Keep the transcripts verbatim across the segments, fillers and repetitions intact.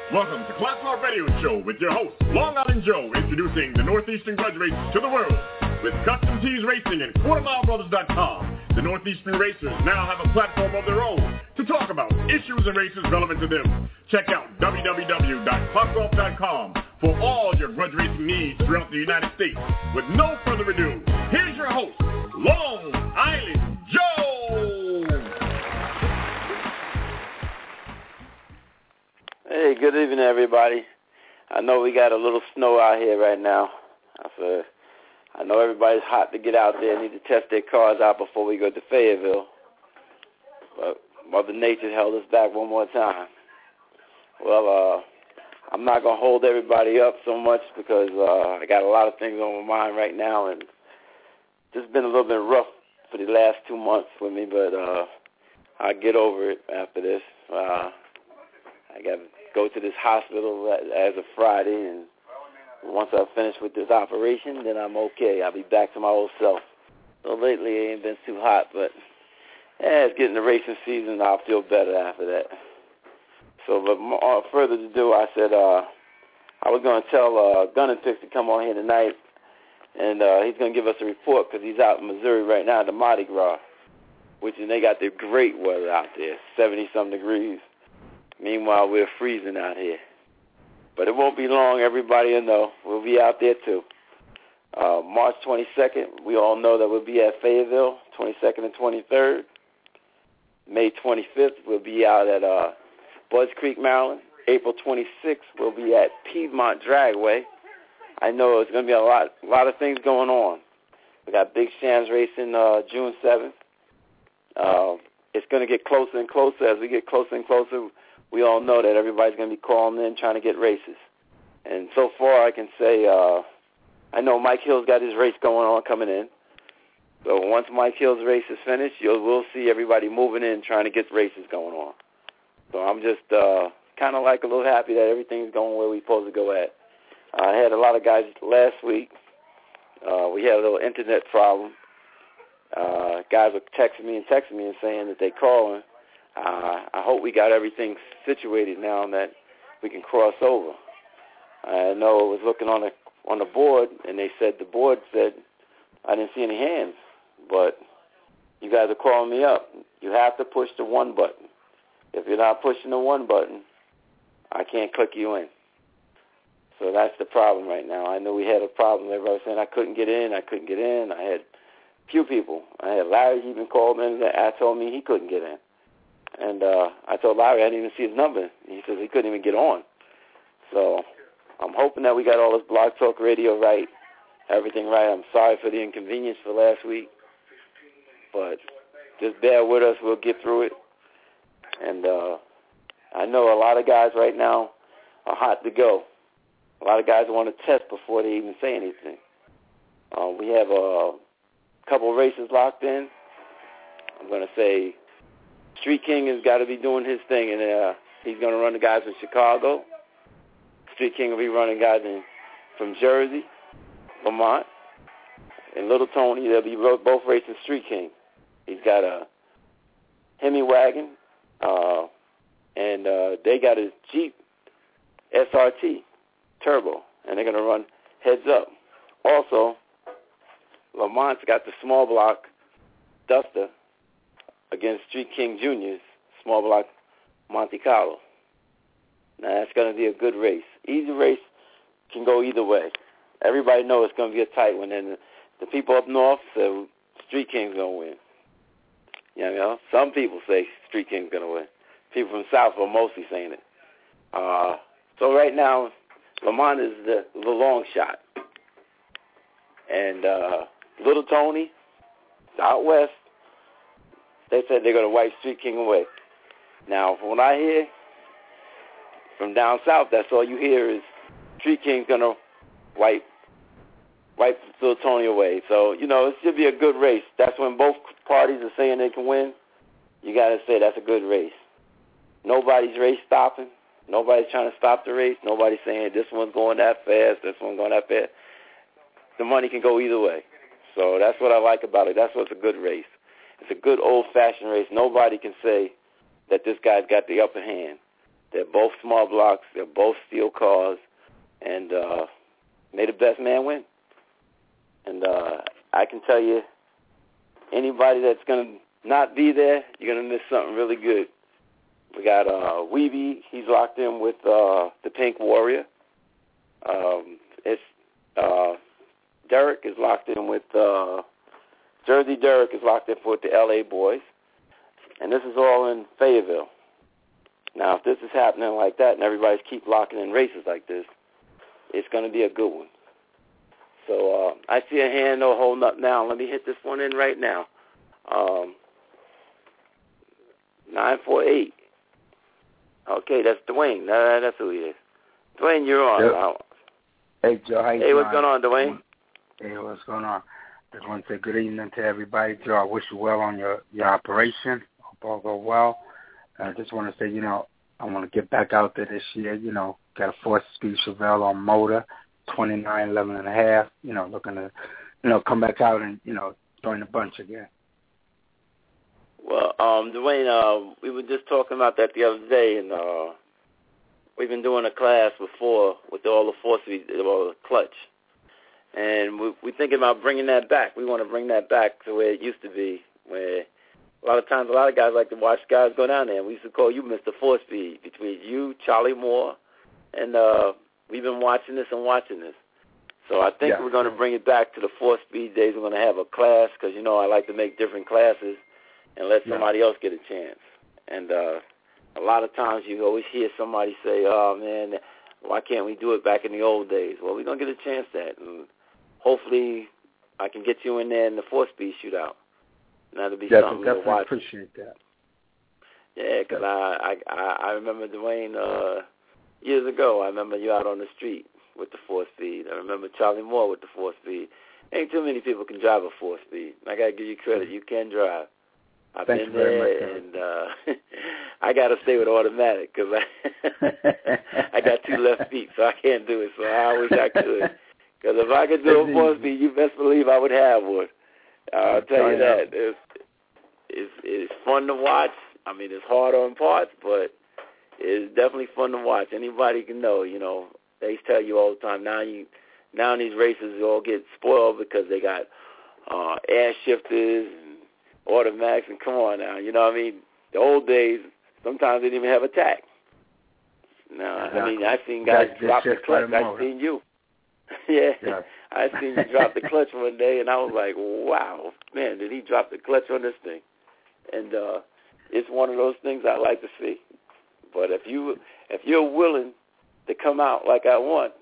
Welcome to Class R Radio Show with your host, Long Island Joe, introducing the Northeastern Grudge Race to the world. With Custom Tees Racing and Quarter Mile Brothers dot com, the Northeastern racers now have a platform of their own to talk about issues and races relevant to them. Check out w w w dot clock golf dot com for all your grudge racing needs throughout the United States. With no further ado, here's your host, Long Island Joe! Hey, good evening, everybody. I know we got a little snow out here right now. So I know everybody's hot to get out there and need to test their cars out before we go to Fayetteville. But Mother Nature held us back one more time. Well, uh, I'm not going to hold everybody up so much because uh, I got a lot of things on my mind right now, and it's been a little bit rough for the last two months with me, but uh, I'll get over it after this. Uh, I got to go to this hospital as of Friday, and once I finish with this operation, then I'm okay. I'll be back to my old self. So lately it ain't been too hot, but yeah, it's getting the racing season. I'll feel better after that. So, but more, further to do, I said uh, I was going to tell uh, Gun and Pix to come on here tonight, and uh, he's going to give us a report because he's out in Missouri right now at the Mardi Gras, which is they got the great weather out there, seventy-some degrees. Meanwhile, we're freezing out here. But it won't be long, everybody will know. We'll be out there, too. Uh, March twenty-second, we all know that we'll be at Fayetteville, twenty-second and twenty-third. May twenty-fifth, we'll be out at uh, Budds Creek, Maryland. April twenty-sixth, we'll be at Piedmont Dragway. I know it's going to be a lot a lot of things going on. We got Big Shams racing uh, June seventh. Uh, it's going to get closer and closer. As we get closer and closer, we all know that everybody's going to be calling in trying to get races. And so far I can say uh, I know Mike Hill's got his race going on coming in. So once Mike Hill's race is finished, you'll we'll see everybody moving in trying to get races going on. So I'm just uh, kind of like a little happy that everything's going where we're supposed to go at. Uh, I had a lot of guys last week. Uh, we had a little internet problem. Uh, guys were texting me and texting me and saying that they calling. Uh, I hope we got everything situated now that we can cross over. I know I was looking on the on the board, and they said the board said I didn't see any hands, but you guys are calling me up. You have to push the one button. If you're not pushing the one button, I can't click you in. So that's the problem right now. I know we had a problem. Everybody was saying I couldn't get in, I couldn't get in. I had a few people. I had Larry even called in and told me he couldn't get in. And uh, I told Larry I didn't even see his number. He says he couldn't even get on. So I'm hoping that we got all this Blog Talk Radio right, everything right. I'm sorry for the inconvenience for last week. But just bear with us. We'll get through it. And uh, I know a lot of guys right now are hot to go. A lot of guys want to test before they even say anything. Uh, we have a couple of races locked in. I'm going to say Street King has got to be doing his thing, and uh, he's going to run the guys in Chicago. Street King will be running guys in, from Jersey, Vermont, and Little Tony. They'll be both racing Street King. He's got a Hemi wagon, uh, and uh, they got his Jeep S R T Turbo, and they're going to run heads up. Also, Lamont's got the small block Duster against Street King Junior's small block Monte Carlo. Now, that's going to be a good race. Easy race can go either way. Everybody knows it's going to be a tight one, and the, the people up north say Street King's going to win. You know, some people say Street King's going to win. People from South are mostly saying it. Uh, so right now, Lamont is the, the long shot. And uh, Little Tony, out west, they said they're going to wipe Street King away. Now, from what I hear, from down south, that's all you hear is Street King's going to wipe wipe Little Tony away. So, you know, it should be a good race. That's when both parties are saying they can win. You got to say that's a good race. Nobody's race stopping. Nobody's trying to stop the race. Nobody's saying this one's going that fast, this one's going that fast. The money can go either way. So that's what I like about it. That's what's a good race. It's a good old-fashioned race. Nobody can say that this guy's got the upper hand. They're both small blocks. They're both steel cars. And uh, may the best man win. And uh, I can tell you, anybody that's going to not be there, you're going to miss something really good. We got uh, Weeby. He's locked in with uh, the Pink Warrior. Um, it's uh, Derek is locked in with uh, Jersey Derek is locked in with the L A Boys. And this is all in Fayetteville. Now, if this is happening like that and everybody's keep locking in races like this, it's going to be a good one. So uh, I see a hand no holding up now. Let me hit this one in right now. Um, nine four eight. Okay, that's Dwayne. That, that's who he is. Dwayne, you're on. Yep. Hey, Joe. How you hey, doing? what's going on, Dwayne? Hey, what's going on? Just want to say good evening to everybody. Joe, I wish you well on your, your operation. Hope all go well. I just want to say, you know, I want to get back out there this year. You know, got a four-speed Chevelle on motor, twenty-nine eleven and a half. You know, looking to, you know, come back out and, you know, join the bunch again. Well, um, Dwayne, uh, we were just talking about that the other day, and uh, we've been doing a class before with all the four-speed, all the clutch. And we, we're thinking about bringing that back. We want to bring that back to where it used to be, where a lot of times a lot of guys like to watch guys go down there. We used to call you Mister Four-Speed, between you, Charlie Moore, and uh, we've been watching this and watching this. So I think yeah. we're going to bring it back to the four-speed days. We're going to have a class because, you know, I like to make different classes and let somebody yeah. else get a chance. And uh, a lot of times you always hear somebody say, oh, man, why can't we do it back in the old days? Well, we're going to get a chance at it. And hopefully I can get you in there in the four-speed shootout. And that'll be definitely, something to watch. Definitely appreciate that. Yeah, because I, I, I remember, Dwayne, uh, years ago, I remember you out on the street with the four-speed. I remember Charlie Moore with the four-speed. Ain't too many people can drive a four-speed. I got to give you credit. You can drive. I've Thank been you very there, much, and uh, I got to stay with automatic because I, I got two left feet, so I can't do it. So I wish I could. Because if I could do a four-speed, you best believe I would have one. Uh, I'll tell you that. It's, it's, it's fun to watch. I mean, it's hard on parts, but it's definitely fun to watch. Anybody can know, you know. They tell you all the time, now you, now in these races, you all get spoiled because they got uh, air shifters and automatics, and come on now, you know what I mean? The old days, sometimes they didn't even have a tack. Now, exactly. I mean, I've seen guys That's drop the clutch. I've seen you. yeah, yeah. I've seen you drop the clutch one day, and I was like, wow, man, did he drop the clutch on this thing? And uh, it's one of those things I like to see. But if, you, if you're willing to come out like I want,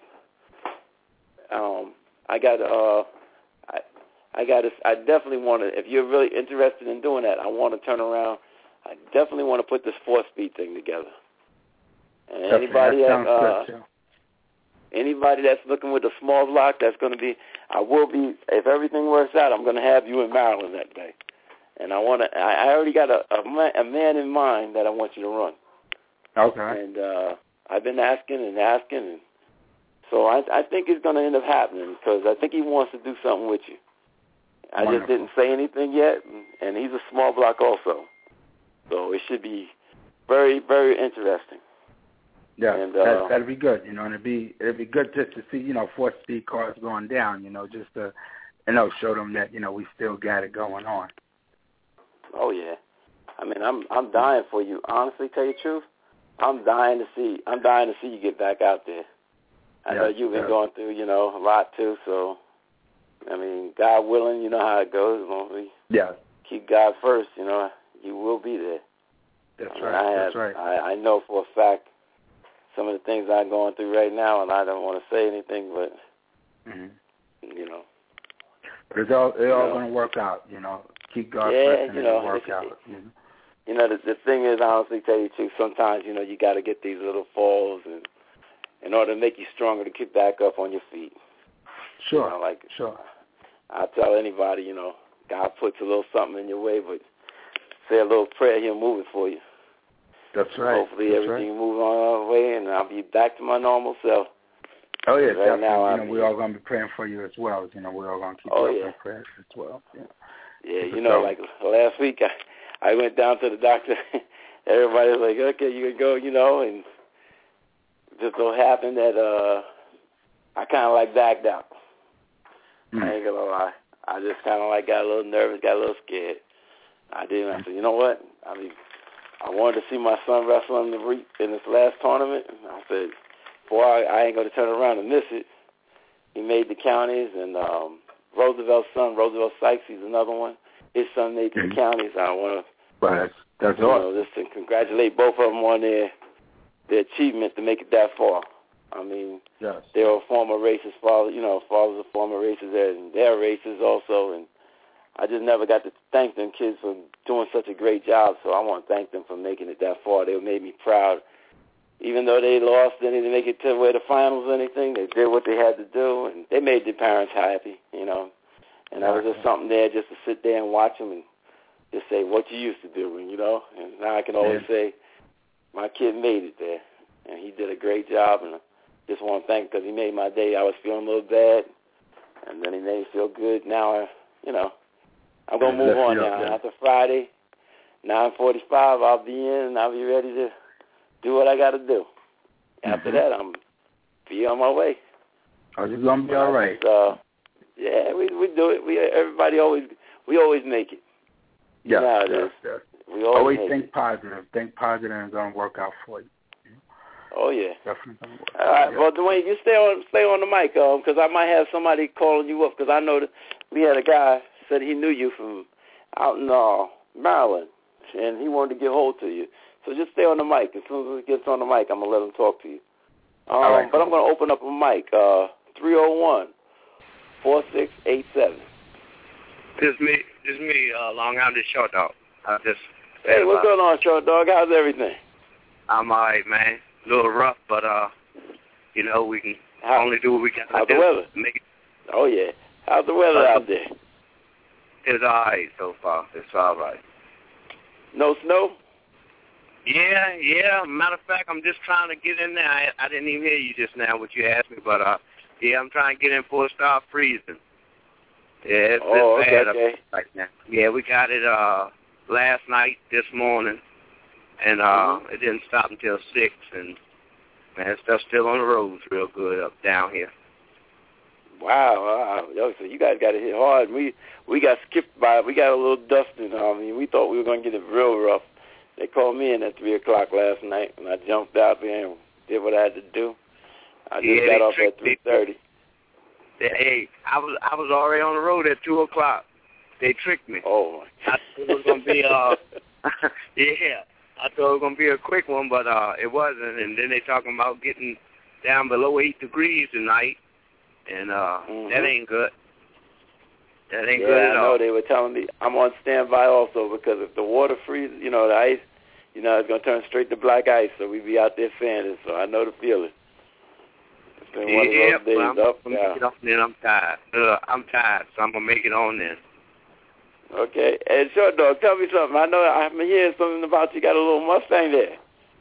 um, I got uh, I, I got. I definitely want to. If you're really interested in doing that, I want to turn around. I definitely want to put this four-speed thing together. And definitely. anybody that, that uh, good, anybody that's looking with a small block, that's going to be. I will be. If everything works out, I'm going to have you in Maryland that day. And I want to. I, I already got a, a, man, a man in mind that I want you to run. Okay. And uh, I've been asking and asking, and so I, I think it's going to end up happening because I think he wants to do something with you. I Wonderful. just didn't say anything yet, and he's a small block also. So it should be very, very interesting. Yeah, and, that, uh, that'd be good, you know, and it'd be it'd be good just to see, you know, four-speed cars going down, you know, just to, you know, show them that, you know, we still got it going on. Oh yeah, I mean, I'm I'm dying for you. Honestly, tell you the truth, I'm dying to see I'm dying to see you get back out there. I yeah, know you've been yeah. going through, you know, a lot too. So, I mean, God willing, you know how it goes. As long as we yeah. keep God first, you know, you will be there. That's I mean, right. I have, That's right. I, I know for a fact some of the things I'm going through right now, and I don't want to say anything, but mm-hmm. you know. But it's all it's all know. going to work out, you know. Keep God yeah, first, and you know, it'll work it's, out. It, you know, you know the, the thing is, honestly, tell you the truth, sometimes you know you got to get these little falls, and in order to make you stronger to get back up on your feet. Sure. You know, like sure. I tell anybody, you know, God puts a little something in your way, but say a little prayer, He'll move it for you. That's right. Hopefully That's everything right. moves on our way, and I'll be back to my normal self. Oh, yeah, right definitely. now, you I know, mean, we're all going to be praying for you as well. You know, we're all going to keep oh, you yeah. up in prayers as well. Yeah, yeah keep you know, going. like last week, I, I went down to the doctor. Everybody was like, okay, you can go, you know, and just so happened that uh, I kind of like backed out. Mm. I ain't gonna lie. I just kind of like got a little nervous, got a little scared. I did. I said, you know what? I mean, I wanted to see my son wrestle in the re- in this last tournament. And I said, boy, I, I ain't gonna turn around and miss it. He made the counties, and um, Roosevelt's son, Roosevelt Sykes, he's another one. His son made the mm-hmm. counties. I want to, well, that's, that's you awesome. know, just to congratulate both of them on their their achievement to make it that far. I mean, yes. they were former racers, father, you know, fathers of former racers, and they're racers also, and I just never got to thank them kids for doing such a great job, so I want to thank them for making it that far. They made me proud. Even though they lost, they didn't make it to where the finals or anything. They did what they had to do, and they made their parents happy, you know. And that was just something there just to sit there and watch them and just say what you used to do, you know. And now I can always yeah. say my kid made it there, and he did a great job, and I just want to thank him because he made my day. I was feeling a little bad, and then he made me feel good. Now, I, you know, I'm going to move on now. Good. After Friday, nine forty-five, I'll be in, and I'll be ready to do what I got to do. After mm-hmm. that, I'm be on my way. Oh, you're gonna be all right. Uh, yeah, we we do it. We everybody always we always make it. Yeah, you know yes, yes. We always, always think it. positive. Think positive, and it's gonna work out for you. Oh yeah. Definitely gonna work. All right, yeah. well, Dwayne, you stay on stay on the mic, um, because I might have somebody calling you up. Because I know that we had a guy said he knew you from out in uh, Maryland, and he wanted to get hold to you. So just stay on the mic. As soon as he gets on the mic, I'm going to let him talk to you. Um, All right, but cool. I'm going to open up a mic, uh, three oh one, four six eight seven. This is me, this is me, uh, Long Island Short Dog. I just Hey, what's going on, Short Dog? How's everything? I'm all right, man. A little rough, but, uh, you know, we can How, only do what we got to do. How's the weather? Make it. Oh, yeah. How's the weather uh, out there? It's all right so far. It's all right. No snow? Yeah, yeah. Matter of fact, I'm just trying to get in there. I, I didn't even hear you just now, what you asked me, but uh, yeah, I'm trying to get in before it starts freezing. Yeah, it's, oh, it's okay, bad okay. up right now. Yeah, we got it uh last night, this morning, and uh, mm-hmm. it didn't stop until six, and man, stuff's still on the roads real good up down here. Wow, wow. So you guys got it hit hard. We we got skipped by. We got a little dusting. I mean, we thought we were going to get it real rough. They called me in at three o'clock last night, and I jumped out there and did what I had to do. I just yeah, got off at three thirty. Hey, I was I was already on the road at two o'clock. They tricked me. Oh, I thought it was gonna be uh, yeah, I thought it was gonna be a quick one, but uh, it wasn't. And then they talking about getting down below eight degrees tonight, and uh, mm-hmm. that ain't good. That ain't yeah, good at I know. all. They were telling me I'm on standby also because if the water freezes, you know, the ice, you know, it's gonna turn straight to black ice. So we be out there fanning. So I know the feeling. It's been one yeah, of those days well, I'm up. gonna Yeah. make it off then. I'm tired. Uh, I'm tired, so I'm gonna make it on then. Okay. And Short Dog, tell me something. I know I'm hearing something about you got a little Mustang there.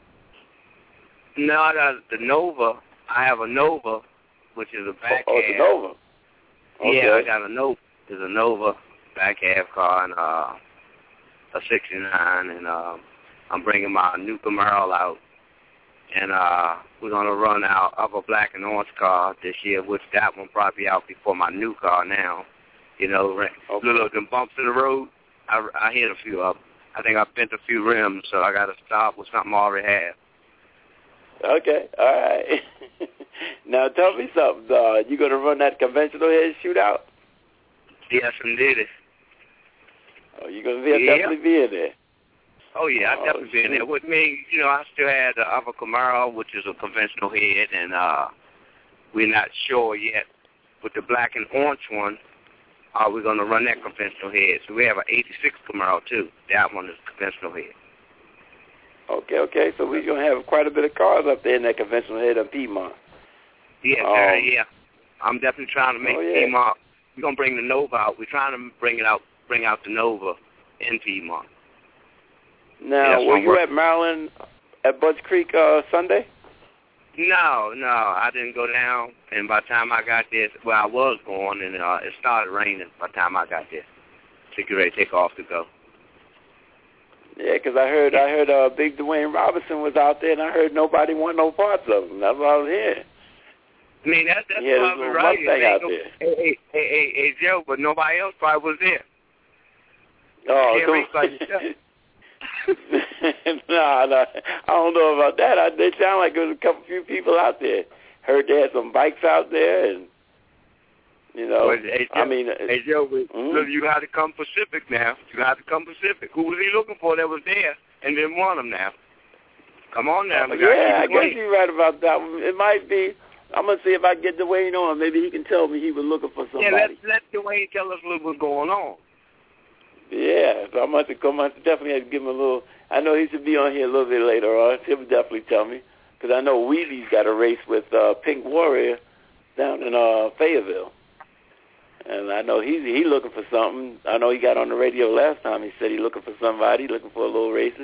No, I got the Nova. I have a Nova, which is a back oh, half. Oh, the Nova. Okay. Yeah, I got a Nova. There's a Nova back half car and uh, a sixty-nine, and uh, I'm bringing my new Camaro out, and uh, we're gonna run our other black and orange car this year, which that one probably out before my new car now. You know, okay. little them bumps in the road, I, I hit a few of them. I think I bent a few rims, so I got to stop with something I already have. Okay, all right. Now tell me something. Uh, you gonna run that conventional head shootout? Yes, indeed. Oh, you're gonna be yeah. definitely be in there. Oh yeah, oh, I definitely be in there. With me, you know, I still had the other Camaro, which is a conventional head, and uh, we're not sure yet. With the black and orange one, are we gonna run that conventional head? So we have an eighty-six Camaro too. That one is conventional head. Okay, okay. So we're gonna have quite a bit of cars up there in that conventional head of Piedmont. Yeah, um, uh, yeah. I'm definitely trying to make oh, yeah. Piedmont. We're gonna bring the Nova out. We're trying to bring it out, bring out the Nova in Piedmont. Now, yeah, were you at Maryland at Budge Creek uh, Sunday? No, no, I didn't go down. And by the time I got there, well, I was going, and uh, it started raining by the time I got there. So get ready to take off to go. Yeah, because I heard I heard uh, Big Dwayne Robinson was out there, and I heard nobody want no parts of him. That's what I was hearing. I mean, that's that's yeah, probably right. Mustang out no, there. Hey, hey, hey, hey, hey, Joe, but nobody else probably was there. Oh, can't race by yourself. no, no, I don't know about that. I, they sound like there was a couple few people out there. Heard they had some bikes out there, and you know, well, hey, Joe, I mean, hey Joe, mm-hmm. look, you got to come Pacific now. You got to come Pacific. Who was he looking for that was there and didn't want him now? Come on now. Uh, yeah, I guess you're right about that. It might be. I'm gonna see if I can get Dwayne on. Maybe he can tell me he was looking for somebody. Yeah, let let Dwayne tell us a little what's going on. Yeah, so I'm going to come. I definitely have to give him a little. I know he should be on here a little bit later on. He'll definitely tell me because I know Wheezy's got a race with uh, Pink Warrior down in uh, Fayetteville, and I know he's he looking for something. I know he got on the radio last time. He said he's looking for somebody, looking for a little races.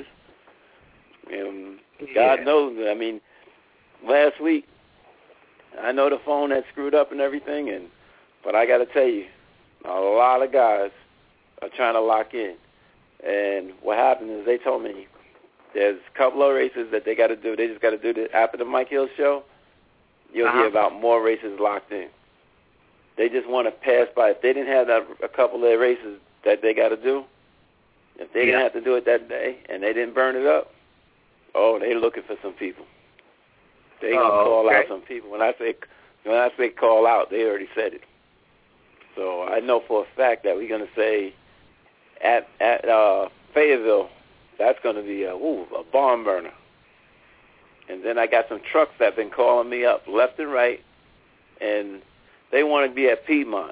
And God yeah. knows. I mean, last week I know the phone had screwed up and everything, and but I got to tell you, a lot of guys are trying to lock in. And what happened is they told me there's a couple of races that they got to do. They just got to do this. After the Mike Hill show, you'll uh-huh. hear about more races locked in. They just want to pass by. If they didn't have that, a couple of races that they got to do, if they yeah. didn't have to do it that day and they didn't burn it up, oh, they looking for some people. They going to oh, call okay. out some people. When I say when I say call out, they already said it. So I know for a fact that we're going to say at at uh, Fayetteville, that's going to be a, ooh, a barn burner. And then I got some trucks that have been calling me up left and right, and they want to be at Piedmont.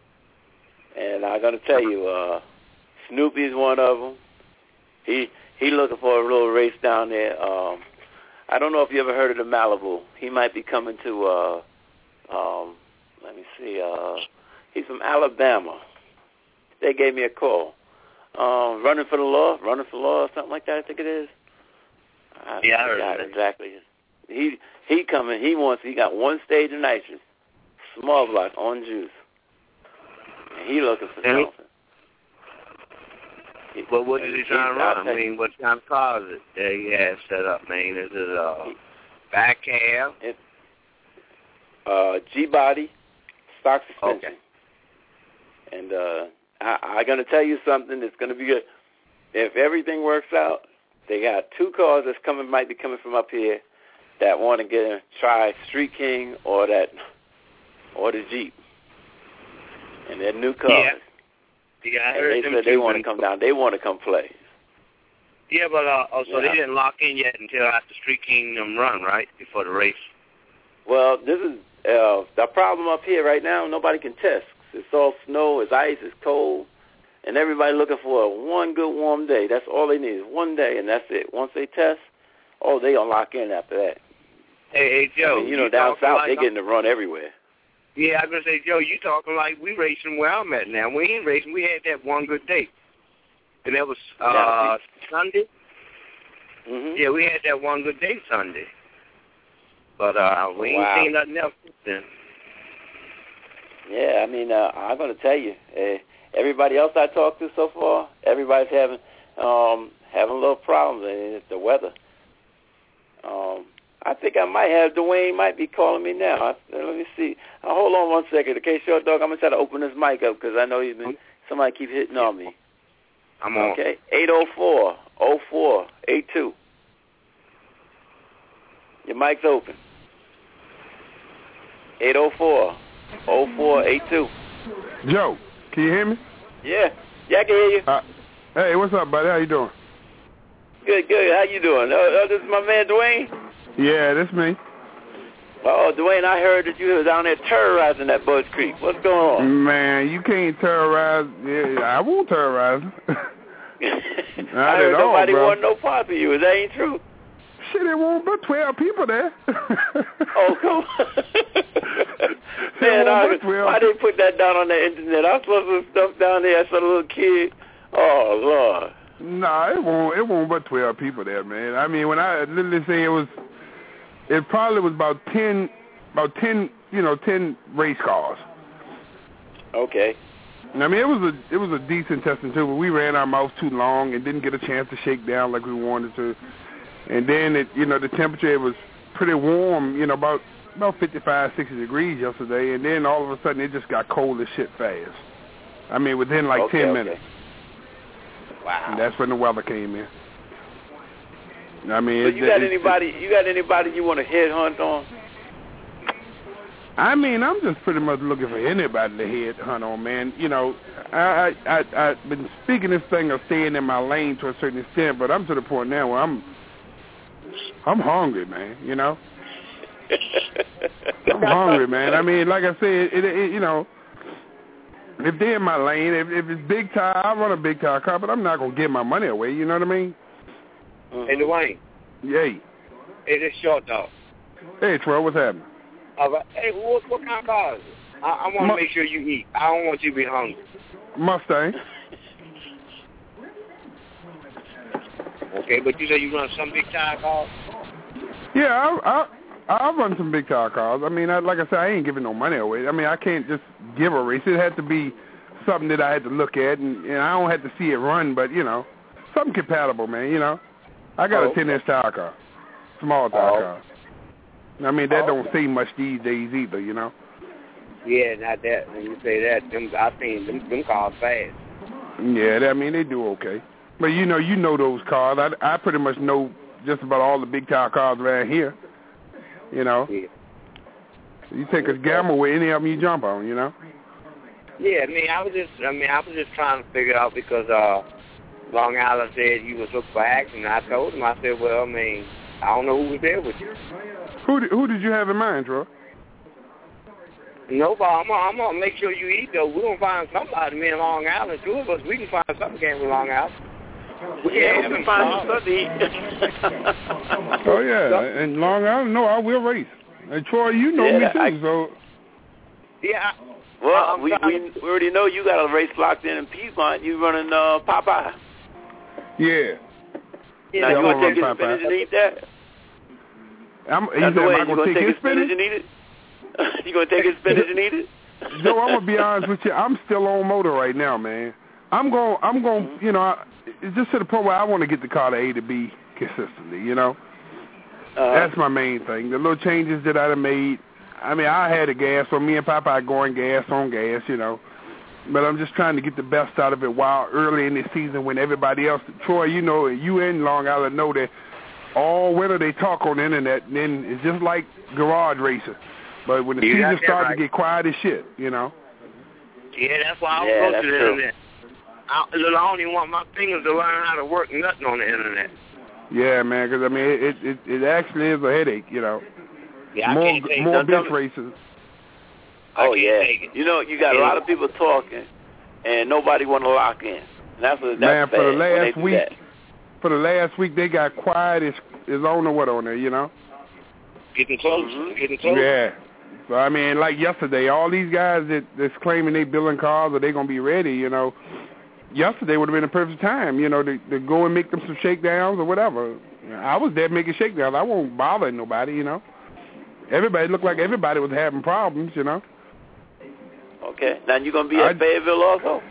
And I'm going to tell you, uh, Snoopy's one of them. He he looking for a little race down there. Um, I don't know if you ever heard of the Malibu. He might be coming to, uh, um, let me see, uh, he's from Alabama. They gave me a call. Um, running for the law, running for law, or something like that. I think it is. I yeah, I heard it. Exactly. He he coming. He wants. He got one stage of nitrous, small block on juice, and he looking for and something. He, well, what is he trying to run? I mean, what kind of car is it that he has set up, man? Is it a uh, back cab? It, uh, G body, stock suspension, okay. and uh. I, I'm going to tell you something that's going to be good. If everything works out, they got two cars that's coming, might be coming from up here that want to get a, try Street King or that or the Jeep, and they're new cars. Yeah, yeah I and heard they them said they too, want to come down. They want to come play. Yeah, but uh, oh, so yeah. they didn't lock in yet until after Street Kingdom run, right, before the race. Well, this is uh, the problem up here right now. Nobody can test. It's all snow, it's ice, it's cold, and everybody looking for a one good warm day. That's all they need is one day, and that's it. Once they test, oh, they gonna lock in after that. Hey, hey Joe, I mean, you know, you down south like they getting to run everywhere. Yeah, I was gonna say, Joe, you talking like we racing where I'm at now. We ain't racing. We had that one good day, and that was uh, yeah, Sunday. Mm-hmm. Yeah, we had that one good day Sunday, but uh, we ain't wow. seen nothing else since then. Yeah, I mean, uh, I'm going to tell you, uh, everybody else I talked to so far, everybody's having um, having a little problems, and it's the weather. Um, I think I might have, Dwayne might be calling me now. I, let me see. Uh, hold on one second. Okay, Short Dog, I'm going to try to open this mic up because I know he's been, somebody keep hitting on me. I'm on. Okay, eight oh four, oh four, eight two. Your mic's open. eight oh four. oh four eight two. Joe, can you hear me? Yeah. Yeah, I can hear you. Uh, hey, what's up, buddy? How you doing? Good, good. How you doing? Oh, oh, this is my man, Dwayne? Yeah, that's me. Oh, Dwayne, I heard that you was down there terrorizing that Bud's Creek. What's going on? Man, you can't terrorize. Yeah, I won't terrorize. Not I heard at all, nobody bro. wanted no part of you. Is that ain't true? Shit, there won't but twelve people there. Oh, come on. Man, I, why they put that down on the internet? I saw some stuff down there. I saw a little kid. Oh, Lord. Nah, it won't. It won't but twelve people there, man. I mean, when I literally say it was, it probably was about ten, about ten, you know, ten race cars. Okay. I mean, it was a it was a decent testing too, but we ran our mouth too long and didn't get a chance to shake down like we wanted to. And then it, you know, the temperature was pretty warm, you know, about about fifty-five, sixty degrees yesterday, and then all of a sudden it just got cold as shit fast. I mean, within like okay, ten okay. minutes. Wow. And that's when the weather came in. I mean, so it, you got it, anybody? It, you got anybody you want to headhunt on? I mean, I'm just pretty much looking for anybody to headhunt on, man. You know, I I I I've been speaking this thing of staying in my lane to a certain extent, but I'm to the point now where I'm I'm hungry, man. You know, I'm hungry, man. I mean, like I said, it, it, you know, if they're in my lane, if, if it's big tire, I run a big tire car, but I'm not gonna give my money away. You know what I mean? Hey, Dwayne. Yay. Hey, this short dog. Hey, Troy, what's happening? All right. Hey, what, what kind of car is it? I, I want to Mu- make sure you eat. I don't want you to be hungry. Mustang. Okay, but you say you run some big tire cars? Yeah, I, I I run some big tire cars. I mean, I, like I said, I ain't giving no money away. I mean, I can't just give a race. It had to be something that I had to look at, and, and I don't have to see it run, but, you know, something compatible, man, you know. I got oh, a ten-inch tire car, small tire oh. car. I mean, that oh. don't say much these days either, you know. Yeah, not that. When you say that, them, I seen them, them cars fast. Yeah, I mean, they do okay. But, you know, you know those cars. I, I pretty much know just about all the big tire cars around here, you know. Yeah. You take a gamble with any of them you jump on, you know. Yeah, I mean, I was just, I mean, I was just trying to figure out because uh, Long Island said you was looking for action. I told him, I said, well, I mean, I don't know who was there with you. Who did, who did you have in mind, Troy? Nobody. I'm gonna, I'm gonna make sure you eat though. We're gonna find somebody. Me and Long Island, two of us, we can find something game with Long Island. We Yeah, can we can find some stuff to eat. Oh yeah, and Long Island, no, I will race. And Troy, you know Yeah, me too, I- so Yeah. Well, I'm we, we we already know you got a race locked in in Piedmont. You running uh, Popeye. yeah. Yeah, Now, you I'm want gonna to take his run Popeye. spinach and eat that? I'm, you That's said, the way. am I You gonna take his spinach spinach? and eat it? You going to take his spinach and eat it? Joe, I'm gonna be honest with you. I'm still on motor right now, man. I'm going. I'm going. Mm-hmm. You know, I, it's just to the point where I want to get the car to A to B consistently. You know, Uh, that's my main thing. The little changes that I've made. I mean, I had a gas, so me and Popeye going gas on gas. You know, but I'm just trying to get the best out of it while early in the season when everybody else. Troy, you know, you in Long Island know that all winter they talk on the internet, and then it's just like garage racing. But when the You got season that starts right. to get quiet as shit, you know. Yeah, that's why I Yeah, don't go that's to the true. internet. I, look, I don't even want my fingers to learn how to work nothing on the internet. Yeah, man, because, I mean, it, it it actually is a headache, you know. Yeah, I more can't take more Don't bitch tell me- races. I oh, can't yeah. take it. You know, you got a lot of people talking, and nobody want to lock in. And that's what, that's Man, for the bad when they last do week, that. for the last week, they got quiet as, as on the what on there, you know. Getting close, Mhm. getting close. Yeah. So, I mean, like yesterday, all these guys that, that's claiming they building cars or they going to be ready, you know, yesterday would have been a perfect time, you know, to, to go and make them some shakedowns or whatever. I was there making shakedowns. I won't bother nobody, you know. Everybody looked like everybody was having problems, you know. Okay. Now, you going to be at I- Fayetteville also?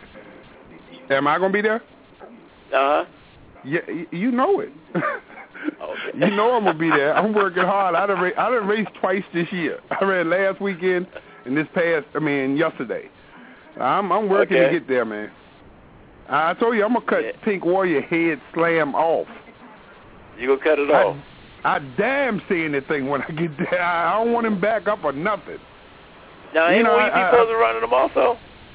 Am I going to be there? Uh-huh. Yeah, y- you know it. Okay. You know I'm gonna be there. I'm working hard. I done, ra- I done raced twice this year. I ran last weekend and this past, I mean, yesterday. I'm I'm working Okay. to get there, man. I told you I'm gonna cut Yeah. Pink Warrior head slam off. You going to cut it off? I, I damn seeing that thing when I get there. I don't want him back up or nothing. Now, you ain't know, we I- be I- supposed to run them also?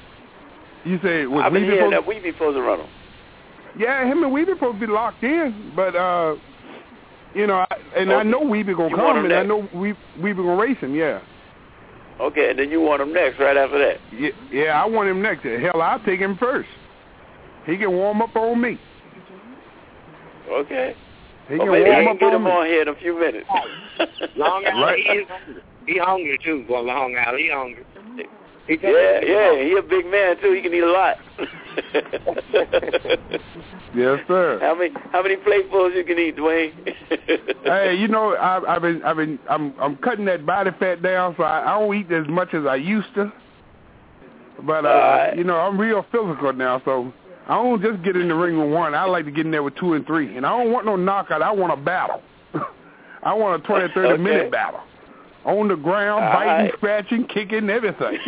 You say was I've been we hearing supposed? that we be supposed to run them. Yeah, him and Weeby supposed to be locked in, but uh, you know, I, and I Okay. know Weeby gonna You want come, him and I next? know we Weeby gonna race him. Yeah. Okay, and then you want them next right after that. Yeah, yeah, I want him next. Hell, I'll take him first. He can warm up on me. Okay. He Well, can maybe I warm can up get on him me. on here in a few minutes. Long Island, Right. he is hungry. He hungry too. Well, Long Island, he hungry. He Yeah, yeah, he a big man too. He can eat a lot. Yes, sir. How many how many platefuls you can eat, Dwayne? Hey, you know, I've, I've been, I've been, I'm, I'm cutting that body fat down, so I, I don't eat as much as I used to. But, uh, right. you know, I'm real physical now, so I don't just get in the ring with one. I like to get in there with two and three. And I don't want no knockout. I want a battle. I want a twenty, thirty okay. minute battle. On the ground, all biting, right. scratching, kicking, everything.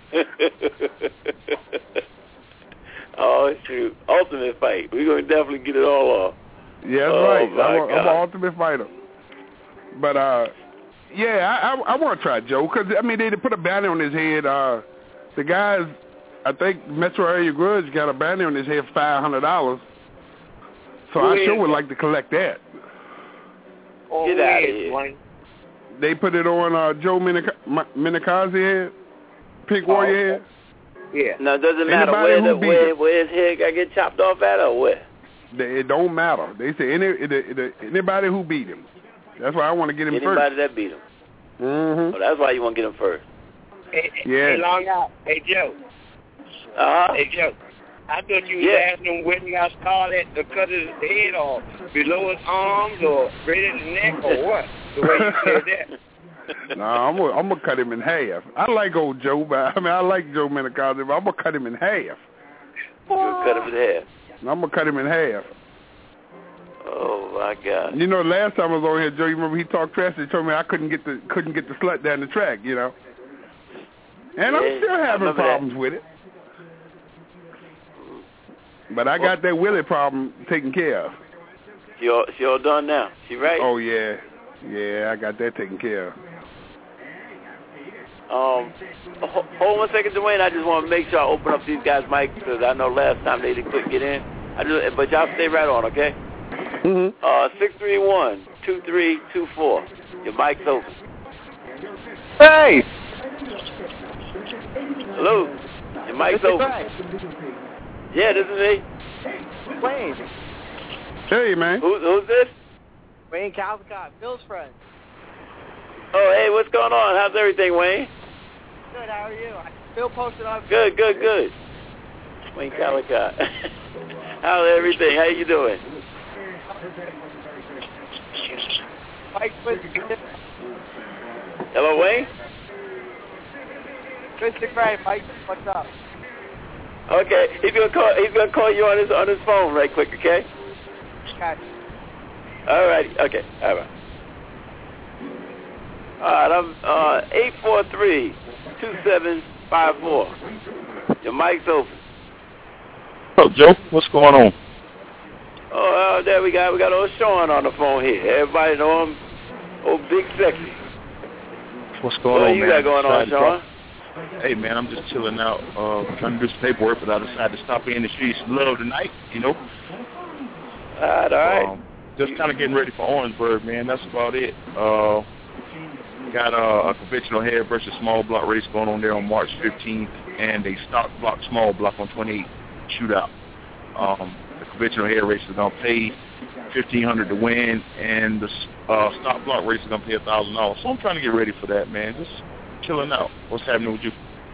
Oh, shoot. Ultimate fight. We're going to definitely get it all off. Yeah, that's oh, right. I'm, I'm an ultimate fighter. But, uh, yeah, I, I, I want to try Joe because, I mean, they put a bounty on his head. Uh, the guys, I think Metro Area Grudge got a bounty on his head for five hundred dollars. So Who I sure would like to collect that. Oh, get out of here. They put it on uh, Joe Minikazi head, Pink oh, Warrior head. Yeah. Now, does it matter where, the, where, where his head got get chopped off at or what? It don't matter. They say any it, it, it, anybody who beat him. That's why I want to get him anybody first. Anybody that beat him. Mm-hmm. Oh, that's why you want to get him first. Hey, yeah. Hey, long out. Hey, Joe. Uh-huh. Hey, Joe. I thought you was yeah. asking him when he got started to cut his head off, below his arms or right in the neck or what? The way you said that. No, I'm gonna I'm gonna cut him in half. I like old Joe, but I mean I like Joe Minikazi, but I'm gonna cut him in half. You'll cut him in half. I'm gonna cut him in half. Oh my God! You know, last time I was on here, Joe, you remember he talked trash. He told me I couldn't get the couldn't get the slut down the track, you know. And yeah, I'm still having problems that. with it. But I got that Willie problem taken care of. She all, she all done now. She right? Oh yeah, yeah, I got that taken care of. Um, hold one second, Dwayne. I just want to make sure I open up these guys' mics because I know last time they didn't couldn't get in. I just, but y'all stay right on, okay? Mm-hmm. Uh, six three one two three two four. Your mic's open. Hey. Hello. Your mic's open. Yeah, this is me. Wayne. Hey, man. Who, who's this? Wayne Calvicott, Bill's friend. Oh, hey, what's going on? How's everything, Wayne? Good, how are you? Bill posted on... Good, good, good. Wayne Calvicott. How's everything? How you doing? Mike, hello, Wayne? Good to Craig, Mike. What's up? Okay, he's gonna call. He's gonna call you on his on his phone right quick. Okay. Okay. All right. Okay. All right. All right. I'm uh eight four three two seven five four. Your mic's open. Oh, Joe, what's going on? Oh, uh, there we got we got old Sean on the phone here. Everybody know him. Oh, Big Sexy. What's going what on, you man? What you got going on, Sean? Hey, man, I'm just chilling out, uh, trying to do some paperwork, but I decided to stop in the streets of love tonight, you know. All right, all right. Um, just kind of getting ready for Orangeburg, man. That's about it. Uh, got uh, a conventional head versus small block race going on there on March fifteenth, and a stock block, small block on twenty-eighth shootout. Um, the conventional head race is going to pay fifteen hundred dollars to win, and the uh, stock block race is going to pay one thousand dollars. So I'm trying to get ready for that, man. Just chilling out. What's happening with you?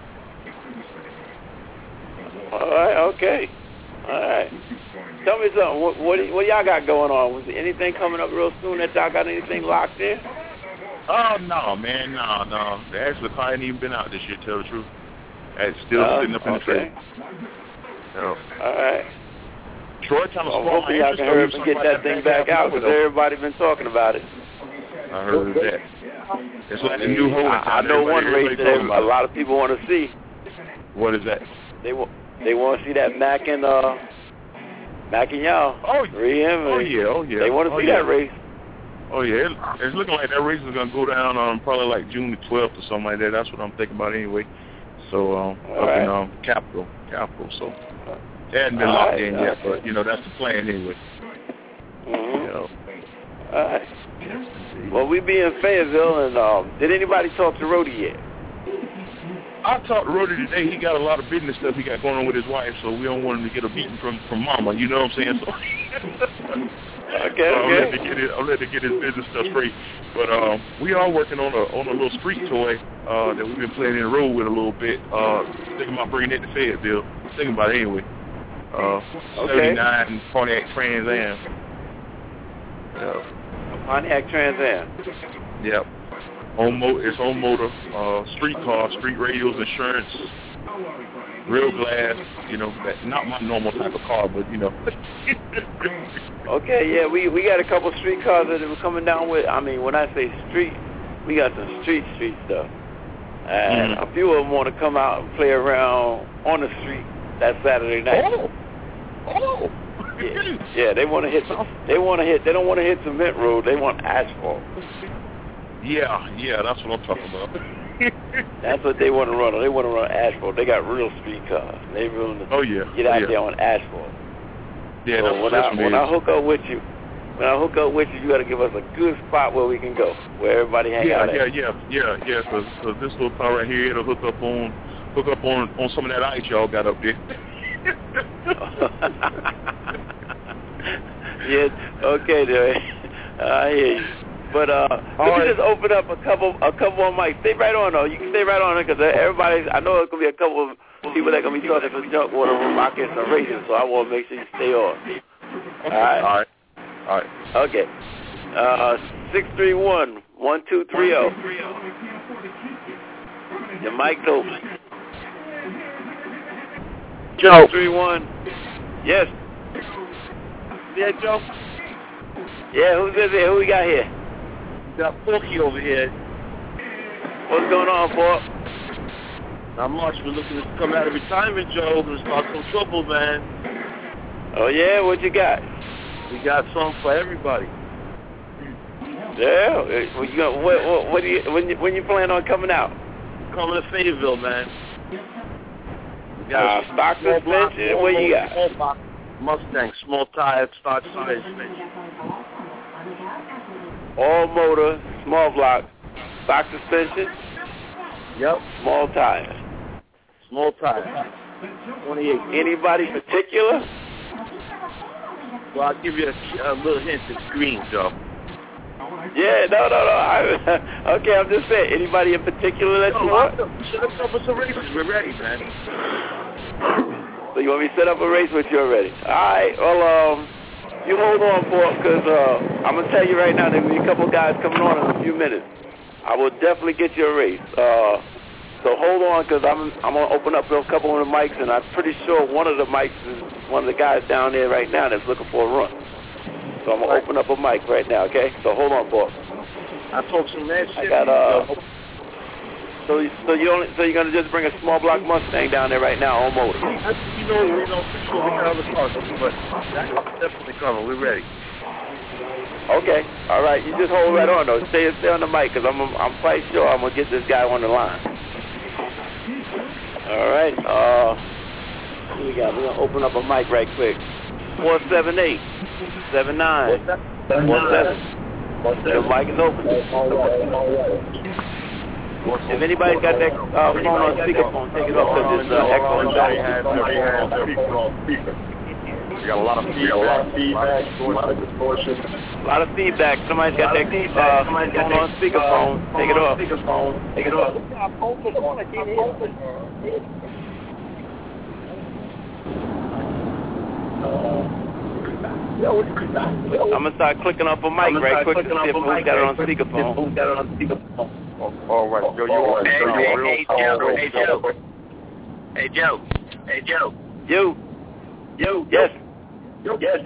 All right, okay. All right. Tell me something. What, what, what y'all got going on? Was there anything coming up real soon that y'all got anything locked in? Oh, no, man. No, no. The actual car ain't even been out this year, to tell the truth. It's still uh, sitting up in okay. the trade. So. All right. Troy kind of well, hopefully y'all can hurry up and get that thing back out because everybody been talking about it. I heard of that. It's like the new hole in town. I know one race that a lot of people want to see. What is that? They want they want to see that Mac and uh Mac and y'all. Oh, oh yeah, oh yeah. They want to oh, see yeah. that race. Oh yeah, it, it's looking like that race is gonna go down on um, probably like June the twelfth or something like that. That's what I'm thinking about anyway. So um, up right. in um, Capital, Capital. So it hadn't been All locked right, in yet, but you know that's the plan anyway. Mm-hmm. You know. All right. Well, we be in Fayetteville, and um, did anybody talk to Rody yet? I talked to Rody today. He got a lot of business stuff he got going on with his wife, so we don't want him to get a beating from from Mama. You know what I'm saying? So okay, so I'm okay. letting him get it. I'm letting him get his business stuff straight. But um, we are working on a on a little street toy uh, that we've been playing in the road with a little bit. Uh, thinking about bringing it to Fayetteville. Thinking about it anyway. Uh, okay. seventy-nine Pontiac Trans Am. Yeah. Pontiac Trans Am. Yep. On mo- it's on motor, uh, street car, street radios, insurance, real glass, you know, that, not my normal type of car, but, you know. Okay, yeah, we, we got a couple street cars that were coming down with. I mean, when I say street, we got some street, street stuff. And mm-hmm. a few of them want to come out and play around on the street that Saturday night. Oh, oh. Yeah, yeah, they want to hit. They want to hit. They don't want to hit cement road. They want asphalt. Yeah, yeah, that's what I'm talking about. That's what they want to run on. They want to run asphalt. They got real street cars. They willing to oh, yeah. get out yeah. there on asphalt. Yeah, so that's, when that's I when I hook up with you, when I hook up with you, you got to give us a good spot where we can go, where everybody hang yeah, out. Yeah, at. yeah, yeah, yeah, yeah. Because this little car right here, it'll hook up on hook up on on some of that ice y'all got up there. Yeah, okay, there. I hear you. But uh, let me right. just open up a couple, a couple more mics. Stay right on, though. You can stay right on it because everybody. I know there's gonna be a couple of people that are gonna be talking some junk water rockets and racing, so I want to make sure you stay on. Okay. All right. All right. All right. Okay. Uh, six three one one two three zero. Your mic's open. Joe. Six three one. Yes. Yeah, Joe. Yeah, who's this here? Who we got here? We got Porky over here. What's going on, Paul? Not much. We're looking to come out of retirement, Joe. We're start some trouble, man. Oh yeah, what you got? We got something for everybody. Yeah. What you got, what, what, what do you when you when you plan on coming out? Coming to Fayetteville, man. We got uh, stock suspension. What you got? Mustang, small tire, stock size suspension. All motor, small block, stock suspension. Yep. Small tires. Small tire. twenty-eight. Anybody particular? Well, I'll give you a, a little hint. It's green, Joe. Yeah, no, no, no. I, okay, I'm just saying. Anybody in particular that you want? Set us up for some races. We're ready, man. So you want me to set up a race with you already? All right. Well, um, you hold on for it because uh, I'm gonna tell you right now. There'll be a couple guys coming on in a few minutes. I will definitely get you a race. Uh, so hold on because I'm I'm gonna open up a couple of the mics, and I'm pretty sure one of the mics is one of the guys down there right now that's looking for a run. So I'm gonna open up a mic right now. Okay. So hold on, boss. I talked some mad shit. I got uh. So, so you only, so you're gonna just bring a small block Mustang down there right now on motor? You know, you know, for sure we got other cars, but that's definitely coming. We're ready. Okay, all right. You just hold right on though. Stay, stay on the mic, cause I'm, I'm quite sure I'm gonna get this guy on the line. All right. Uh, what we got? We're gonna open up a mic right quick. Four seven eight seven nine one seven. The mic is open. If anybody's got that uh, phone on speakerphone, take it off because it's uh, echoing back. We got a lot of feedback, feedback, a lot of distortion. A lot of feedback. Somebody's got that uh, phone on speakerphone. Take it off. Take it off. I'm gonna start clicking off a mic right quick to see if who's got it on speakerphone. Who's got it on speakerphone? All right, yo, you want hey, to hey, real hey, Joe, hey, Joe. Hey, Joe. Hey, Joe. You. You. Yes. You. Yes.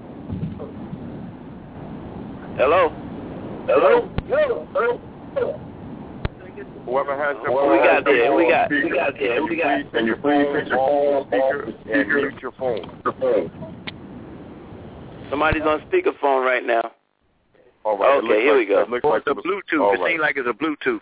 Hello. Hello. Hello. Hello. Whoever has their phone, we got there. We got. We got there. We got. And you please take your phone speaker and mute your phone. Somebody's on speakerphone right now. All right. Okay, here like, we go. It looks like it's a Bluetooth. It seems like it's a Bluetooth.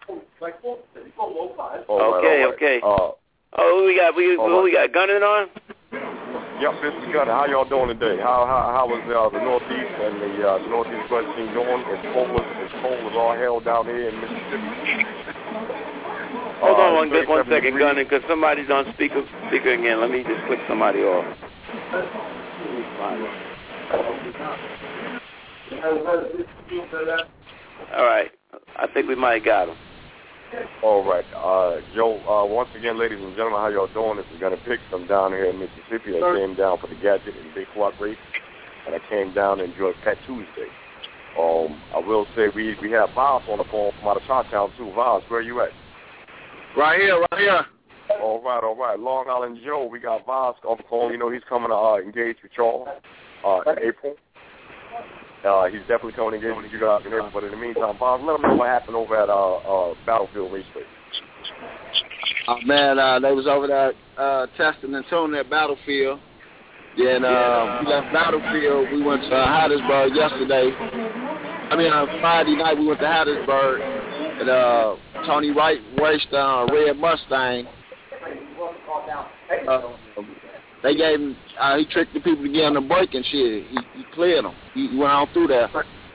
Okay, right. okay. Uh, oh, who we got? We who right. we got? Gunning on? Yep, this is Gunner. How y'all doing today? How how how was uh, the Northeast and the uh, Northeast West team doing? It's cold, it's cold as all hell down here in Mississippi. Hold uh, on one, good, one second, degrees. Gunner, because somebody's on speaker speaker again. Let me just click somebody off. All right. I think we might have got him. All right. Uh, Joe, uh, once again, ladies and gentlemen, how y'all doing? This is Gunner Picks. I'm down here in Mississippi. I came down for the Gadget and Big Quad race, and I came down and enjoyed Pet Tuesday. Um, I will say we we have Voss on the phone from out of Chartown, too. Voss, where are you at? Right here, right here. All right, all right. Long Island Joe, we got Vosk on the phone. You know he's coming to uh, engage with y'all uh, in April. Uh, he's definitely coming to engage with you guys in April. But in the meantime, Vosk, let them know what happened over at uh, uh, Battlefield Raceway. Oh, man, uh, they was over there uh, testing and tuning at Battlefield. Then uh, yeah. we left Battlefield. We went to uh, Hattiesburg yesterday. I mean, on Friday night we went to Hattiesburg. And uh, Tony Wright raced uh, a red Mustang. Uh, they gave him, uh, he tricked the people to get on the brake and shit. He, he cleared them. He, he went on through there.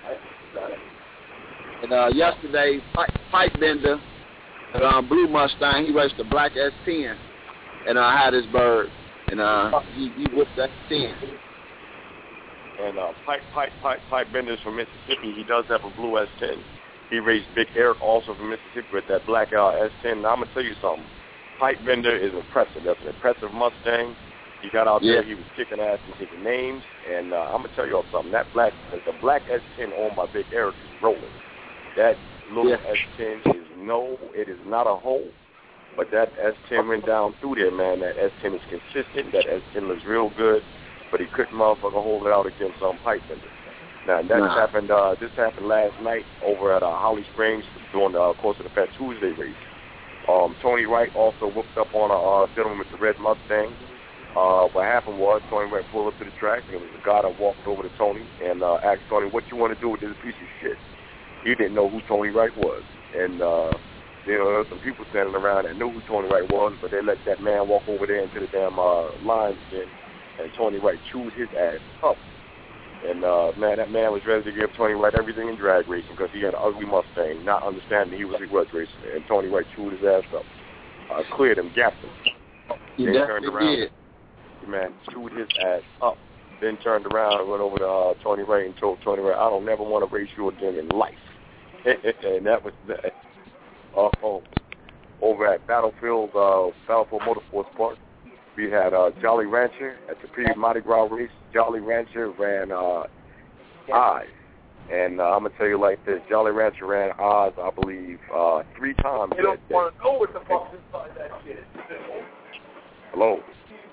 And uh, yesterday, Pipe, Pipe Bender, uh, blue Mustang, he raced a black S ten in uh, Hattiesburg. And uh, he, he whipped that ten. And uh, Pipe, Pipe, Pipe, Pipe Bender's from Mississippi. He does have a blue S ten. He raced Big Eric also from Mississippi with that black uh, S ten. And I'm going to tell you something. Pipe Bender is impressive. That's an impressive Mustang. He got out yeah. there. He was kicking ass and taking names. And uh, I'm going to tell you all something. That black, the black S ten owned by Big Eric is rolling. That little yeah. S ten is no, it is not a hole. But that S ten went down through there, man. That S ten is consistent. That S ten looks real good. But he couldn't motherfucker hold it out against some um, Pipe Bender. Now, that nah. happened, uh, this happened last night over at uh, Holly Springs during the uh, course of the Fat Tuesday race. Um, Tony Wright also whooped up on a uh, gentleman with the red Mustang. Uh, what happened was Tony Wright pulled up to the track, and it was a guy that walked over to Tony and uh, asked Tony, what you want to do with this piece of shit? He didn't know who Tony Wright was. And, uh, you know, there were some people standing around that knew who Tony Wright was, but they let that man walk over there into the damn uh, lines, and, and Tony Wright chewed his ass up. And, uh, man, that man was ready to give Tony Wright everything in drag racing because he had an ugly Mustang, not understanding he was a grudge racer. And Tony Wright chewed his ass up, uh, cleared him, gapped him. He then turned around. Did. Man, chewed his ass up. Then turned around and went over to uh, Tony Wright and told Tony Wright, I don't never want to race you again in life. And that was that. Uh, oh, over at Battlefield, uh, Battlefield Motorsports Park, we had uh, Jolly Rancher at the pre-Mardi Gras race. Jolly Rancher ran uh, Oz. And uh, I'm going to tell you like this. Jolly Rancher ran Oz, I believe, uh, three times You don't want to know what the fuck inside that shit. Hello?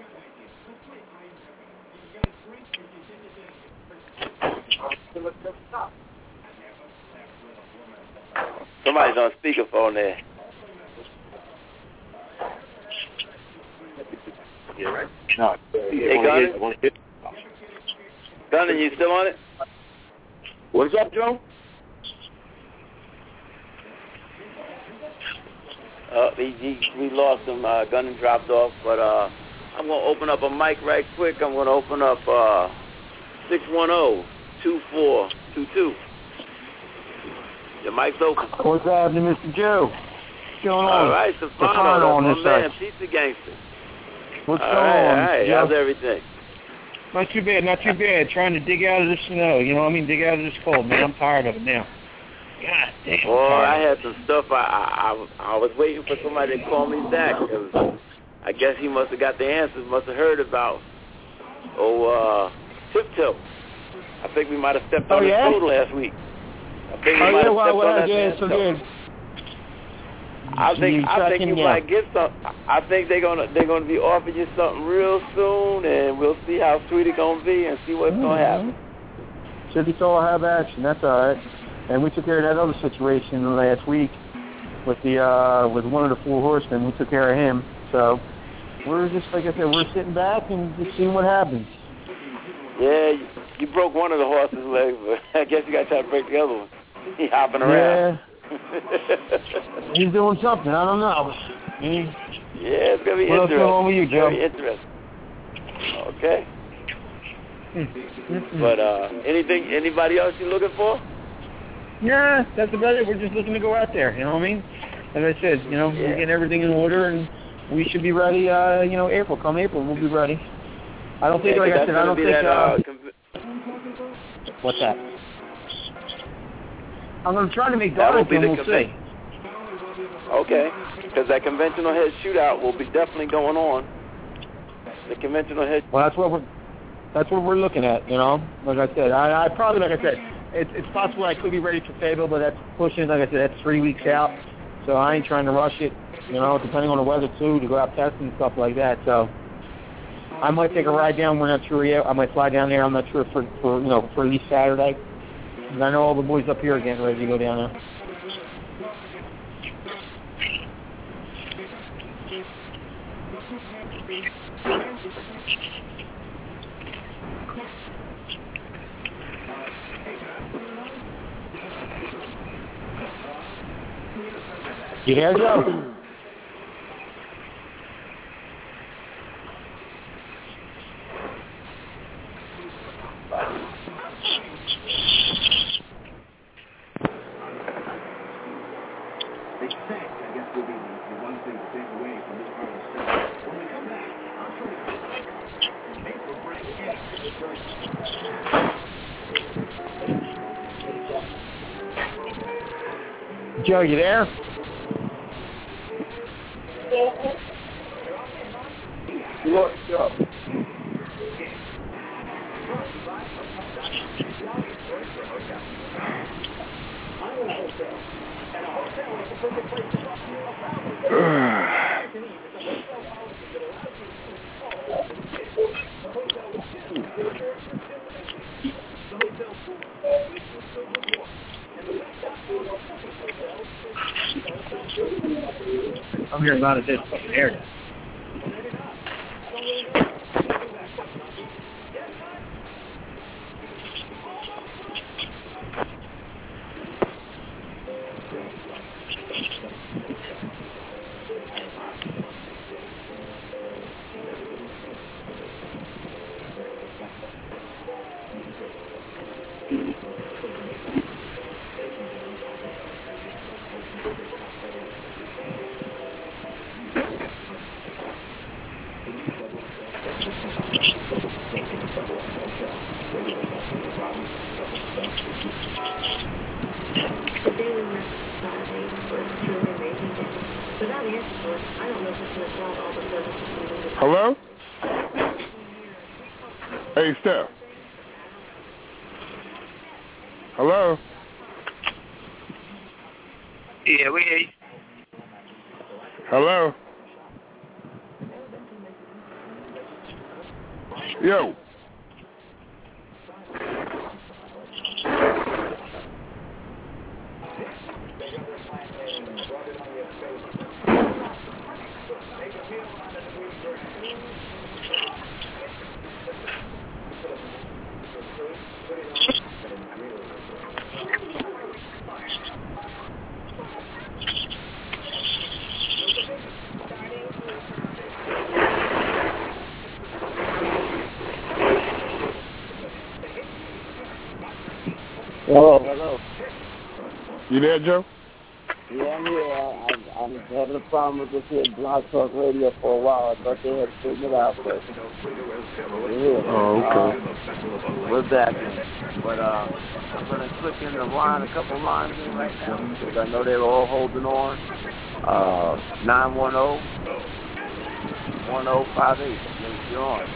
Somebody's on speakerphone there. Yeah, right. No. Hey, Gunner? Gunner, you still on it? What's up, Joe? Uh, he, he, we lost him. Uh, Gunner dropped off, but uh, I'm going to open up a mic right quick. I'm going to open up uh, six one zero, two four two two. The mic's open. What's happening, Mister Joe? What's going on? All right, Stefano, on this man, Pizza Gangster. What's all going right, on? All right, how's everything? Not too bad, not too bad. Trying to dig out of this snow, you know what I mean? Dig out of this cold, man. I'm tired of it now. God damn. Boy, I had some stuff. I, I I was waiting for somebody to call me back because I guess he must have got the answers. Must have heard about oh uh, Tiptoe. I think we might have stepped oh, on yeah? his toe last week. I think we oh might yeah, have well, stepped well, on that yeah, man's so toe. good. I So think you I think you tracking might now? get some. I think they're gonna they're gonna be offering you something real soon, and we'll see how sweet it's gonna be and see what's mm-hmm. gonna happen. Should be all have action. That's all right. And we took care of that other situation last week with the uh, with one of the four horsemen. We took care of him. So we're just like I said, we're sitting back and just seeing what happens. Yeah, you, you broke one of the horse's legs, but I guess you got to try to break the other one. He hopping around. Yeah. He's doing something. I don't know. He, yeah, it's gonna be what interesting. What's going on with you, Joe? Very interesting. Okay. Mm-hmm. But uh, anything, anybody else you looking for? Yeah, that's about it. We're just looking to go out there. You know what I mean? As I said, you know, yeah. we're getting everything in order, and we should be ready. Uh, you know, April. Come April, we'll be ready. I don't think, yeah, like I said, I don't think. That, uh, uh, conv- what's that? I'm going to try to make that will Darlington. be the We'll conven- see. Okay, because that conventional head shootout will be definitely going on. The conventional head. Well, that's what we're. That's what we're looking at. You know, like I said, I, I probably, like I said, it's it's possible I could be ready for Fayetteville, but that's pushing. Like I said, that's three weeks out, so I ain't trying to rush it. you know, depending on the weather too, to go out testing and stuff like that. So I might take a ride down. We're not sure yet. I might fly down there. I'm not sure for, for you know, for at least Saturday. And I know all the boys up here are getting ready to go down there. You there, Joe? Joe, you there? What's up? I'm hearing a lot of this fucking air. Hello? Hey, Steph. Hello? Yeah, we hear you. Hello? Yo. Hello, hello. You there, Joe? Yeah, I'm here. I, I, I'm having a problem with this here Blog Talk Radio for a while. I thought they had figured it out, but we're here. Oh, okay. Uh, we're back in. But uh, I'm going to click in the line, a couple lines in right now, because I know they're all holding on. Uh, nine one zero, one zero five eight. You're on.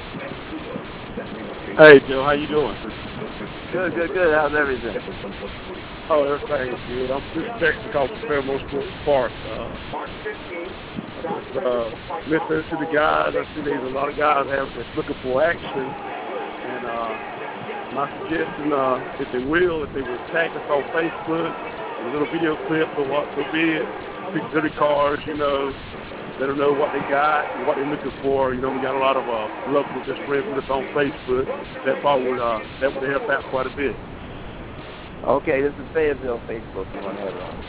Hey, Joe, how you doing? Good, good, good. How's everything? Oh, everything's good. I'm just texting called the Fairmont Sports Park. Uh, uh, listening to the guys, I see there's a lot of guys have, that's looking for action. And uh, my suggestion, uh, if they will, if they will tag us on Facebook, a little video clip of what so be it, auxiliary cars, you know, let them know what they got and what they're looking for. You know, we got a lot of uh, locals just friends with us on Facebook. That probably would, uh, that would help out quite a bit. Okay, this is Fayetteville Facebook you want to have on.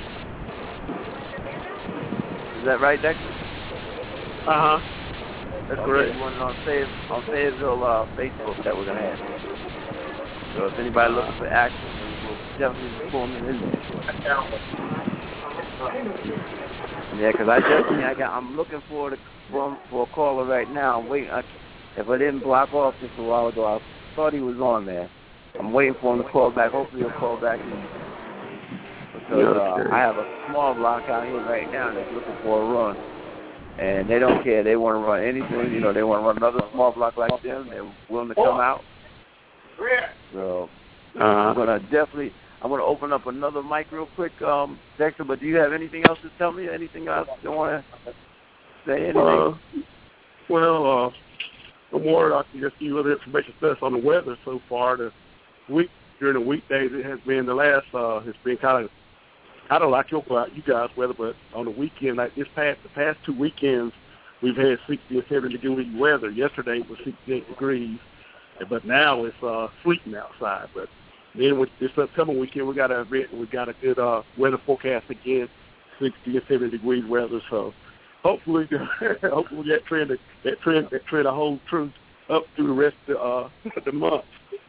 Is that right, Dexter? Uh-huh. That's okay, correct. You want it on, Fay- on Fayetteville uh, Facebook that we're going to have. So if anybody looking for action, we'll definitely pull them in there. Yeah, because I definitely, I got, I'm looking for, the, for for a caller right now. I'm waiting. I, if I didn't block off just a while ago, I thought he was on there. I'm waiting for him to call back. Hopefully he'll call back in. Because uh, I have a small block out here right now that's looking for a run. And they don't care. They want to run anything. You know, they want to run another small block like them. They're willing to come out. So uh-huh. I'm going to definitely, I'm going to open up another mic real quick, um, Dexter, but do you have anything else to tell me? Anything else you want to say? Anything? Uh, well, uh, no more. I can just give you a little information first on the weather so far. The week during the weekdays, it has been the last. Uh, it's been kind of. I don't like your you guys' weather, but on the weekend, like this past the past two weekends, we've had sixty and seventy degree weather. Yesterday it was sixty-eight degrees, but now it's uh, sleeting outside. But then with this upcoming weekend, we got a we got a good uh, weather forecast again, sixty and seventy degree weather. So hopefully, hopefully that trend that trend that trend will hold true up through the rest of the, uh, the month.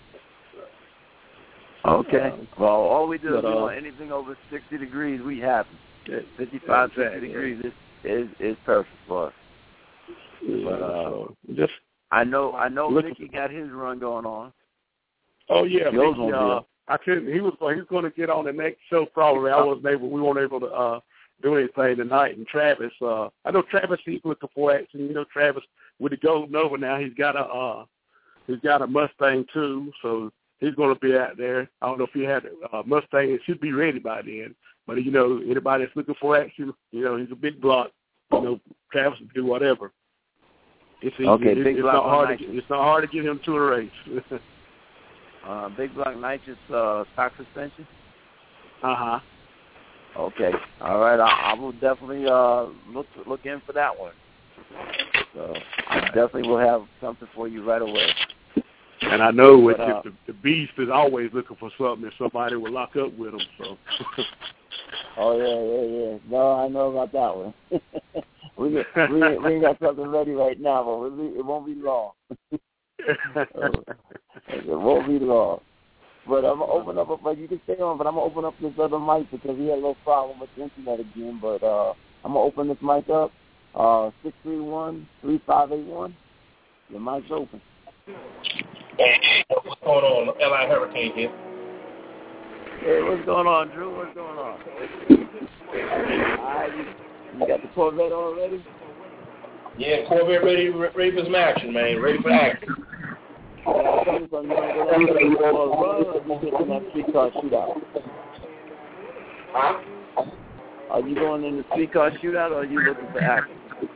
Okay. Um, well, all we do but, is you know, uh, anything over sixty degrees, we have it. fifty-five, exactly, sixty degrees yeah. is, is is perfect for us. Yeah, but uh, so just I know I know look, Mickey got his run going on. Oh yeah, Yours Mickey, won't uh, be I couldn't. He was he's going to get on the next show probably. I wasn't able. We weren't able to uh, do anything tonight. And Travis, uh, I know Travis. He's looking for action. You know, Travis with the Golden Nova now. He's got a uh, he's got a Mustang too. So he's going to be out there. I don't know if he had a Mustang. It should be ready by then. But, you know, anybody that's looking for action, you know, he's a big block. You know, Travis can do whatever. It's easy. Okay, it's, big it's block not hard to nitrous. get, It's not hard to get him to a race. uh, big block nitrous uh, stock suspension? Uh-huh. Okay. All right. I, I will definitely uh, look look in for that one. So I definitely will have something for you right away. And I know But, it, uh, the, the Beast is always looking for something, and somebody will lock up with him. So. Oh yeah, yeah, yeah. No, I know about that one. we, we we ain't got something ready right now, but we'll be, it won't be long. so, it won't be long. But I'm gonna open up. But you can stay on. But I'm gonna open up this other mic because we had a little problem with the internet again. But uh, I'm gonna open this mic up. Uh, six three one three five eight one. The mic's open. Hey, what's going on? L I Hurricane here. Hey, what's going on, Drew? What's going on? All right, you, you got the Corvette already? Yeah, Corvette ready, ready for some action, man. Ready for action. Yeah, I'll tell you something. You want to go down to the uh, run or you get in that streetcar shootout? Huh? Are you going in the streetcar shootout or are you looking for action?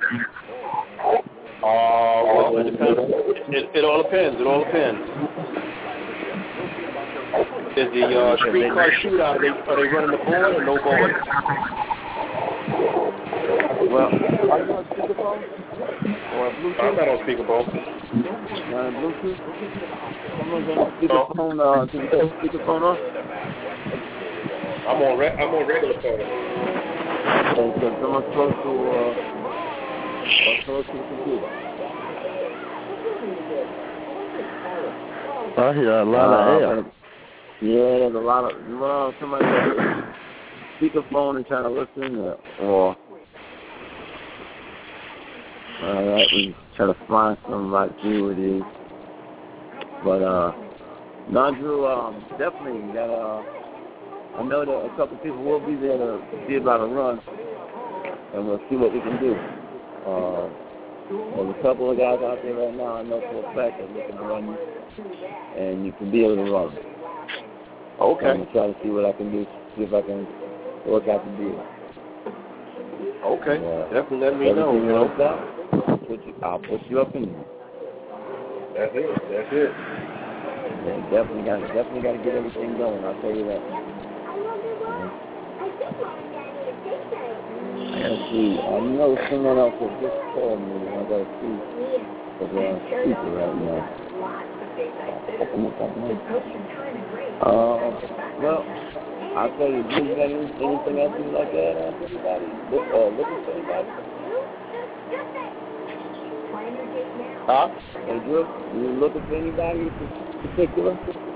Uh, well, it depends. It, it all depends. It all depends. Is the uh, streetcar shootout, are they, are they running the board or no board? Well, are you on speakerphone? Or Bluetooth? I'm not on speakerphone. You're on Bluetooth? Someone's on speakerphone. Uh, can you turn speakerphone on? I'm on, re- I'm on regular phone. Okay, so someone's close to, uh, or close to the computer. I hear a lot uh, of air. Yeah, there's a lot of, well, somebody got a speakerphone and trying to listen, or, or all right, we try to find somebody to do with it. But, uh, no, Drew, um, definitely got, uh, I know that a couple people will be there to see about a run, and we'll see what we can do. Uh, there's a couple of guys out there right now I know for a fact that looking to run you, and you can be able to run. Okay. I'm going to try to see what I can do, see if I can work out the deal. Okay. Uh, definitely let me know, you know. Out, I'll, put you, I'll put you up in there. That's it. That's it. Yeah, definitely got definitely got to get everything going. I'll tell you that. I gotta see. I know someone else that just called me, and I gotta see because they're on speaker right now. Open up that mic. Uh, well, I'll tell you, do you got any, anything else you'd like to add on to anybody? Look, uh, looking for anybody? Huh? Hey, Drew, you looking for anybody in particular?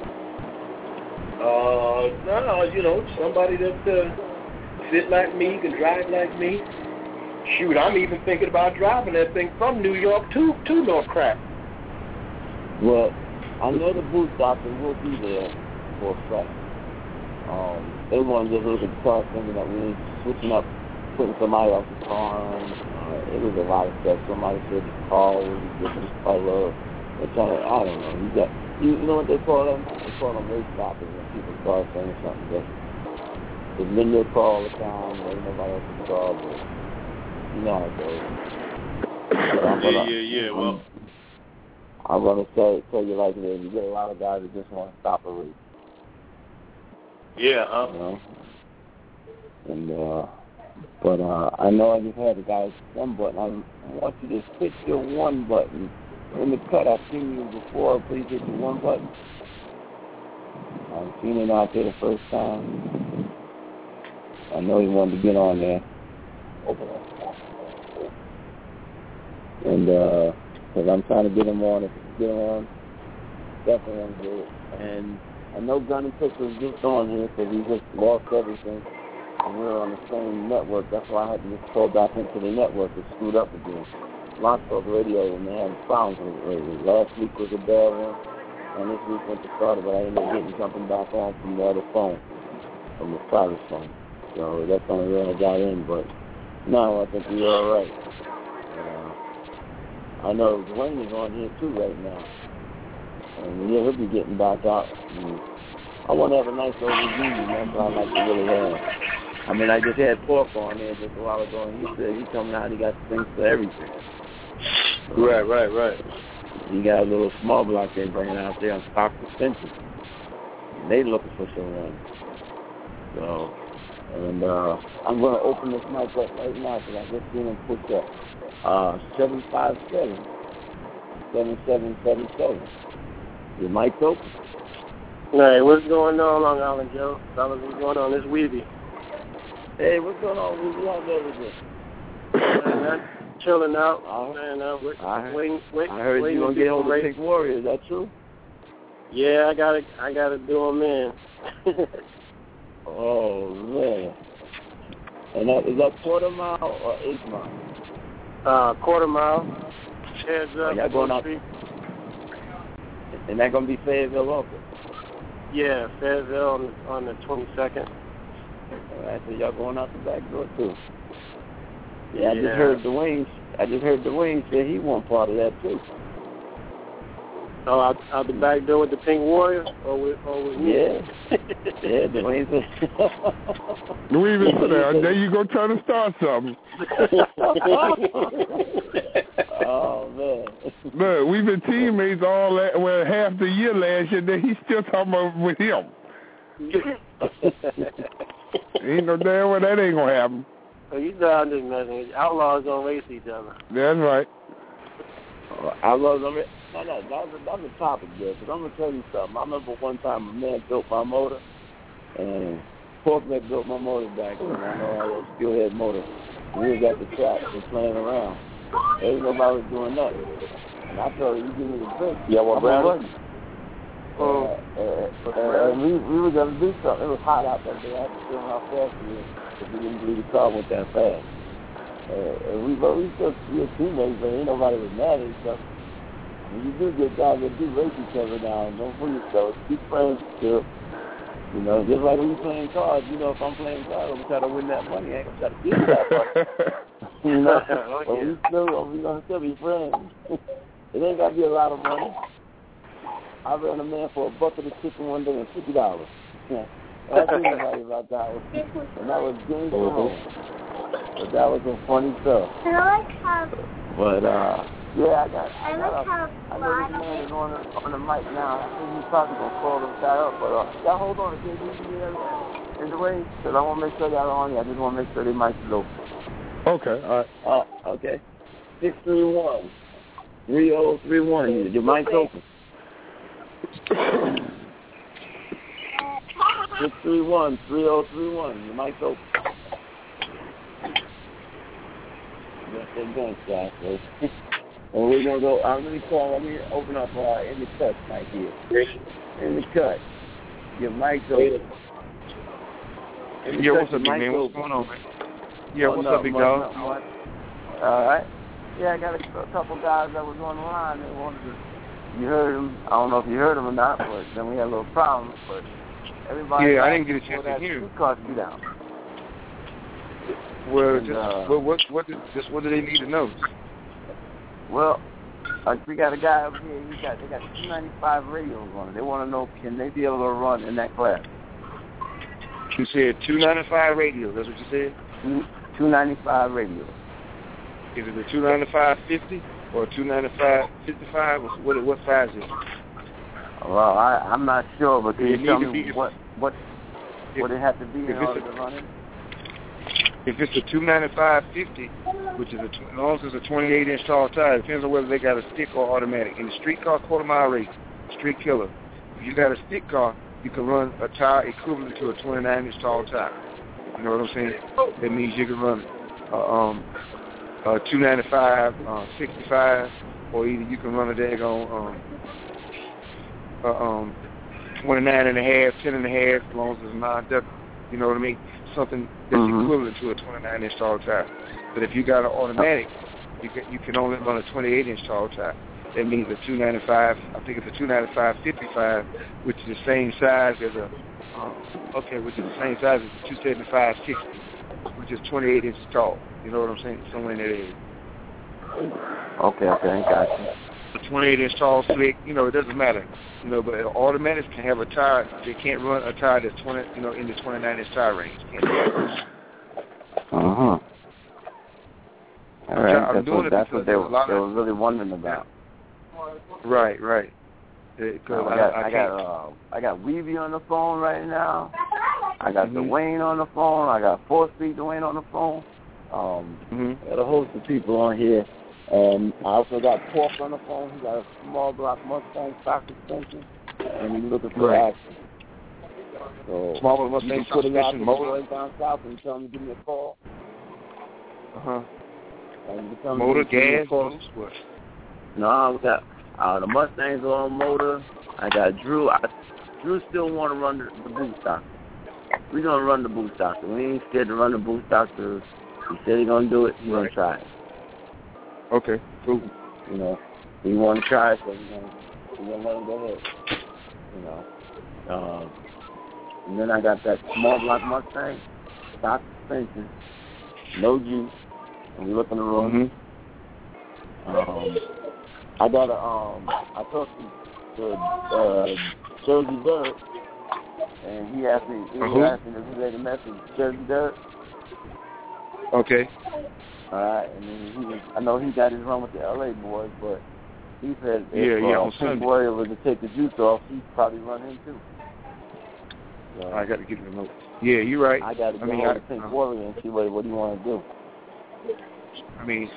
Uh, no, you know, somebody that uh, sit like me, can drive like me. Shoot, I'm even thinking about driving that thing from New York to to North Crack. Well, I know the booth doctor will be there for a fact. Um, they want to just look at the car, thinking that we were switching up, putting somebody off the car. Uh, it was a lot of stuff. Somebody said the car was a different color. It's all, I don't know. You got, you, you know what they call them? They call them race stoppers when people start saying something different. There's been their call all the time, and ain't nobody else can call, but you know how it goes. Yeah, gonna, yeah, yeah. Well, I'm gonna say, tell you like it is. You get a lot of guys that just want to stop a race. Yeah, huh? You know? And uh, but uh, I know I just had the guy's one button. I want you to hit your one button in the cut. I've seen you before. Please hit your one button. I've seen him out there the first time. I know he wanted to get on there. Open up. And uh, because I'm trying to get him on. If he can get on, definitely want to do it. And I know Gunny Cook was just on here because he just lost everything. And we were on the same network. That's why I had to just call back into the network. It screwed up again. Lots of radio, and they had problems with it lately. Last week was a bad one, and this week went to start, but I ended up getting something back on from the other phone, from the private phone. So that's the only way I got in, but no, I think we're all right. Uh, I know Dwayne is on here too right now. And yeah, he'll be getting back out. And I want to have a nice old reunion. That's what I like to really have. I mean, I just had Pork on there just a while ago, and he said he told me how he got things for everything. So, right, right, right. He got a little small block they bringing out there on Stock Suspension. They looking for someone. So, and uh, I'm going to open this mic up right now because I just seen him push up. Uh, seven five seven, seven seven seven seven. Your mic's open. Hey, what's going on, Long Island Joe? Fellas, what's going on? This Weezy. Hey, what's going on, Weezy? How's everything? Man, chilling out. Uh, man, uh, wait, I, wait, wait, I heard waiting you gonna to get hold of race. Pink Warrior. Is that true? Yeah, I gotta, I gotta do them in. Oh man. And that, is that quarter mile or eighth mile? Uh, quarter mile. Heads Oh, up. y'all going out? And that gonna be Fayetteville local? Yeah, Fayetteville on the, on the twenty-second. All right, so y'all going out the back door too? Yeah, yeah. I just heard Dwayne. I just heard Dwayne say he want part of that too. Oh, out, out the back door with the Pink Warrior, or with, or with me? Yeah, yeah, Dwayne said. Dwayne said, there you go, trying to start something. Oh man. Look, we've been teammates all that, well half the year last year. Then he's still talking about with him. Ain't no damn well that ain't gonna happen. Oh, you know I'm just messing with you. Outlaws don't race each other. That's right. Uh, Outlaws don't race. No, no, that was a, that was a topic there. Because I'm gonna tell you something. I remember one time a man built my motor, and Porkneck built my motor back then. I know I had a steelhead motor. We was at the track and playing around. Ain't nobody was doing nothing. And I told her, you give me the drink. Yeah, what brand? Uh, uh, uh, and we, we were going to do something. It was hot out that day. I had to film how fast we were because we didn't believe the car went that fast. Uh, and we, but we still we were teammates, but ain't nobody was mad at each other. When you do get guys that do race each other now, don't fool yourself. Keep friends still. You know, just like when you playing cards, you know, if I'm playing cards, I'm trying to win that money. I ain't going to try to get that money. You know, oh, but yeah. we still, we're going to still be friends. It ain't got to be a lot of money. I ran a man for a bucket of chicken one day and fifty dollars. Yeah. I think anybody about that one. And that was James Jerome. But that was some funny stuff. And I like how... But, uh, yeah, I got... I, I got like a, how... I know this man is on the, on the mic now. I think he's probably going to call this guy up. But, uh, y'all hold on. Can you do that in the way? Because I want to make sure y'all are on here. I just want to make sure they mics is open. Okay, all right. Uh, okay. six three one, three oh three one. Your mic's open. six three one, three oh three one. Your mic's open. That's that gun shot, folks. And we're going to go, I'm going to call, let me open up uh, in the cut right here. In the cut. Your mic's open. Yeah, what's up, big man? What's going on, man? Yeah, oh, what's no, up, big much, dog? All right. Yeah, I got a, a couple guys that was on the line. They wanted to, you heard them. I don't know if you heard them or not, but then we had a little problem. But everybody. Yeah, I didn't get a chance to hear. Two cars be down. Well, and, just uh, well, what what did, just what do they need to know? Well, Like we got a guy over here. He got they got two ninety-five radios on it. They want to know can they be able to run in that class? You said two ninety-five radios. That's what you said. two ninety-five radios. Is it the two ninety-five fifty or two ninety-five fifty-five? What what, what size is it? Well, I I'm not sure, but can you It tell need to me be- what what if- what it have to be in if it's order a- to run it? If it's a two ninety-five fifty, which is a tw- as long as it's a twenty-eight inch tall tire, it depends on whether they got a stick or automatic. In the street car quarter mile race, street killer, if you got a stick car, you can run a tire equivalent to a twenty-nine inch tall tire. You know what I'm saying? That means you can run uh, um, uh, two ninety-five, uh, sixty-five, or either you can run a daggone um, uh, um, twenty-nine and a half, ten and a half, as long as it's non-duct. You know what I mean? Something that's Mhm. equivalent to a twenty-nine inch tall tire. But if you got an automatic, you can, you can only run a twenty-eight inch tall tire. That means a two ninety-five, I think it's a two ninety-five fifty-five, which is the same size as a, uh, okay, which is the same size as a two seventy-five sixty, which is twenty-eight inches tall. You know what I'm saying? Somewhere in that area. Okay, okay, gotcha. A twenty-eight inch tall slick, you know, it doesn't matter. You know, but automatics can have a tire. They can't run a tire that's twenty, you know, in the twenty-nine inch tire range. Can't do that. Uh huh. All right, I'm that's doing what it that's because what they there's a were lot they of- were really wondering about. Right, right. Because I I, got I, I, can't. got uh, I got Weavy on the phone right now. I got Mhm. Dwayne on the phone. I got Fourth Street Dwayne on the phone. Um, Mhm. I got a host of people on here. Um, I also got Pork on the phone. He got a small block Mustang stock suspension, and he's looking for Right. action. So Small block you Mustang can put it out to suspension, the motor. boys down south and tell them to give me a call. Uh huh. And you can tell them Motor, to give me a gas, call. boost, what? No, I got uh, the Mustangs are on motor. I got Drew. I, Drew still want to run the, the boost doctor. We're gonna run the boost doctor. We ain't scared to run the boost doctor. He said he's gonna do it. He's gonna try it. Okay, cool. You know, he want to try it, so we're gonna we're gonna let him go ahead. You know, um, and then I got that small block Mustang, stock suspension, no juice, and we look in the room. Mm-hmm. Um, I got a um, I talked to, to uh, Jersey Dirt, and he asked me, he Uh-huh. asked me to relay the message. Jersey Dirt. Okay. All right, and then he was, I know he got his run with the L A boys, but he said if Yeah, yeah, uh, on Pink Sunday. Warrior was to take the juice off, he'd probably run him too. So I got to get the note. Yeah, you're right. I got to I go mean, hold I, the Pink uh, Warrior and see what what do you want to do. I mean,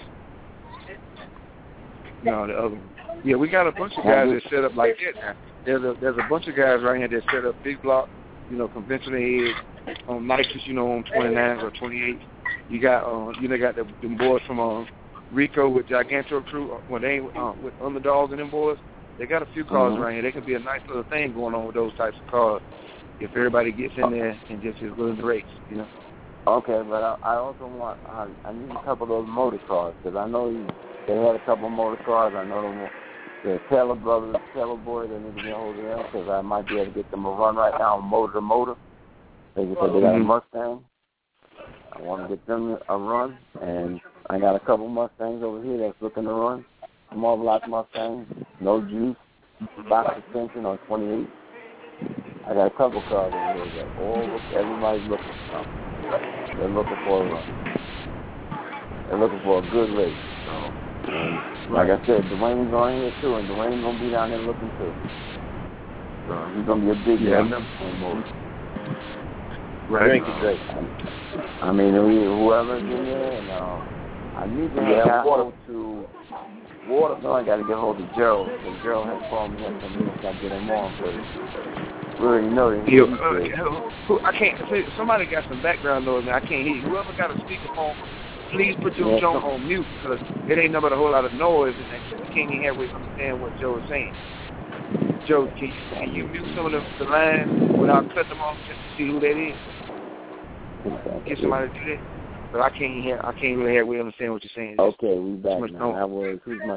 no, the other one. Yeah, we got a bunch of guys that set up like that now. There's a there's a bunch of guys right here that set up big block, you know, conventional heads on Nike's, you know, on twenty-nines or twenty-eights. You got, uh, you know, got the them boys from uh, Rico with Giganto Crew. When they ain't uh, with Underdogs and them boys, they got a few cars Mhm. around here. They can be a nice little thing going on with those types of cars if everybody gets in there and just is willing to race, you know. Okay, but I, I also want I, I need a couple of those motor cars because I know you, they had a couple of motor cars. I know them, the Taylor brothers, Taylor boys. They need to get hold of them because I might be able to get them a run right now on motor to motor. They just said they got a Mhm. Mustang. I want to get them a run, and I got a couple Mustangs over here that's looking to run. Small block Mustangs, no juice, box suspension on twenty-eight. I got a couple cars over here that all look, everybody's looking for something. They're looking for a run. They're looking for a good race. So, and like I said, Dwayne's on here too, and Dwayne's gonna be down there looking too. So he's gonna be a big Yeah, guy. I know. Right. Thank you, Drake. I mean, whoever's in there, and uh, I need to Yeah, get water. hold to water. No, I got to get hold of Gerald. Because Gerald has called me up and I got to get him on. But we already know that he's Yo, uh, who, I can't say somebody got some background noise and I can't hear you. Whoever got a speakerphone, please put your Yeah, Joe some- on mute because it ain't nothing but a whole lot of noise and we can't even have we understand what Joe is saying. Joe, can you, can you mute some of the, the lines without cutting them off just to see who that is? Get somebody to do that. But I can't hear. I can't really have we understand what you're saying. Just Okay, we back much now. noise. That was who's my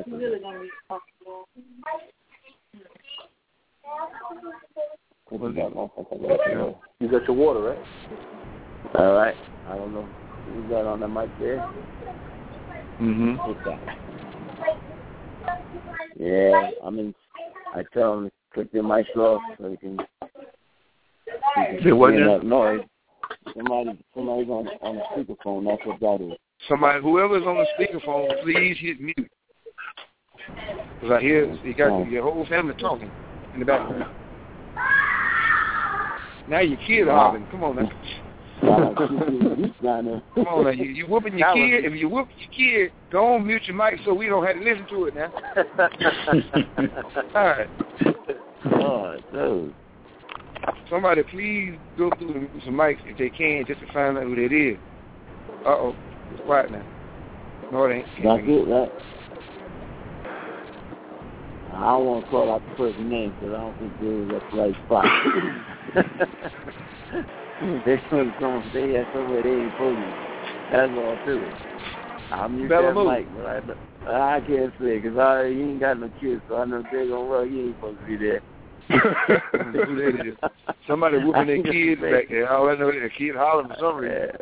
You got your water, right? All right. I don't know who's that on the mic there. Mm-hmm. Who's that? Yeah, I mean, I tell them to click their mics off so they can, they can hear that noise. Somebody, somebody's on on the speakerphone. That's what that is. Somebody, whoever's on the speakerphone, please hit mute. Because I hear you got oh. your whole family talking in the background. Now your kid wow. hollering. Come on now. Come on now. You, you whooping your kid. If you whoop your kid, go on mute your mic so we don't have to listen to it now. All right. Oh, dude. Somebody please go through some mics if they can just to find out who that is. Uh-oh. It's quiet now. No, it ain't. That's it, right? I don't want to call out the person's name because I don't think they're at the right spot. They're going to come stay at somewhere they ain't supposed to. That's all to it. I'll mute that mic, but I, I can't say because I he ain't got no kids, so I know they're going to run. He ain't supposed to be there. Who that is? Somebody whooping their kids back there. All I know is a kid hollering for some reason.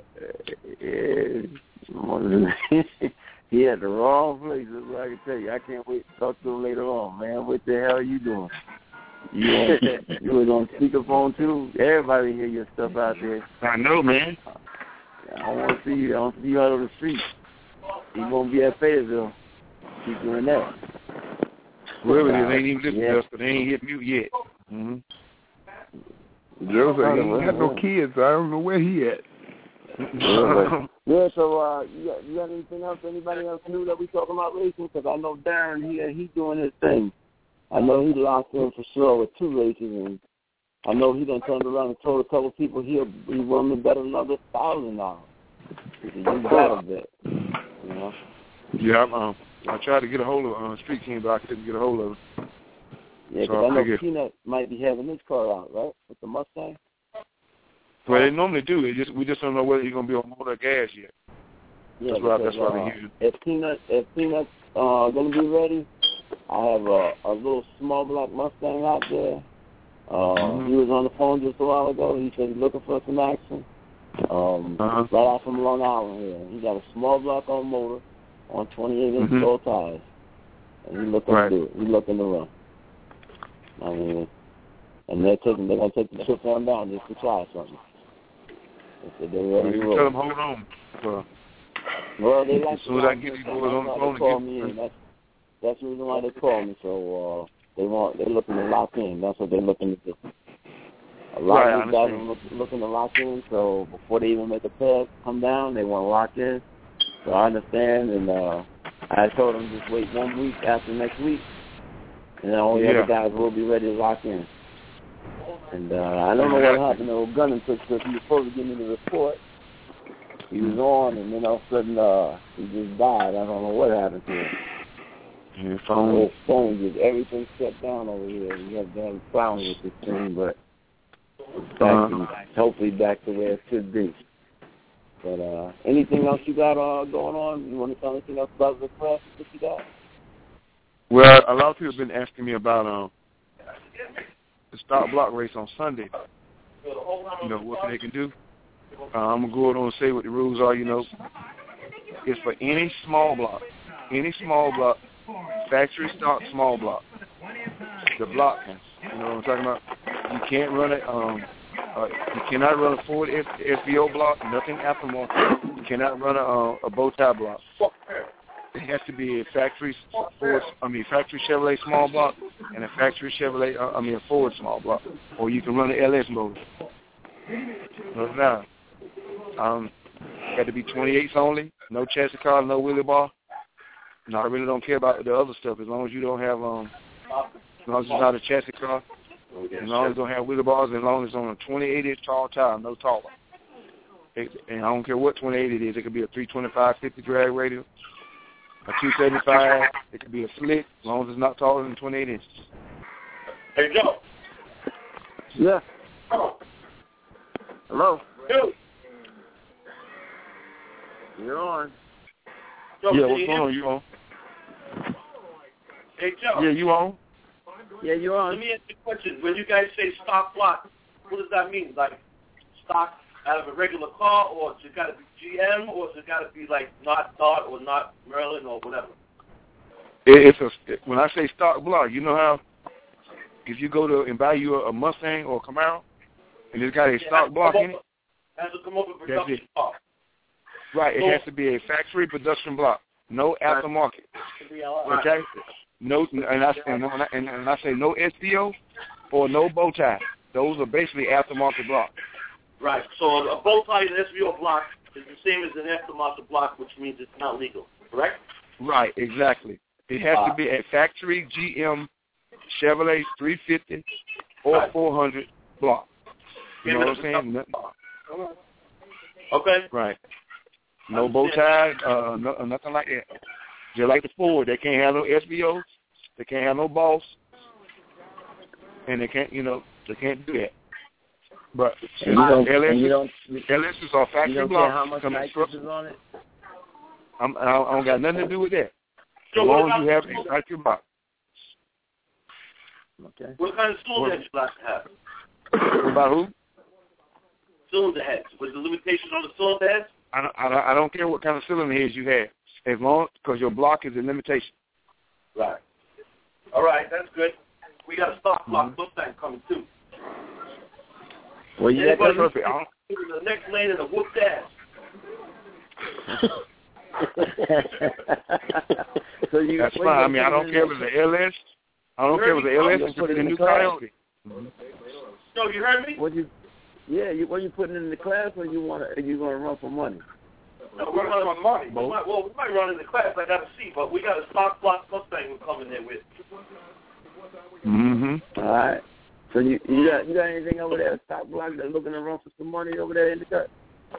Yeah. He had the wrong place, that's what I can tell you. I can't wait to talk to him later on, man. What the hell are you doing? You on, you was on speakerphone, too? Everybody hear your stuff out there. I know, man. I don't want to see you. I don't see you out on the street. You won't be at Fayetteville. Keep doing that. Whoever it is ain't even listening to us, but they ain't hit mute yet. Mm-hmm. Joe said he ain't got no kids. I don't know where he at. Yeah, yeah, so uh, you, got, you got anything else? Anybody else new that we talking about racing? Because I know Darren, he he doing his thing. I know he locked in for sure with two races, and I know he done turned around and told a couple of people he'll be willing to bet another thousand dollars. You got a bet, you know. Yeah, I'm, um, I tried to get a hold of uh, Street King, but I couldn't get a hold of him. Yeah, because so I, I know Peanut might be having his car out, right, with the Mustang. Well, they normally do. It just we just don't know whether he's gonna be on motor or gas yet. Yeah, that's why because, that's why uh, they use. If Peanut, if Peanut's uh, gonna be ready, I have a, a little small black Mustang out there. Uh, mm-hmm. He was on the phone just a while ago. He said he's looking for some action. Um, uh-huh. Right out from Long Island here. He got a small block on motor on twenty-eight inch mm-hmm. tall tires, and he looking right. to do it. He looking to run. I mean, and they're taking they're gonna take the trip on down just to try something. They said they're ready to roll. Tell them hold on. Well, well they like as soon as I get these boys on the phone, call me in. That's that's the reason why they call me. So uh, they want they're looking to lock in. That's what they're looking to do. A lot right, of these guys are look, looking to lock in. So before they even make a pass come down, they want to lock in. So I understand, and uh, I told them just wait one week after next week, and all the yeah. other guys will be ready to lock in. And uh, I don't know what happened to old Gunning because he was supposed to give me the report. He was on, and then all of a sudden uh, he just died. I don't know what happened to him. His phone, his phone, just everything shut down over here. We have damn problems with this thing, but it's back uh-huh. to, hopefully back to where it should be. But uh, anything else you got uh, going on? You want to tell anything else about the class that you got? Well, a lot of people have been asking me about um, the start block race on Sunday. You know, what they can do. Uh, I'm going to go on and say what the rules are, you know. It's for any small block. Any small block. Factory stock small block. The block, you know what I'm talking about? You can't run it. Um, uh, you cannot run a Ford S V O block, nothing aftermarket. You cannot run a, uh, a bow tie block. It has to be a factory Ford, I mean factory Chevrolet small block and a factory Chevrolet, uh, I mean a Ford small block, or you can run an L S motor. No, now, um, got to be twenty-eights only. No chassis car, no wheelie bar. No, I really don't care about the other stuff as long as you don't have um, as long as it's not a chassis car, as long as you don't have wheelie bars, as long as it's on a twenty-eight inch tall tire, no taller. It, and I don't care what twenty-eight it is. It could be a three twenty-five fifty drag radius, a two seventy-five. It could be a slick, as long as it's not taller than twenty-eight inches. Hey, Joe. Yeah. Hello. Dude. You're on. Joe, yeah, what's going on? You on? Hey, Joe. Yeah, you on? Yeah, you're on. Let me ask you a question. When you guys say stock block, what does that mean? Like stock out of a regular car, or has it got to be G M, or has it got to be like not Dart or not Merlin or whatever? It's a when I say stock block, you know how if you go to and buy you a, a Mustang or a Camaro, and it's got a Yeah, stock block in it. Has to come up with That's production it. block. Right, it So- has to be a factory production block, no aftermarket. Right. Okay, no, and I and when I, and, and I say no S P O or no bow tie. Those are basically aftermarket blocks. Right. So a bow tie and S V O block is the same as an aftermarket block, which means it's not legal. Correct? Right, exactly. It has Uh, to be a factory G M Chevrolet three fifty or Right. four hundred block. You Yeah, know what but I'm saying? it's Okay. Right. No bow tie, uh, no, nothing like that. Just like the Ford, they can't have no S V Os, they can't have no boss, and they can't, you know, they can't do that. But And you don't, L S and you don't, L S is our you factory don't block. care how much Come nitrous from- is on it? I'm, I don't I don't got nothing to do with that. So As what long as you about- have a factory block. Okay. What kind of cylinder heads you like to have? What about who? Cylinder heads. With the limitations on the cylinder heads? I don't, I don't, I don't care what kind of cylinder heads you have, as long because your block is a limitation. Right. All right, that's good. We got a stock block Mm-hmm. Mustang coming too. Well, you got Anybody that perfect. I don't- in the next lane and a whooped ass. So you, That's what fine. you I mean, I gonna don't put care in if it's an L S. I don't care if it's an L S. You It's put it a in new the class? Coyote. No, you heard me? What you? Yeah, you what you putting in the class, or you want to? Are you going to run for money? No, we're running on money. We Both. might, well, we might run in the class. I got to see, but we got a stock block Mustang we're coming there with. Mm-hmm. All right. So you you got you got anything over there? Stock block that's looking to run for some money over there in the cut?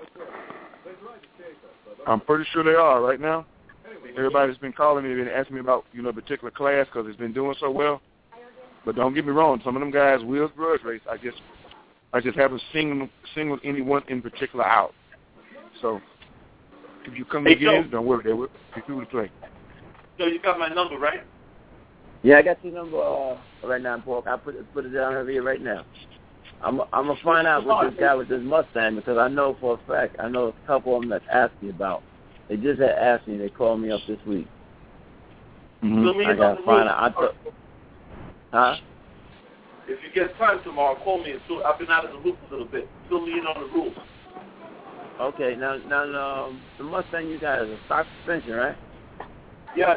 I'm pretty sure they are right now. Everybody's been calling me, they've been asking me about, you know, a particular class because it's been doing so well. But don't get me wrong, some of them guys will grudge race. I just, I just haven't singled, singled anyone in particular out. So if you come Hey, again, Joe. don't worry, they will be through the play. So you got my number, right? Yeah, I got your number uh, right now, Pork. I put it put it down over here right now. I'm I'm gonna find out what this guy with this Mustang, because I know for a fact I know a couple of them that asked me about. They just had asked me. They called me up this week. Mm-hmm. I gotta find out. I th- huh? If you get time tomorrow, call me and fill, I've been out of the loop a little bit. Fill me in on the rules. Okay. Now now um, the Mustang you got is a stock suspension, right? Yes.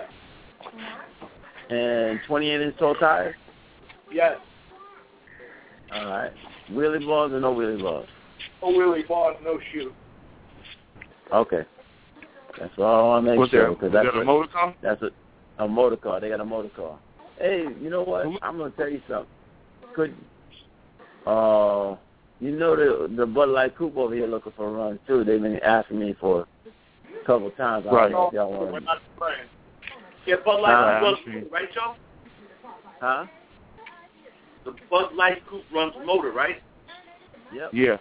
And twenty-eight inch tall tires. Yes. All right. Wheelie bars or no wheelie bars? No wheelie bars, no shoe. Okay. That's all I want to make What's sure. that? Cause Is that's that a what- motor car? That's a, a motor car. They got a motor car. Hey, you know what? I'm gonna tell you something. Could uh, you know the the Bud Light Coupe over here looking for a run too? They've been asking me for a couple of times. I Right. don't know if y'all We're want. not playing. Yeah, Bud Light Huh? runs motor, right, Joe? Huh? The Bud Light Coupe runs motor, right? Yep. Yeah.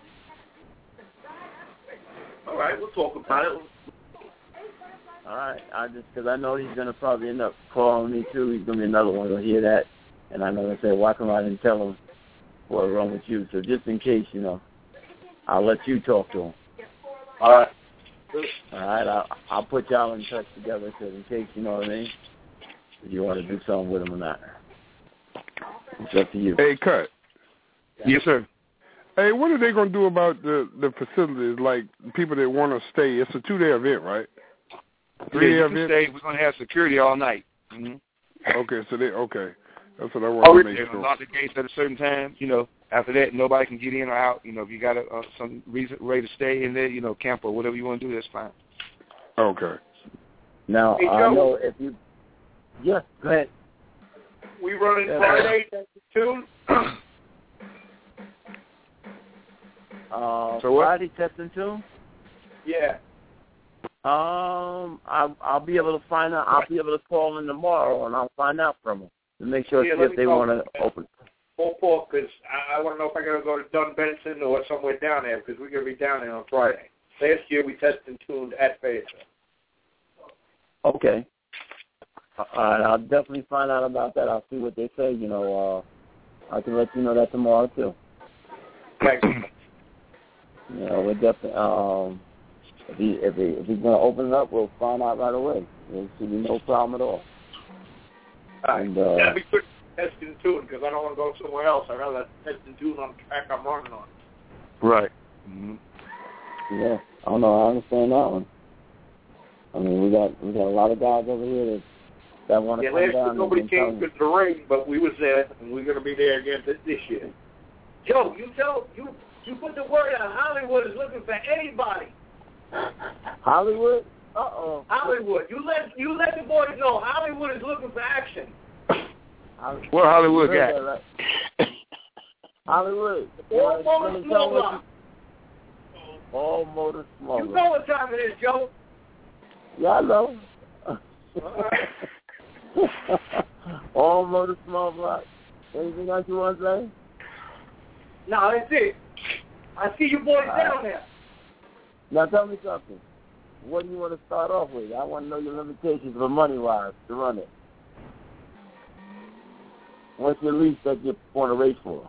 All right, we'll talk about it. All right. I just because I know he's gonna probably end up calling me too. He's gonna be another one to hear that, and I'm gonna say, why come I didn't tell him what's wrong with you? So just in case, you know, I'll let you talk to him. All right. All right. I'll, I'll put y'all in touch together, so in case, you know what I mean, if you want to do something with him or not. It's up to you. Hey, Cut. Yes, sir. Hey, what are they going to do about the, the facilities, like people that want to stay? It's a two-day event, right? Three-day Yeah, you can event? stay. We're going to have security all night. Mm-hmm. Okay, so they, okay. That's what I Oh, want to make they're sure. lock the gates at a certain time. You know, after that, nobody can get in or out. You know, if you got a, uh, some reason way to stay in there, you know, camp or whatever you want to do, that's fine. Okay. Now, Hey, I Joe. know if you... Yeah, go ahead. We running Yeah, Friday, June. Uh, So what? Friday, testing too? Yeah. Um, I'll, I'll be able to find out. I'll be able to call in tomorrow, and I'll find out from them to make sure Yeah, see let if me they know. want to open. Ballpark, because I, I want to know if I got to go to Dunn Benson or somewhere down there, because we're going to be down there on Friday. Last year we tested and tuned at Fayetteville. Okay. All right, I'll definitely find out about that. I'll see what they say. You know, uh, I can let you know that tomorrow too. Thank you. You know, we're definitely. Um, if he if he if he's going to open it up, we'll find out right away. There should be no problem at all. All right. And, uh, That'd be quick testing and tune because I don't want to go somewhere else. I'd rather test and tune on the track I'm running on. Right. Mm-hmm. Yeah, I don't know. I understand that one. I mean, we got we got a lot of guys over here that that want to Yeah, come last down. year nobody and came to the ring, but we was there, and we're going to be there again this, this year. Joe, you tell you you put the word out. Hollywood is looking for anybody. Hollywood? Uh oh. Hollywood, you let you let the boys know. Hollywood is looking for action. What Hollywood Really, got? right? Hollywood. All motor small block. All motor small You block. know what time it is, Joe. Yeah, I know. All motor small block. Anything else you want to say? No, that's it. I see you boys All down right. there. Now tell me something. What do you want to start off with? I want to know your limitations for money-wise to run it. What's your least that you want to race for?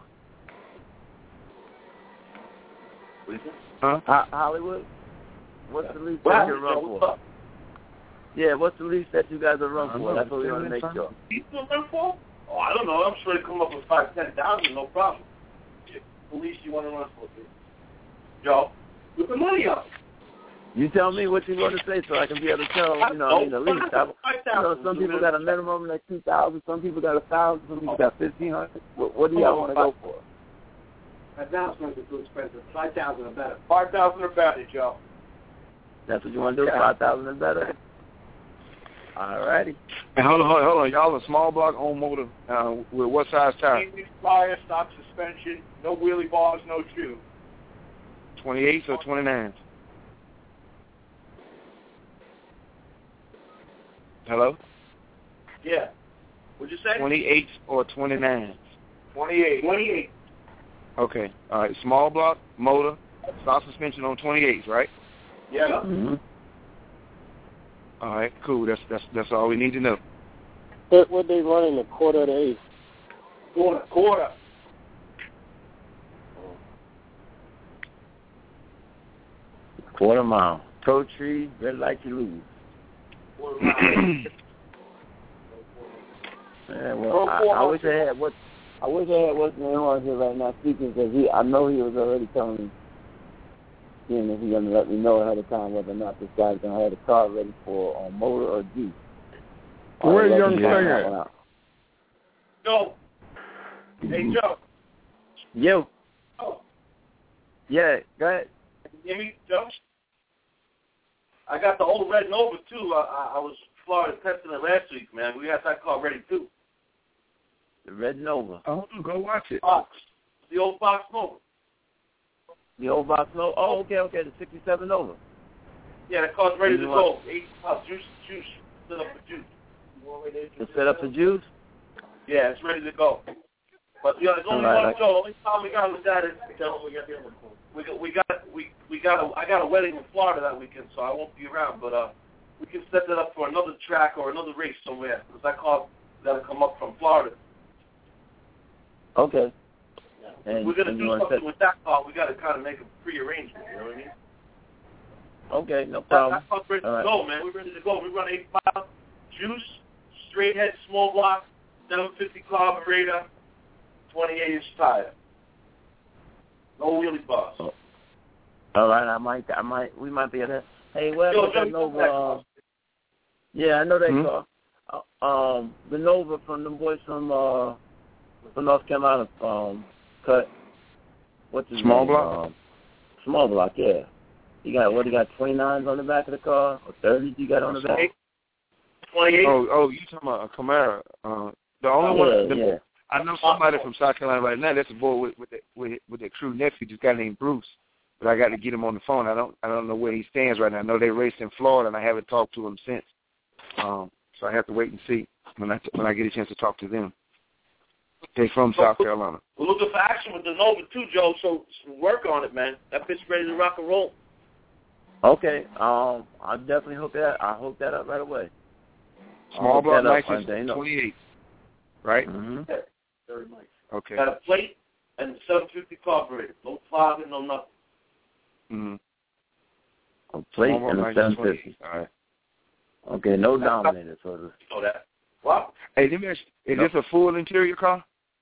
Huh? Ho- Hollywood? What's the least What that you happened, run Joe? for? Yeah, what's the least that you guys will run for? know. That's what we want to make sure. People run for? Oh, I don't know. I'm sure they come up with five, ten thousand, no problem. The least you want to run for, Joe? Put the money up. You tell me what you want to say so I can be able to tell, you know, I mean, the least. I, you know, some people got a minimum like two thousand, some people got a thousand, some people got fifteen hundred. What, what do y'all want to go for? That announcement is too expensive. Five thousand or better. Five thousand or better, Joe. That's what you want to do, five thousand and better? All righty. Hey, hold on, hold on, hold on. Y'all a small block on motor uh, with what size tire? Fire, stock suspension, no wheelie bars, no shoe. twenty-eights or twenty-nines? Hello? Yeah. What'd you say? twenty-eights or twenty-nines? twenty-eight. twenty-eight. Okay. All right. Small block, motor, stock suspension on twenty-eights, right? Yeah. Mm-hmm. All right. Cool. That's that's that's all we need to know. What what they running a quarter to eight? Quarter. Quarter. Quarter mile. Pro tree, red light, you lose. Quarter mile. Yeah, well, I, I wish I had what I wish I had what's name on here right now speaking because he I know he was already telling me, seeing if he's gonna let me know ahead of time whether or not this guy's gonna have the car ready for on motor or Jeep. Where I'll young let you thing find that at? one out. Joe. Hey, Joe. Yo. Oh. Yeah, go ahead. Hear me, Joe? I got the old Red Nova, too. I, I, I was Florida testing it last week, man. We got that car ready, too. The Red Nova. Oh, go watch it. Fox. The old Fox Nova. The old box Nova. Oh, okay, okay, the sixty-seven Nova. Yeah, that car's ready You to want- go. Eight uh, juice, juice, set up for juice. To set up the juice? Yeah, it's ready to go. But yeah, there's only All right, one I- show. Only time we got with that is because we got the other one. We got we got we we got a, I got a wedding in Florida that weekend, so I won't be around. But uh, we can set that up for another track or another race somewhere because that car got to come up from Florida. Okay. And, If we're gonna and you do want something to with that car. We got to kind of make a pre-arrangement. You know what I mean? Okay, no That, problem. that car's ready All to right. go, man. We're ready to go. We run eight mile juice, straight head, small block, seven fifty carburetor, twenty-eight inch tire. No wheelie bars. Oh. All right, I might, I might, we might be able to. Hey, well, Yo, what's that Joe, Nova? that Uh, yeah, I know that Hmm? car. Uh, um, the Nova from the boys from uh, from North Carolina. Um, cut. What's his Small name? block? Um, small block, yeah. He got what? He got twenty-nines on the back of the car, or thirties? He got on the back. twenty-eight. Oh, oh, you talking about a Camaro? Uh, the only Yeah, one. The, yeah. I know somebody from South Carolina right now. That's a boy with with, the, with with that crew nephew, this guy named Bruce. But I got to get him on the phone. I don't I don't know where he stands right now. I know they raced in Florida, and I haven't talked to him since. Um, so I have to wait and see when I when I get a chance to talk to them. They're from South Carolina. We're looking for action with the Nova too, Joe. So, so work on it, man. That bitch ready to rock and roll. Okay. Um, I'll definitely hook that. I'll hook that up right away. I'll Small hook block that up license, one day, no. twenty-eight, right? Mm-hmm. Yeah, very nice. Okay. Got a plate and the seven fifty carburetor. No clogging, no nothing. Mm-hmm. A plate Small block and a license, seven fifty. twenty-eight. All right. Okay, no dominator, so the You know that. What? Hey, let me ask you, is No. this a full interior car?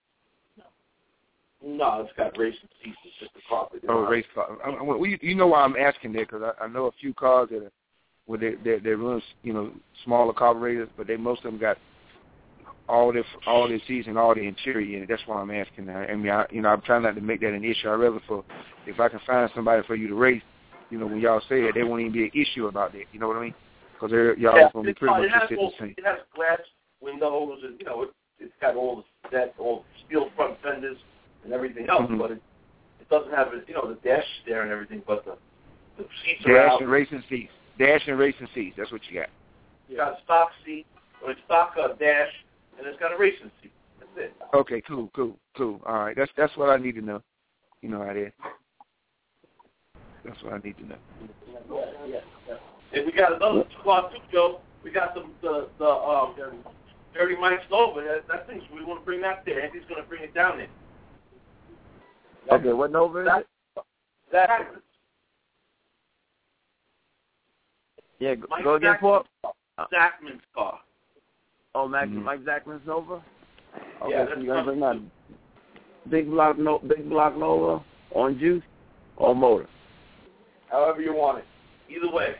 No, it's got racing seats. It's just a carpet. Oh, race car. I, I, well, you, you know why I'm asking that, because I, I know a few cars that are, where they, they, they run, you know, smaller carburetors, but they most of them got all their all their seats and all the interior in it. That's why I'm asking. I, I mean, I, you know, I'm trying not to make that an issue. I'd rather for, if I can find somebody for you to race, you know, when y'all say it, there won't even be an issue about that. You know what I mean? Because y'all yeah, going to be it's pretty fine. much It has, just all, the same. it has glass windows, and you know, it, it's got all the that all steel front fenders and everything else, Mm-hmm. but it it doesn't have you know the dash there and everything, but the the seats are Dash out. and racing seats. Dash and racing seats. That's what you got. It's got a stock seat, or a stock uh, dash, and it's got a racing seat. That's it. Okay, cool, cool, cool. All right, that's that's what I need to know. You know how that is. That's what I need to know. Yeah, yeah. And we got another squad too, Joe. We got the the, the um Dirty Mike's Nova. That, that thing's we want to bring that there. Andy's going to bring it down there. Okay, what Nova is it? That Yeah, go, Mike go again, Paul. Zachman's car. Oh, Mac, Mm-hmm. Mike Zachman's Nova. Okay, Yeah, so that's you're gonna bring something. that big block, no, big block Nova on juice or motor? However you want it. Either way.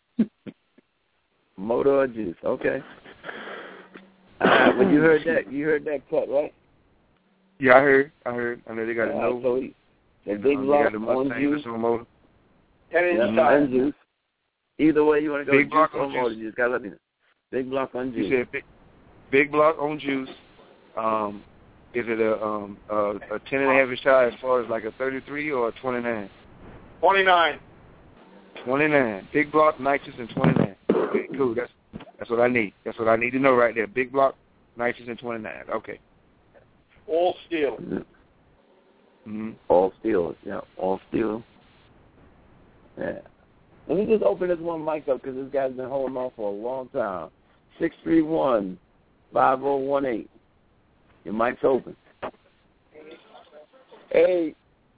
Motor or juice? Okay. All right, well, you heard that. You heard that cut, right? Yeah, I heard. I heard. I know they got a Uh, Nova. so he, the big Um, block they got the on Mustang juice. with some motor. Ten inch Yeah, tires. and juice. Either way you want to go, Big juice block or on motor. juice. You just gotta let me know. Big block on juice. You said big, big block on juice. Um, is it a um a, a ten and a half inch tire as far as like a thirty-three or a twenty-nine? Twenty-nine. Twenty-nine. Big block, nitrous, and twenty-nine. Okay, cool. That's that's what I need. That's what I need to know right there. Big block, nitrous, and twenty-nine. Okay. All steel. Mm-hmm. All steel. Yeah, all steel. Yeah. Let me just open this one mic up because this guy's been holding on for a long time. six three one, five oh one eight. Your mic's open. Hey.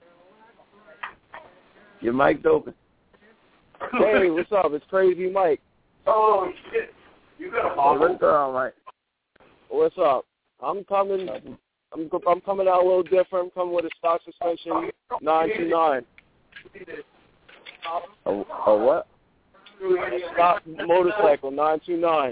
Your mic's open. Hey, what's up? It's Crazy Mike. Oh, shit. You got a Hey, bottle. what's going on, Mike? What's up? I'm coming. I'm I'm coming out a little different. I'm coming with a stock suspension nine two nine. A, a what? Stock motorcycle nine two nine.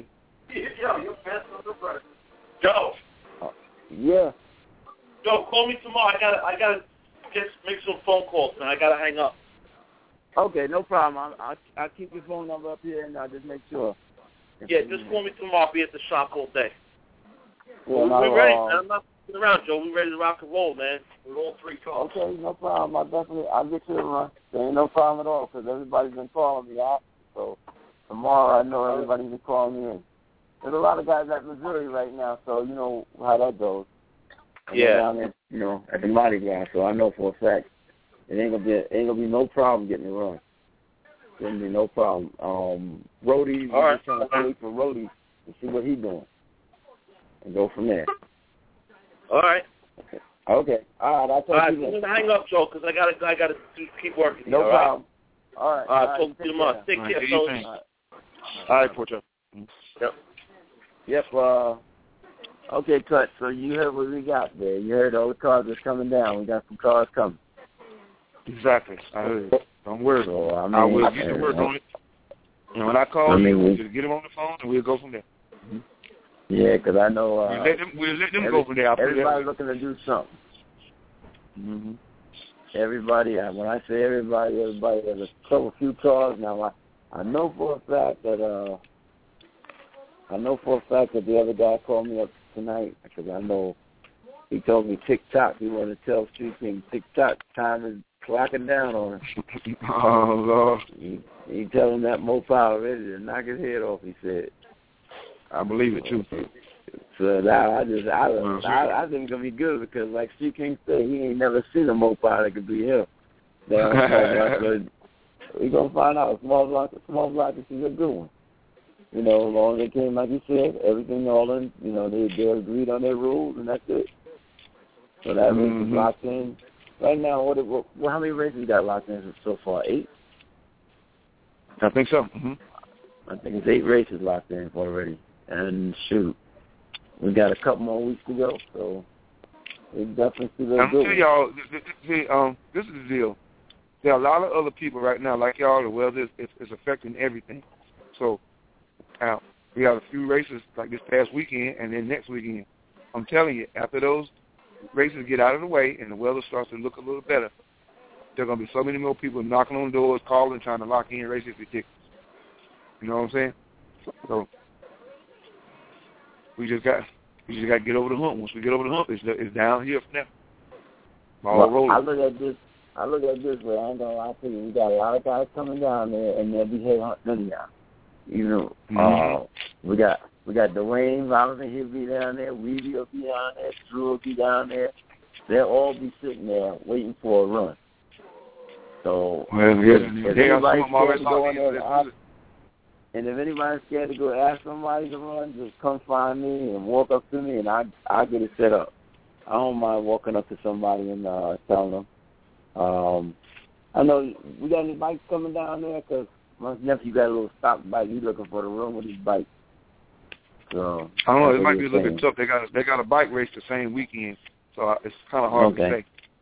Joe. Yeah. Joe, call me tomorrow. I gotta, I gotta just make some phone calls, man. I gotta hang up. Okay, no problem. I'll, I'll, I'll keep your phone number up here and I'll just make sure. Yeah, just call me tomorrow. I'll be at the shop all day. Yeah, we, no, we're ready, uh, man. I'm not sitting around, Joe. We're ready to rock and roll, man. With all three cars. Okay, no problem. I'll definitely, I'll get you a run. There ain't no problem at all because everybody's been calling me out. So tomorrow I know everybody's been calling me in. There's a lot of guys at Missouri right now, so you know how that goes. And they're Yeah. down there, you know, at the Mardi Gras, so I know for a fact it ain't gonna be ain't gonna be no problem getting it run. Gonna be no problem. Um, Rhodey, All we're right. just trying to wait for Rhodey and see what he's doing, and go from there. All right. Okay. Okay. All right. I'll All talk right. to you I'm later. gonna hang up, Joe, because I gotta, I gotta keep working. No here, all right? problem. All right. All right. All Talk right. to you tomorrow. Take All right, care, do your fellas. thing. All right. All right, Porter. Yep. Yep. Uh, okay, Cut. So you heard what we got there. You heard all the cars that's coming down. We got some cars coming. Exactly. I heard it. Don't worry. So, I, mean, I will get to work uh, on it. And when I call I mean, you, we- just get them on the phone and we'll go from there. Yeah, because I know uh, we'll let them, we'll let them every, go from there. I'll put it that everybody's way. looking to do something. Mm-hmm. Everybody, uh, when I say everybody, everybody has a couple few cars. Now, I, I know for a fact that uh, I know for a fact that the other guy called me up tonight because I know he told me TikTok. He wanted to tell Street King TikTok time is clocking down on him. Oh, Lord. He, he tell him that Mopar ready to knock his head off. He said. I believe it, too. So now I just I, Well, I I think it's gonna be good because like Street King said, he ain't never seen a Mopar that could be him. Now, so we gonna find out. Small block, small block is a good one. You know, as long as they came, like you said, everything all in. You know, they they agreed on their rules and that's it. So that race Mm-hmm. is locked in. Right now, what, what, what how many races you got locked in so far? Eight. I think so. Mm-hmm. I think it's eight races locked in already. And shoot, we got a couple more weeks to go, so we definitely see those I'm good telling y'all, th- th- th- um, this is the deal. There are a lot of other people right now, like y'all, the weather is, is, is affecting everything. So uh, we have a few races like this past weekend and then next weekend. I'm telling you, after those races get out of the way and the weather starts to look a little better, there are going to be so many more people knocking on doors, calling, trying to lock in races. It's ridiculous. You know what I'm saying? So we just got we just got to get over the hump. Once we get over the hump, it's, it's down here from there. All well, rolling. I look at this. I look at this way. I ain't gonna lie to you. We got a lot of guys coming down there, and they'll be head hunting anyhow. You know, Mm-hmm. uh, we got we got Dwayne Robinson. He'll be down there. Weedy will be down there. Drew will be down there. They'll all be sitting there waiting for a run. So well, if, yeah, if they anybody's have scared to go in there, in. to ask, and if anybody's scared to go ask somebody to run, just come find me and walk up to me, and I I get it set up. I don't mind walking up to somebody and uh, telling them. Um, I know we got any bikes coming down there because my nephew got a little stock bike. He's looking for the run with his bike. So I don't know. It might be a little bit tough. They got a, they got a bike race the same weekend, so it's kind of hard okay. to say.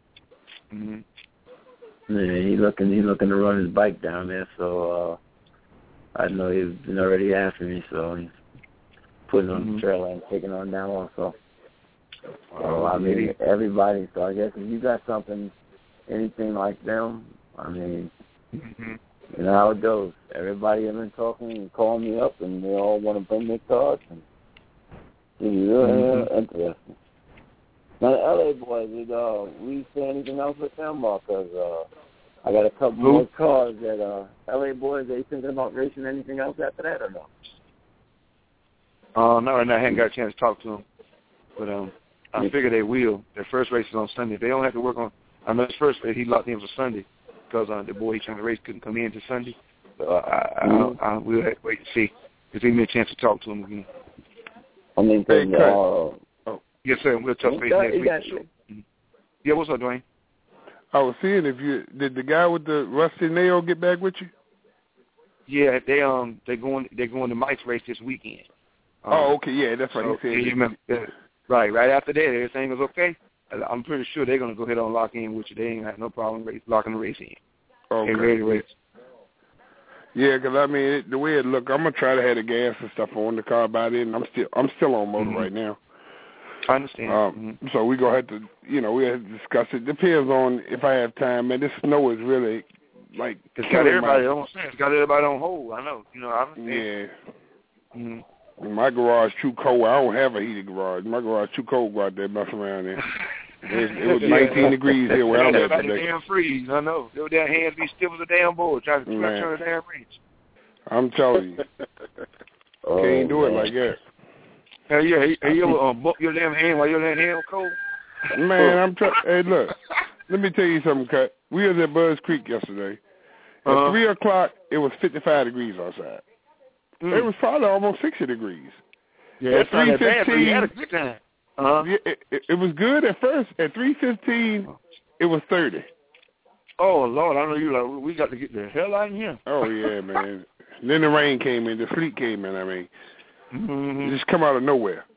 Mm-hmm. Yeah, he looking he looking to run his bike down there. So uh, I know he's been already after me. So he's putting on Mm-hmm. the trailer and taking on down also. So Oh, I mean, yeah. everybody. So I guess if you got something, anything like them, I mean, Mm-hmm. you know how it goes. Everybody have been talking and calling me up, and they all want to bring their cards. And it's really Mm-hmm. interesting. Now the L A boys, did uh, we say anything else with them? Because uh, I got a couple Who? more cars that uh, L A boys. Are you thinking about racing anything else after that or no? Uh, not right now. I hadn't got a chance to talk to them, but um, I Yeah. figure they will. Their first race is on Sunday. They don't have to work on. I know his first race he locked in for Sunday because uh, the boy he trying to race couldn't come in to Sunday. So uh, I, Mm-hmm. I, I we'll have to wait and see. Just give me a chance to talk to him again. I mean, Hey, cause, uh, Oh, yes, sir. We'll touch he base got- next he week. got- Sure. Mm-hmm. Yeah, what's up, Dwayne? I was seeing if you did the guy with the rusty nail get back with you. Yeah, they um they going they going to Mike's race this weekend. Um, Oh, okay, yeah, that's what so, he said. yeah, you remember, yeah, right, right after that, everything was okay. I'm pretty sure they're gonna go ahead and lock in with you. They ain't got no problem race, locking the race in. Okay. They ready to race. Yeah, 'cause I mean, it, the way it look, I'm gonna try to have the gas and stuff on the car by then. I'm still, I'm still on motor Mhm. right now. I understand. Um, mm-hmm. So we gonna have to, you know, we have to discuss it. Depends on if I have time. Man, this snow is really like It's got killing everybody my, on. It's got everybody on hold. I know. You know. I understand. Yeah. Mm-hmm. My garage too cold. I don't have a heated garage. My garage too cold to go out there messing around there. It, it was nineteen degrees here where I'm at Everybody today. damn freeze. I know. Their damn hands be stiff as a damn board trying to Man. turn the damn wrench. I'm telling you, oh, can't do it man. like that. Hey, yeah, hey, hey, you ever um, bump your damn hand while your damn hand was cold? Man, I'm trying. Hey, look, let me tell you something, Cut. We was at Buzz Creek yesterday. At Uh-huh. three o'clock, it was fifty-five degrees outside. Mm. It was probably almost sixty degrees. Yeah, at it's not that bad, but you had a three fifteen, good time. Uh-huh. yeah, it, it, it was good at first. At three fifteen, it was thirty. Oh, Lord, I know you like, we got to get the hell out of here. Oh, yeah, man. Then the rain came in. The sleet came in, I mean. Mm-hmm. It just come out of nowhere.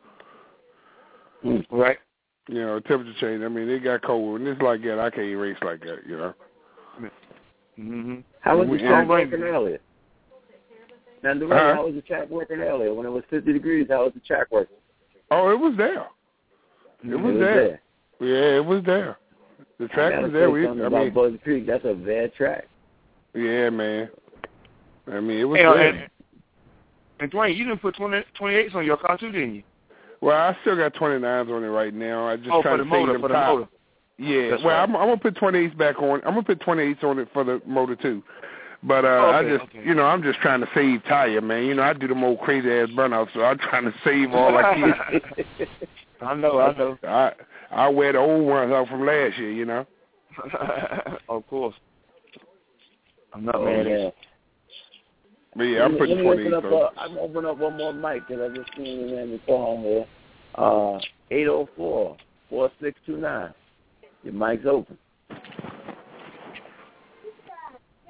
Right. You know, temperature change. I mean, it got cold. And it's like that. I can't race like that, you know. Mm-hmm. How was the We- track and- working earlier? Now, the Huh? how was the track working earlier? When it was fifty degrees, how was the track working? Oh, it was there. It was, there. Yeah, it was there. The I track gotta was there. say We, something I about mean, Buzz Creek. That's a bad track. yeah, man. I mean, it was Hey, uh, there. and, and Dwayne, you didn't put twenty, twenty-eights on your car too, didn't you? Well, I still got twenty-nines on it right now. I just Oh, trying for to the save motor, them for the top. motor. Yeah, That's well, right. I'm, I'm gonna put twenty-eights back on. I'm gonna put twenty-eights on it for the motor too. But uh, Oh, I okay, just, okay. you know, I'm just trying to save tire, man. You know, I do them old crazy ass burnouts, so I'm trying to save all I can. I know, I know. I I wear the old ones out from last year, you know. Of course. I'm not Oh, mad at man. you. But yeah, I'm Let me- putting let me open twenty-eights up, on. uh, I'm open up one more mic because I just seen it in the phone here. Uh, eight oh four, four six two nine. Your mic's open.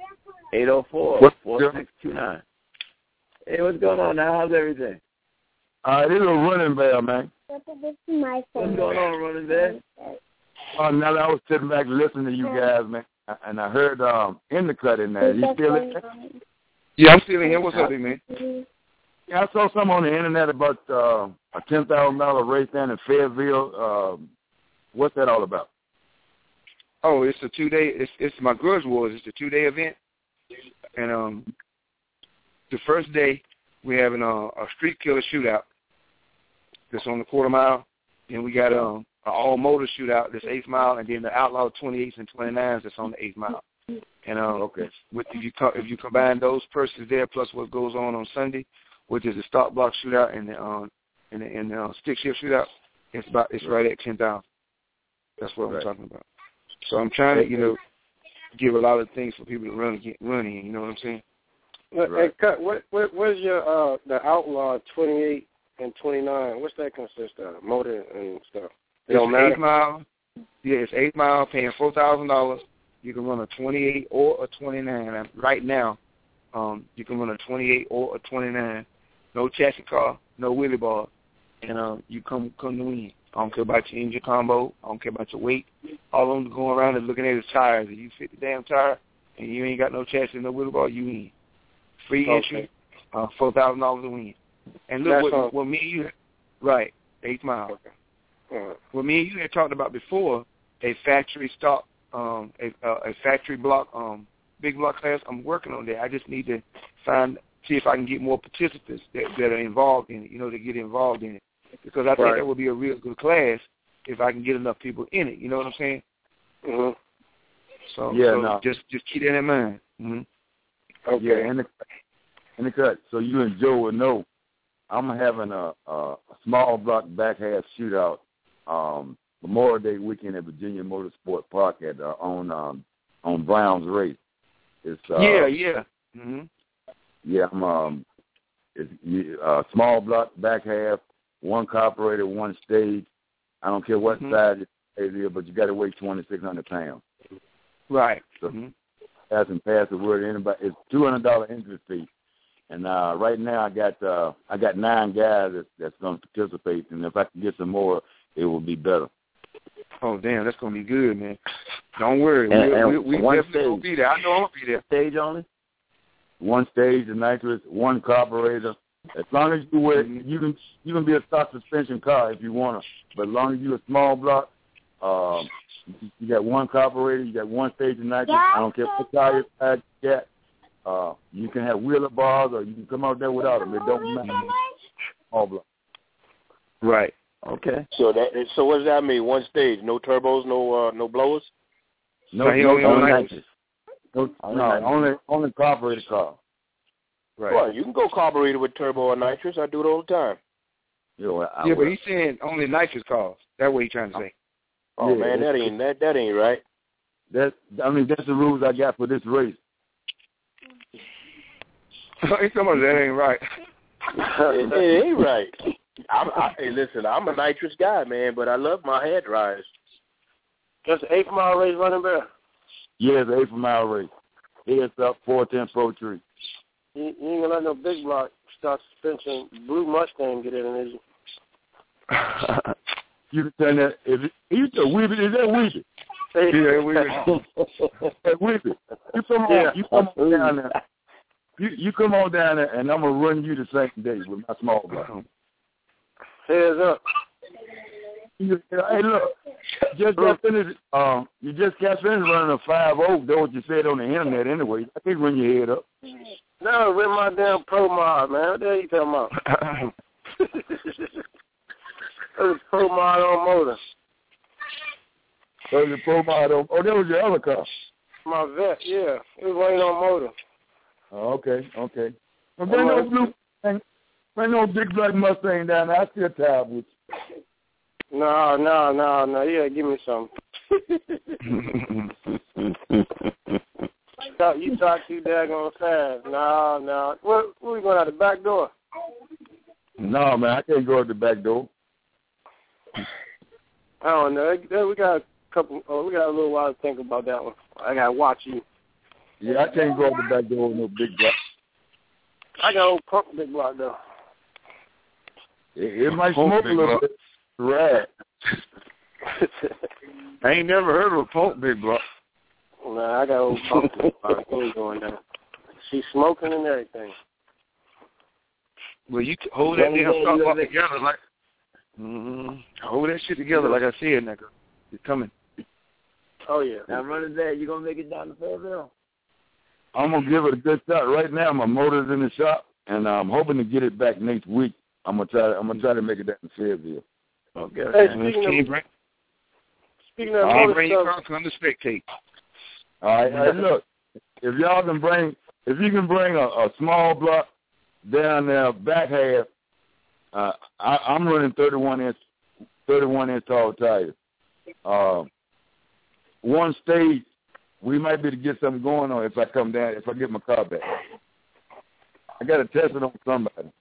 eight oh four, four six two nine. Hey, what's going on now? How's everything? Uh, this is a running bell, man. This is my What's going on, running back? Uh, now that I was sitting back listening to you guys, man, and I heard um, in the cut in there. You still in there? Yeah, I'm still in here. What's up, man? Yeah, I saw something on the internet about uh, a ten thousand dollar race down in Fayetteville. Uh, what's that all about? Oh, it's a two day. It's it's my Grudge Wars. It's a two day event, and um, the first day we're having a, a street killer shootout. That's on the quarter mile. Then we got um, an all motor shootout. That's eighth mile, and then the outlaw twenty-eights and twenty-nines. That's on the eighth mile. And um, okay, with if you co- if you combine those persons there plus what goes on on Sunday, which is the stop block shootout and the um and the, and the uh, stick shift shootout, it's about it's right at ten thousand. That's what right. I'm talking about. So I'm trying to you know give a lot of things for people to run get run in. You know what I'm saying? Well, right. Hey, cut. What what what's your uh the outlaw twenty-eight and twenty-nine? What's that consist of? Motor and stuff. It don't matter. Eight mile. Yeah, it's eight mile, paying four thousand dollars. You can run a twenty-eight or a twenty-nine. And right now, um, you can run a twenty-eight or a twenty-nine. No chassis car, no wheelie bar, and um, you come come to win. I don't care about your engine combo. I don't care about your weight. All of them going around and looking at his tires. If you fit the damn tire and you ain't got no chassis, no wheelie bar, you win. Free okay. entry, uh, four thousand dollars to win. And look, what, what, what me and you, right, eighth mile. Okay. Right. What me and you had talked about before, a factory stock, um, a, uh, a factory block, um, big block class. I'm working on that. I just need to find, see if I can get more participants that, that are involved in it. You know, to get involved in it, because I think right. that would be a real good class if I can get enough people in it. You know what I'm saying? Mm-hmm. So, yeah, so no. just just keep that in mind. Mm-hmm. Okay. Yeah, in the in the cut. So you and Joe will know. I'm having a, a, a small block back half shootout um, Memorial Day weekend at Virginia Motorsport Park at uh, on um, on Brown's Race. It's uh, yeah, yeah, mm-hmm. yeah. I'm um, it's uh, small block back half, one carburetor, one stage. I don't care what mm-hmm. size it is, but you got to weigh twenty-six hundred pounds. Right. So mm-hmm. hasn't passed the word to anybody. It's two hundred dollar entry fee. And uh, right now, I got uh, I got nine guys that, that's going to participate, and if I can get some more, it will be better. Oh damn, that's going to be good, man. Don't worry, and, we and we, we definitely going to be there. I know I'm going to be there. Stage only. One stage, the nitrous, one carburetor. As long as you wear, mm-hmm. you can you can be a stock suspension car if you want to, but as long as you're a small block, um, you got one carburetor, you got one stage of nitrous. Yeah. I don't care what tire you got. Uh, you can have wheeler bars, or you can come out there without them. It don't matter. All block. Right. Okay. So that so what does that mean? One stage, no turbos, no uh, no blowers. No, no, no, no nitrous. No, no, only only carburetor car. Right. Well, you can go carburetor with turbo or nitrous. I do it all the time. Yo, I, I yeah, will. but he's saying only nitrous cars. That's what he's trying to say. Oh yeah, man, that ain't that that ain't right. That I mean, that's the rules I got for this race. He's talking about that ain't right. it, it ain't right. I'm, I, hey, listen, I'm a nitrous guy, man, but I love my hair dryers. Just an eighth mile race running back? Yeah, it's an eighth mile race. Heads up, four ten pro tree. You, you ain't gonna let no big block stock suspension blue Mustang get in it, is you? You can turn that. Is it, you a Weebie? Is that Weebie? Yeah, Weebie. Hey, Weebie, you come on, yeah. you come on down there. You you come on down there, and I'm gonna run you the same day with my small block. Heads up. You, hey, look, just got finished. Um, you just got finished running a five oh. That's what you said on the internet, anyway. I can't run your head up. No, run my damn Pro Mod, man. What the hell you talking about? It was Pro Mod on motor. That was your Pro Mod on. Oh, that was your other car. My vet, yeah. It was running on motor. Oh, okay, okay. Well, bring no blue, bring no big black Mustang down there. I still tired with you. No, no, no, no. Yeah, give me some. You talk too daggone fast. No, no. Where, where we going out the back door? No, man, I can't go out the back door. I don't know. We got a couple. Oh, we got a little while to think about that one. I gotta watch you. Yeah, I can't go out the back door with no big block. I got old pump big block though. It, it might smoke a little bit. Right. I ain't never heard of a pump, big block. Nah, I got old pump. Thing going down. She's smoking and everything. Well, you hold that damn stop block together like. Mm-hmm. Hold that shit together like I said, nigga. It's coming. Oh yeah. Now running there, you gonna make it down to Fayetteville? I'm gonna give it a good shot right now. My motor's in the shop, and I'm hoping to get it back next week. I'm gonna try. I'm gonna try to make it down to Fayetteville. Okay. Hey, speaking of, speaking of I'll motor bring stuff, you come to spectate. All right. Hey, look, if y'all can bring, if you can bring a, a small block down there back half, uh, I, I'm running thirty-one inch, thirty-one inch tall tires. Uh, one stage, we might be able to get something going on if I come down, if I get my car back. I got to test it on somebody.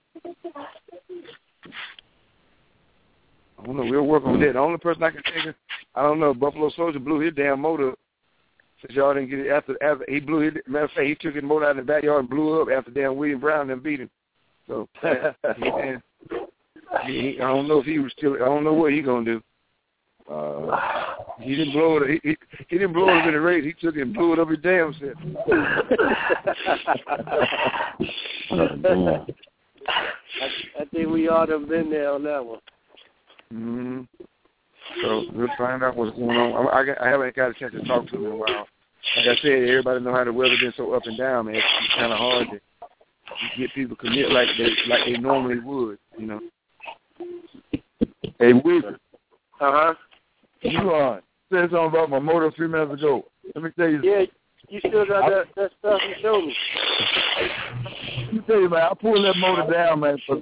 I don't know. We'll work on that. The only person I can think of, I don't know, Buffalo Soldier blew his damn motor since y'all didn't get it after, after he blew his, matter of fact, he took his motor out in the backyard and blew it up after damn William Brown and beat him. So, he, he, I don't know if he was still, I don't know what he going to do. Uh, he didn't blow it. He, he, he didn't blow it up in the race. He took it and blew it up his damn self. I, I think we ought to have been there on that one. Mm-hmm. So we'll find out what's going on. I, I, I haven't got a chance to talk to him in a while. Like I said, everybody know how the weather been so up and down, man. It's, it's kind of hard to get people commit like they like they normally would, you know. Hey, Weaver. Uh huh. You uh, said something about my motor a few minutes ago. Let me tell you. Yeah, you still got I, that, that stuff you showed me. Let me tell you, man, I pulled that motor down, man. For,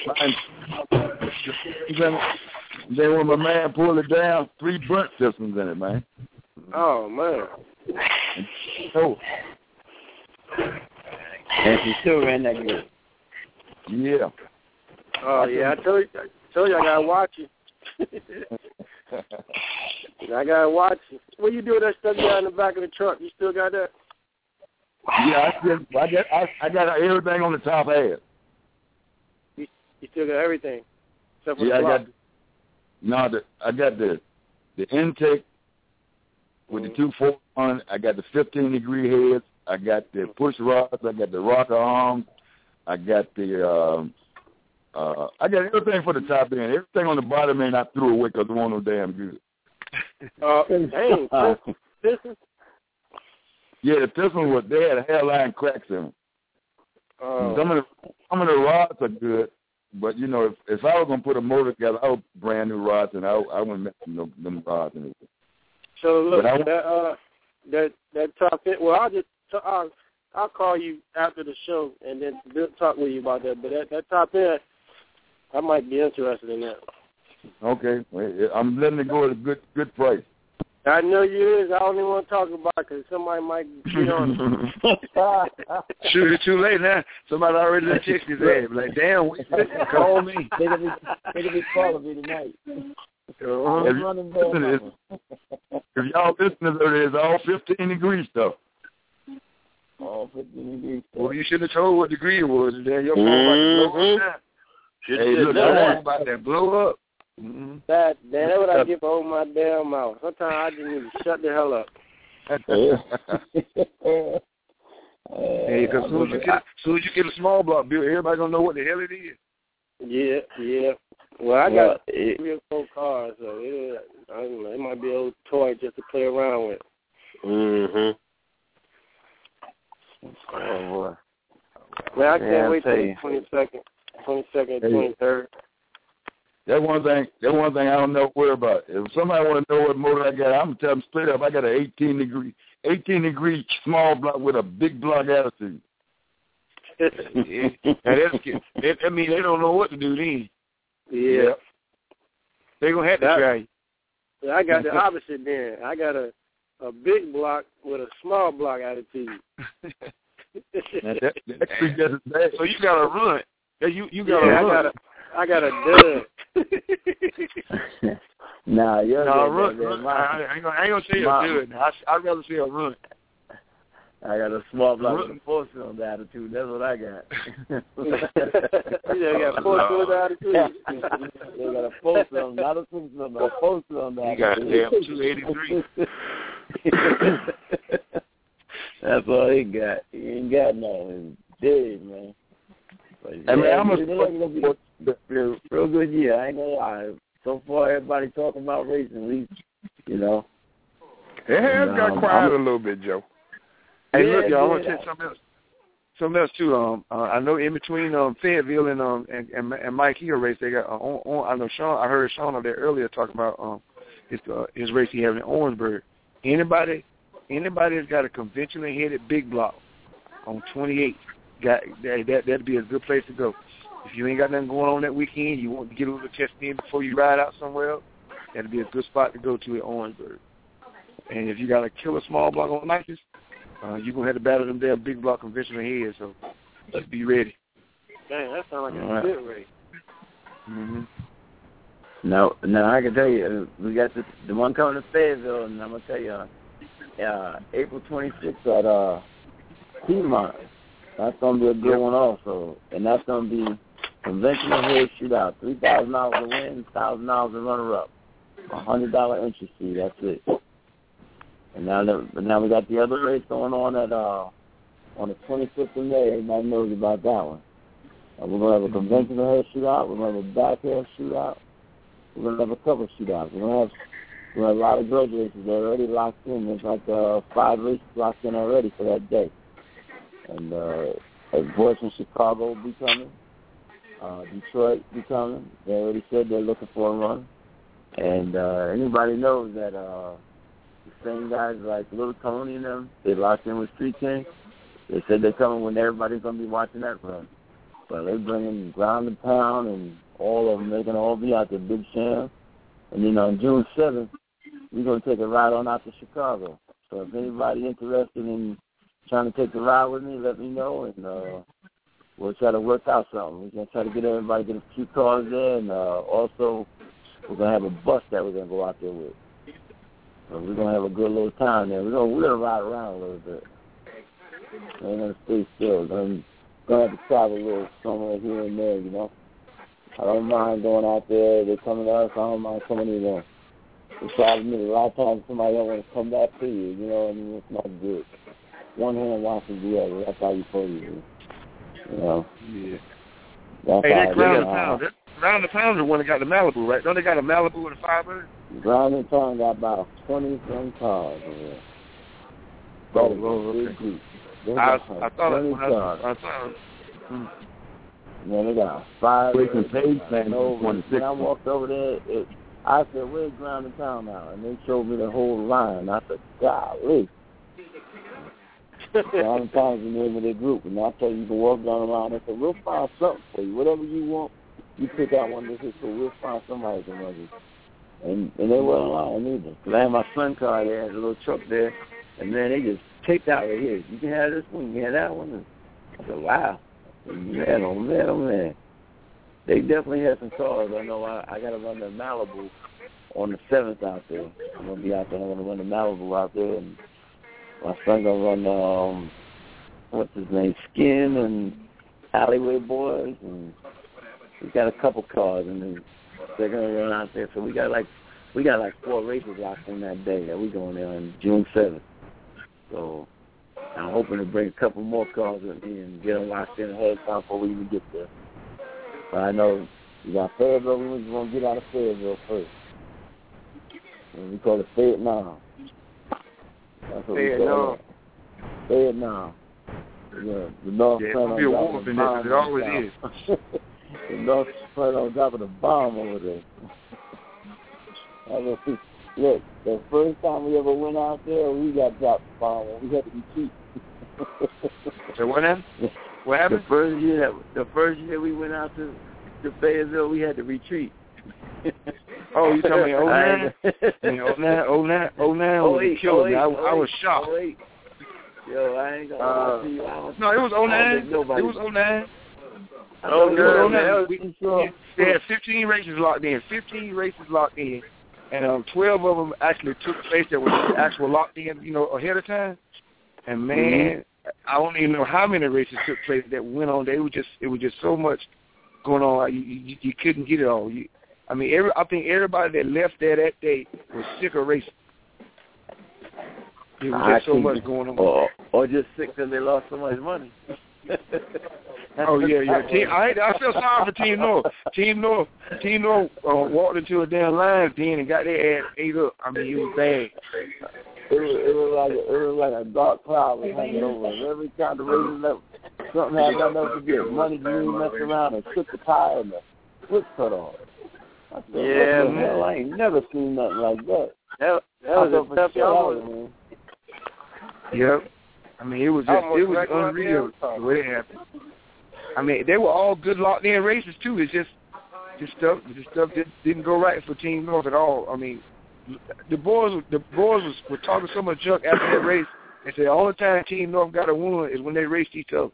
then when my man pulled it down, three burnt systems in it, man. Oh, man. Oh. And she still ran that good. Yeah. Oh, yeah, I told you, I told you I got to watch you. I got to watch you. What you do with that stuff down in the back of the truck? You still got that? Yeah, I, just, I, got, I, I got everything on the top half. You, you still got everything? Except for yeah, the I got. No, the, I got the the intake with mm-hmm. the two four one. I got the fifteen degree heads. I got the push rods. I got the rocker arms. I got the. Um, uh, I got everything for the top end. Everything on the bottom end I threw away because it wasn't no damn good. Uh, dang, this is. Yeah, the piston was they had hairline cracks in them. Uh, some of the some of the rods are good. But, you know, if, if I was going to put a motor together, I would brand new rods, and I, I wouldn't mess with them, them rods. And so, look, I, that, uh, that that top end, well, I'll just, I'll, I'll call you after the show and then talk with you about that. But that, that top end, I might be interested in that. Okay. I'm letting it go at a good good price. I know you is. I don't even want to talk about it because somebody might get on it. Shoot, it's too late now. Somebody already done text his ass. Like, damn, call me. They're going to be calling me tonight. Uh-huh. If, you, if y'all listening to it, it's all fifteen degree stuff. All fifteen degrees. Well, you should have told what degree it was. Then your phone about to blow up. Hey, look, that about that blow up. Mm-hmm. That, man, that's what I get for holding my damn mouth. Sometimes I just need to shut the hell up. Hey, because as soon as you get, soon as you get a small block built, everybody gonna know what the hell it is. Yeah, yeah. Well, I got well, it, three or four cars, so it, I don't know. It might be an old toy just to play around with. Mhm. Oh boy. Man, I can't yeah, wait till the twenty second, twenty second, twenty third. That's one thing. That's one thing I don't know worry about. If somebody want to know what motor I got, I'm gonna tell them straight up. I got an eighteen degree, eighteen degree small block with a big block attitude. Yeah. That's, that, I mean, they don't know what to do then. Yeah. They gonna have to that, try. Yeah, I got the opposite then. I got a a big block with a small block attitude. that, that, that's bad. So you got to run. You you got to yeah, run. I got a I got a dud. Nah, you're no, good, run, man, run. My, I, I ain't gonna, I ain't gonna say a dud. I I'd rather say a run. I got a small block with a four-cylinder attitude. That's what I got. Yeah, I got a four-cylinder attitude. They got a four-cylinder, not a six-cylinder, a four-cylinder attitude. You got a damn two eighty-three. That's all he got. He ain't got nothing. Dead, man. But, I mean, yeah, how much? it's gonna be a real, real good year. I ain't gonna lie. So far, everybody talking about racing, at least, you know. It has and, got um, quiet I'm, a little bit, Joe. Hey, yeah, look, y'all, I want yeah. to tell you something else. Something else too. Um, uh, I know in between um Fayetteville and um and, and, and Mike Hill race, they got uh, on, on. I know Sean. I heard Sean over there earlier talking about um his uh, his race he having in Orangeburg. Anybody, anybody that's got a conventionally headed big block on twenty-eight, got that that that'd be a good place to go. If you ain't got nothing going on that weekend, you want to get a little test in before you ride out somewhere else, that'd be a good spot to go to at Orangeburg. And if you got a killer small block on Nikes, uh, you're going to have to battle them there big block conventional heads, so just be ready. Dang, that sounds like All a right. good race. Mm-hmm. No, no, I can tell you, uh, we got the, the one coming to Fayetteville, and I'm going to tell you, uh, uh, April twenty-sixth at uh, Piedmont. That's going to be a good Yep. one also. And that's going to be conventional head shootout, three thousand dollars to win, one thousand dollars to runner-up, a one hundred dollars entry fee, that's it. And now that, but now we got the other race going on at uh, on the twenty-fifth of May. Everybody knows about that one. Uh, we're going to have a conventional head shootout. We're going to have a back head shootout. We're going to have a couple shootouts. We're going to have, we're going to have a lot of grudge races. They're already locked in. There's like uh, five races locked in already for that day. And uh, a boys from Chicago will be coming. Uh, Detroit will be coming. They already said they're looking for a run. And uh, anybody knows that uh, the same guys like Little Tony and them, they locked in with Street King. They said they're coming when everybody's going to be watching that run. But they're bringing ground and pound and all of them. They're going to all be out there, Big Sham. And then on June seventh, we're going to take a ride on out to Chicago. So if anybody interested in trying to take the ride with me, let me know, and uh, we'll try to work out something. We're going to try to get everybody, get a few cars there, and uh, also we're going to have a bus that we're going to go out there with. So we're going to have a good little time there. We're going we're gonna ride around a little bit. We ain't going to stay still. We're going to have to travel a little somewhere here and there, you know. I don't mind going out there. They're coming to us. I don't mind coming to them. The problem is a lot of times somebody don't want to come back to you, you know, and it's not good. One hand washes the other. That's how you play you. You know. Yeah. That's hey, how that it ground is. and pound. That ground and pound is the one that got the Malibu, right? Don't they got a Malibu and a Firebird? Ground and pound got about twenty some cars in there. Oh, That is oh, a big okay. group. They I, got I thought it, twenty when I, cars. I thought it. Hmm. Man, they got five. Racing Page Plan over. twenty-six. When I walked over there, it, I said, "Where's ground and pound now?" And they showed me the whole line. I said, "Golly." Ground and pound is the name of their group, and I tell you, you can walk down the line. They said, "We'll find something for you. Whatever you want, you pick out one that hits, so we'll find somebody to run you." And and they weren't lying either. Cause I had my son car there, had a little truck there, and man, they just picked out right here. You can have this one, you can have that one. And I said, "Wow, man, oh man, oh man." They definitely had some cars. I know I, I got to run the Malibu on the seventh out there. I'm gonna be out there. I'm gonna run the Malibu out there, and my son gonna run um, what's his name, Skin and Alleyway Boys, and we got a couple cars, and then they're gonna run out there. So we got like we got like four races locked in that day that we going there on June seventh. So I'm hoping to bring a couple more cars with me and get them locked in ahead of time before we even get there. But I know we got Fayetteville. We just want to get out of Fayetteville first. And we call it Fayette now. That's what Fayette we now. call it. Fayette now. Yeah, the North Yeah, it's plan gonna on be a top war of the in there. bomb It always on is. top. The North plan on top of the bomb over there. I mean, look, the first time we ever went out there, we got dropped the bomb and we had to retreat. So what happened? What happened? The first year that the first year we went out to to Fayetteville, we had to retreat. Oh, you talking oh nine? oh nine, oh nine, oh nine Oh was eight, killing oh me. I, eight, I was shocked. oh eight. Yo, I ain't gonna Uh, lie to you. I don't, No, it was oh I don't nine. think nobody. It was oh nine. I don't It was know, oh man. nine. I We, was sure. they had fifteen races locked in. fifteen races locked in, and um, twelve of them actually took place that was actual locked in, you know, ahead of time. And man, mm-hmm. I don't even know how many races took place that went on. They were just it was just so much going on. You, you, you couldn't get it all. You, I mean, every, I think everybody that left there that day was sick of racing. There was just so much going on. Or, or just sick because they lost so much money. Oh yeah, yeah. Team, I I feel sorry for Team North. Team North, Team North uh, walked into a damn line then and got their ass ate up. I mean, it was bad. It was, it was like a, it was like a dark cloud was hanging over us. Every time the races left, something happened. I never forget. Money Green messed around and took the tire and the switch cut off. I said, yeah, what the man. hell? I ain't never seen nothing like that. That, that was a tough hour, man. Yep. I mean, it was just it was unreal the way it happened. I mean, they were all good locked-in races too. It's just, just stuff, just stuff that didn't go right for Team North at all. I mean, the boys, the boys was, were talking so much junk after that race. They said the only time Team North got a win is when they raced each other.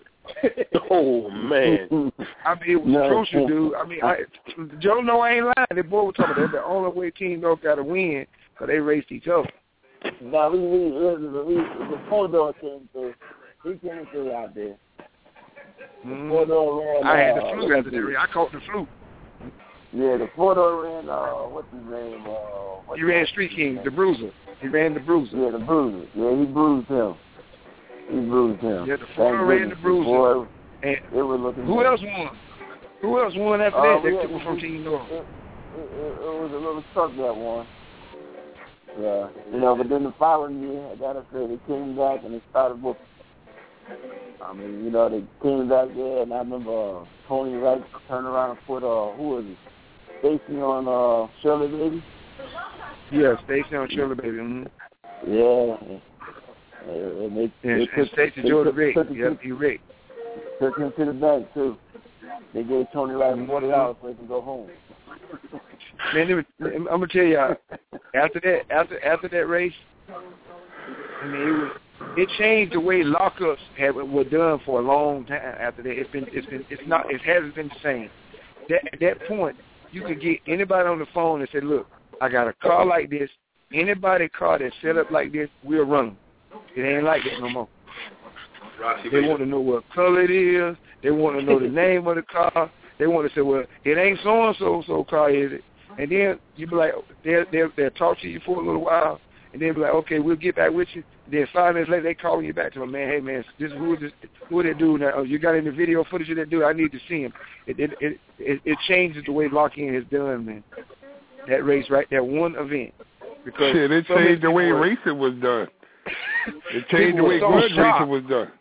Oh man! I mean, it was no. crucial, dude. I mean, I, Joe, no, I ain't lying. The boy was talking about that. The only way Team North got a win because they raced each other. No, we, we, we, we the four-door came through. He came through out there. Mm-hmm. The four-door ran. I had the uh, flu after that race. I caught the flu. Yeah, the four-door ran. Uh, what's his name? Uh, what's he ran Street King, the Bruiser. He ran the Bruiser. Yeah, the Bruiser. Yeah, he bruised him. He bruised him. Yeah, the four-door ran the Bruiser. Boy, and it was looking. Who good. else won? Who else won after uh, that? That yeah, took from Team North. It, it, it, it was a little truck that won. Yeah, you know, but then the following year, I gotta say, they came back and they started whooping. I mean, you know, they came back there, and I remember uh, Tony Wright turned around and put, uh, who was it, Stacy on uh, Shirley Baby? Yeah, Stacy on Shirley Baby. Mm-hmm. Yeah. And they, and, they and Stacy Jordan Rick. Yep, he Rick. Took him to the bank, too. They gave Tony Wright forty dollars so he can go home. Man, it was, I'm gonna tell you, after that, after after that race, I mean, it was it changed the way lockups had were done for a long time. After that, it's been it's been it's not it hasn't been the same. That, at that point, you could get anybody on the phone and say, "Look, I got a car like this. Anybody car that's set up like this, we'll run them. It ain't like that no more." They want to know what color it is. They want to know the name of the car. They want to say, well, it ain't so-and-so so car, is it? And then you be like, they'll, they'll, they'll talk to you for a little while, and then be like, okay, we'll get back with you. Then five minutes later, they calling you back to them, man, hey, man, this who is this, who is that dude now? Oh, you got any video footage of that dude? I need to see him. It it it, it, it changes the way lock-in is done, man. That race, right? That one event. Because Shit, it so changed the way were, racing was done. It changed the way so good shocked. racing was done.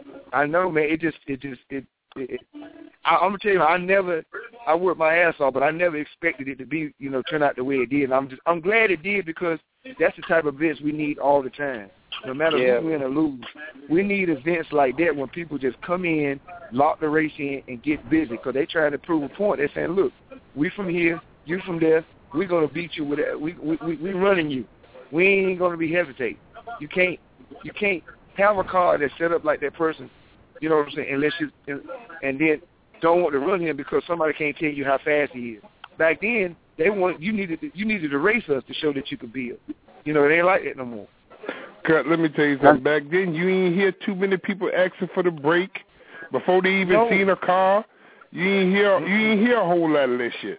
I know, man. It just, it just, it. it, it I, I'm gonna tell you, I never, I worked my ass off, but I never expected it to be, you know, turn out the way it did. And I'm just, I'm glad it did because that's the type of events we need all the time. No matter yeah. who win or lose, we need events like that when people just come in, lock the race in, and get busy because they trying to prove a point. They're saying, look, we from here, you from there. We're gonna beat you with it. We we we, we running you. We ain't gonna be hesitate. You can't, you can't have a car that's set up like that person. You know what I'm saying? Unless you, and, and then don't want to run him because somebody can't tell you how fast he is. Back then, they want you needed to, you needed to race us to show that you could build. You know, it ain't like that no more. Cut, let me tell you something. Back then, you ain't hear too many people asking for the brake before they even no. seen a car. You ain't hear you ain't hear a whole lot of that shit.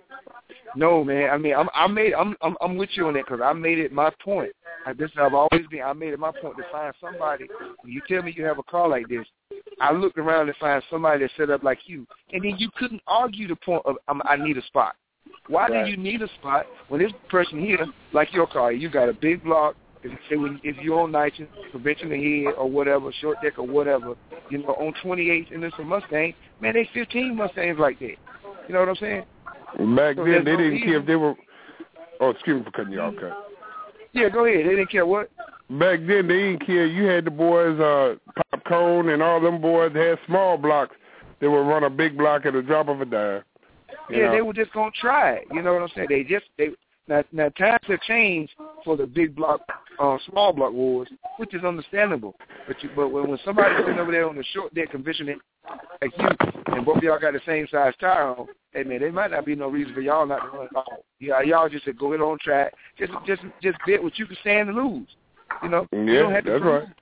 No, man. I mean, I'm, I made I'm I'm I'm with you on that because I made it my point. I, this I've always been. I made it my point to find somebody. When you tell me you have a car like this, I looked around to find somebody that's set up like you, and then you couldn't argue the point of um, I need a spot. Why right. do you need a spot when this person here, like your car, you got a big block? If, say when, if you're on nitrogen, conventional head or whatever, short deck or whatever, you know, on twenty-eights and it's a Mustang, man, they fifteen Mustangs like that. You know what I'm saying? Back so then, they no didn't reason. care if they were. Oh, excuse me for cutting you off, Cut. Yeah, go ahead. They didn't care what. Back then, they didn't care. You had the boys, uh, Popcorn and all them boys had small blocks. They would run a big block at a drop of a dime. Yeah, know? they were just gonna try it. You know what I'm saying? They just they now now times have changed for the big block, uh, small block wars, which is understandable. But you, but when when somebody's sitting over there on the short deck conventional like you, and both of y'all got the same size tire on, hey man, there might not be no reason for y'all not to run at all. Yeah, y'all just said go ahead on track, just just just bet what you can stand to lose. You know, yeah, you don't have to that's prove, right. You,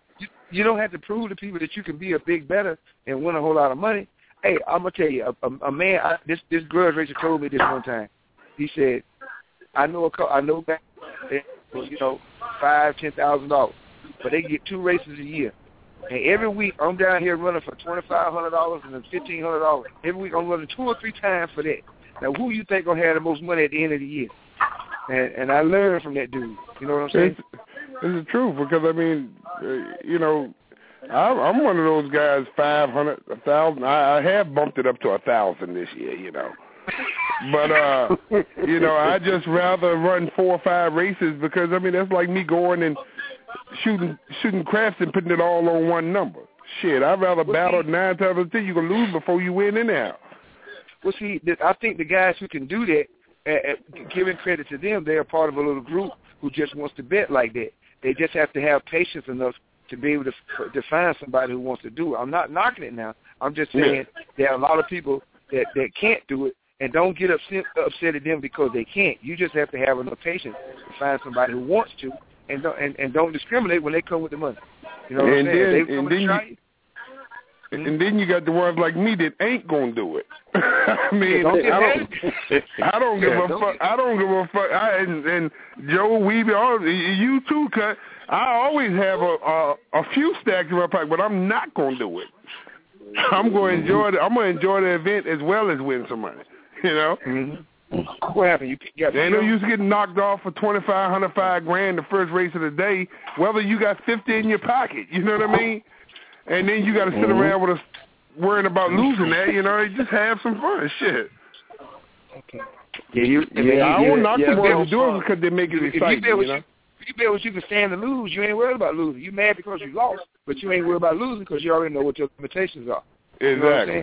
You don't have to prove to people that you can be a big better and win a whole lot of money. Hey, I'm gonna tell you, a, a, a man. I, this this grudge racer told me this one time. He said, "I know a I know that you know five ten thousand dollars, but they get two races a year, and every week I'm down here running for twenty five hundred dollars and then fifteen hundred dollars. Every week I'm running two or three times for that. Now, who you think gonna have the most money at the end of the year?" And and I learned from that dude. You know what I'm saying? It's, it's the truth because I mean, uh, you know. I'm one of those guys, five hundred, a thousand. I have bumped it up to a thousand this year, you know. But uh, you know, I just rather run four or five races because I mean that's like me going and shooting shooting craps and putting it all on one number. Shit, I'd rather well, battle see, nine times out of ten. You can lose before you win anyhow. Well, see, I think the guys who can do that, uh, uh, giving credit to them, they're part of a little group who just wants to bet like that. They just have to have patience enough to be able to, to find somebody who wants to do it. I'm not knocking it now. I'm just saying yeah. there are a lot of people that, that can't do it, and don't get upset, upset at them because they can't. You just have to have enough patience to find somebody who wants to, and don't, and, and don't discriminate when they come with the money. You know what and I'm saying? Then, they and, then you, you. Mm-hmm. and then you got the ones like me that ain't gonna do it. I mean, don't I don't. I don't give yeah, a don't fuck. I don't give a fuck. I, and, and Joe Weeby, all you too, cut. I always have a, a a few stacks in my pocket, but I'm not gonna do it. I'm gonna enjoy the, I'm gonna enjoy the event as well as win some money. You know. Mm-hmm. What happened? You got they know you used to get knocked off for twenty five hundred five grand the first race of the day. Whether you got fifty in your pocket, you know what I mean? And then you got to sit mm-hmm. around with us worrying about losing that. You know, just have some fun. Shit. Okay. Yeah, you. Yeah, I won't knock yeah, the ones who do it because they make it exciting. You know. If you bet what you can stand to lose, you ain't worried about losing. You mad because you lost, but you ain't worried about losing because you already know what your limitations are. You exactly. Know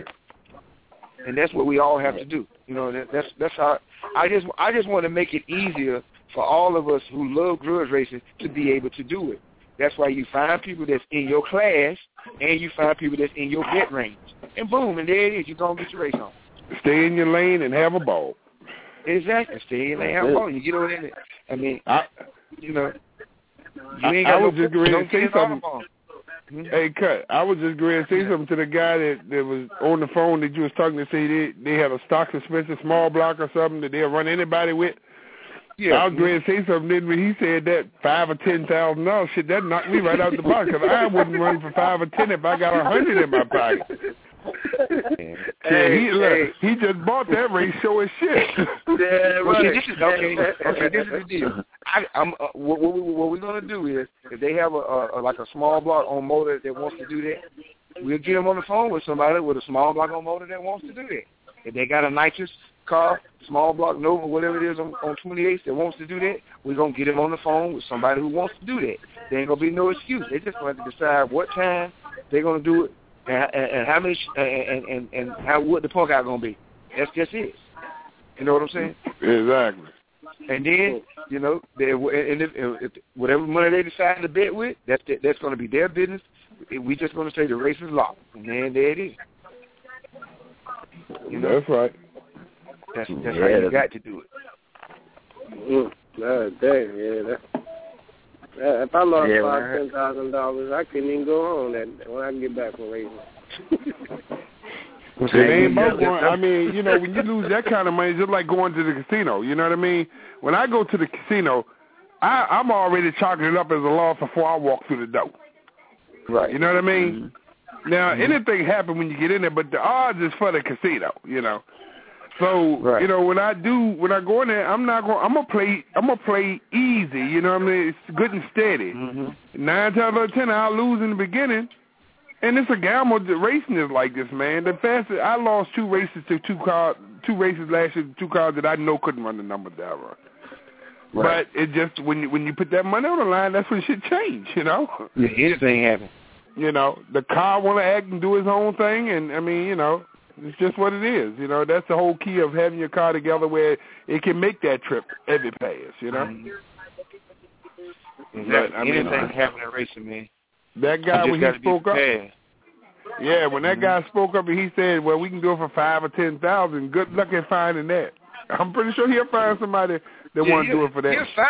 and that's what we all have to do. You know, that, that's that's how I just I just want to make it easier for all of us who love grudge racing to be able to do it. That's why you find people that's in your class and you find people that's in your bet range, and boom, and there it is. You're gonna get your race on. Stay in your lane and have a ball. Exactly. Stay in your lane, have a ball. You get over there. I mean. I, You know, you ain't I, got I was no, just going to say something. Mm-hmm. Hey, Cut, I was just going to say something to the guy that, that was on the phone that you was talking to say they, they had a stock suspension, small block or something that they'll run anybody with. Yeah. I was going to say something, then when he said that five or ten thousand dollars, shit, that knocked me right out the box because I wouldn't run for five or ten if I got a hundred in my pocket. Hey, yeah, he, look, hey. he just bought that race show as shit. Yeah, well, see, this is okay. Okay, this is the deal. I, I'm uh, what, what, what we're gonna do is if they have a, a, a like a small block on motor that wants to do that, we'll get them on the phone with somebody with a small block on motor that wants to do that. If they got a nitrous car, small block Nova, whatever it is on, on twenty-eights that wants to do that, we're gonna get them on the phone with somebody who wants to do that. There ain't gonna be no excuse. They just gonna have to decide what time they're gonna do it. And, and, and how many and, and and how what the punk out gonna be? That's just it. You know what I'm saying? Exactly. And then you know, they, and if, if whatever money they decide to bet with, that's that's gonna be their business. We just gonna say the race is locked, and then there it is. You know? That's right. That's that's yeah. how you got to do it. Mm, no, dang, yeah. That, that, if I lost yeah, five, ten thousand dollars, I couldn't even go home that when I get back from racing. It ain't about going. I mean, you know, when you lose that kind of money, it's just like going to the casino. You know what I mean? When I go to the casino, I, I'm already chalking it up as a loss before I walk through the door. Right. You know what I mean? Mm-hmm. Now, mm-hmm. anything happen when you get in there, but the odds is for the casino. You know. So right. you know, when I do, when I go in there, I'm not going. I'm gonna play. I'm gonna play easy. You know what I mean? It's good and steady. Mm-hmm. Nine times out of ten, I'll lose in the beginning. And it's a gamble. The racing is like this, man. The fastest I lost two races to two car, two races last year, to two cars that I know couldn't run the number that I run. Right. But it just when you when you put that money on the line, that's when shit change. You know. Yeah, anything happen. You know, the car want to act and do his own thing, and I mean, you know, it's just what it is. You know, that's the whole key of having your car together where it can make that trip every pass. You know. Mm-hmm. But, I mean, anything happen in racing, man. That guy when he spoke up, yeah, when that guy spoke up and he said, "Well, we can go for five or ten thousand." Good luck in finding that. I'm pretty sure he'll find somebody that yeah, want to do it for that. He'll find it.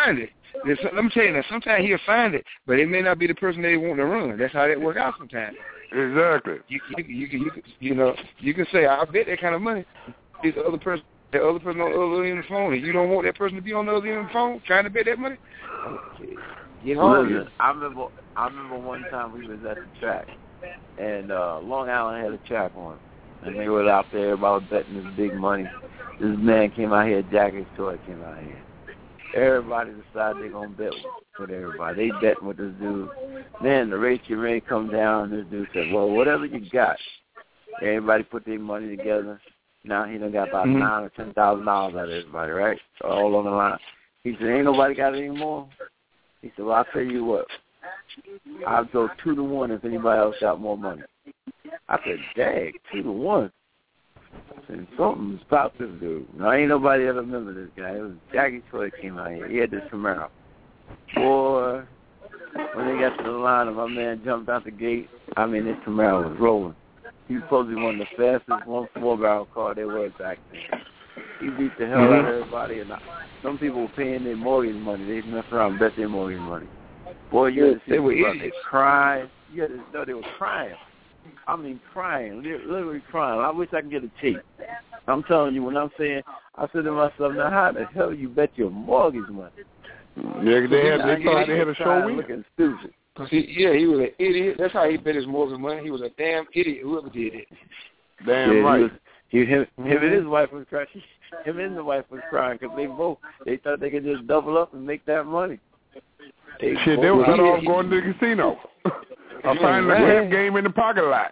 There's, let me tell you now, sometimes he'll find it, but it may not be the person they want to run. That's how that work out sometimes. Exactly. You you you, you, you, you know you can say, I bet that kind of money. This other person, the other person on the other end of the phone, and you don't want that person to be on the other end of the phone trying to bet that money. Get home. Listen, I remember I remember one time we was at the track, and uh, Long Island had a track on, and they were out there about betting this big money. This man came out here, Jackie's Toy came out here. Everybody decided they're going to bet with everybody. They betting with this dude. Man, the race get ready to come down, this dude said, well, whatever you got. Everybody put their money together. Now he done got about mm-hmm. nine or ten thousand dollars out of everybody, right? So all on the line. He said, ain't nobody got any more? He said, well, I'll tell you what. I'll go two to one if anybody else got more money. I said, dang, two to one. And something stopped this dude. Now, ain't nobody ever remember this guy. It was Jackie Troy came out here. He had this Camaro. Boy, when they got to the line, and my man jumped out the gate, I mean, this Camaro was rolling. He was supposed to be one of the fastest one four-barrel car there was back then. He beat the hell mm-hmm. out of everybody, and some people were paying their mortgage money. They messed around and bet their mortgage money. Boy, you had to see they were idiots. They crying. You had to know they were crying. I mean, crying, literally crying. I wish I could get a tape. I'm telling you, when I'm saying, I said to myself, now how the hell you bet your mortgage money? Yeah, they had, they thought they had a show win. Looking stupid. He, yeah, he was an idiot. That's how he bet his mortgage money. He was a damn idiot, whoever did it. Damn yeah, right. He was, he, him, him and his wife was crying. Him and the wife was crying because they both, they thought they could just double up and make that money. They Shit, they were better off going to the casino. Or finding a crap game in the parking lot.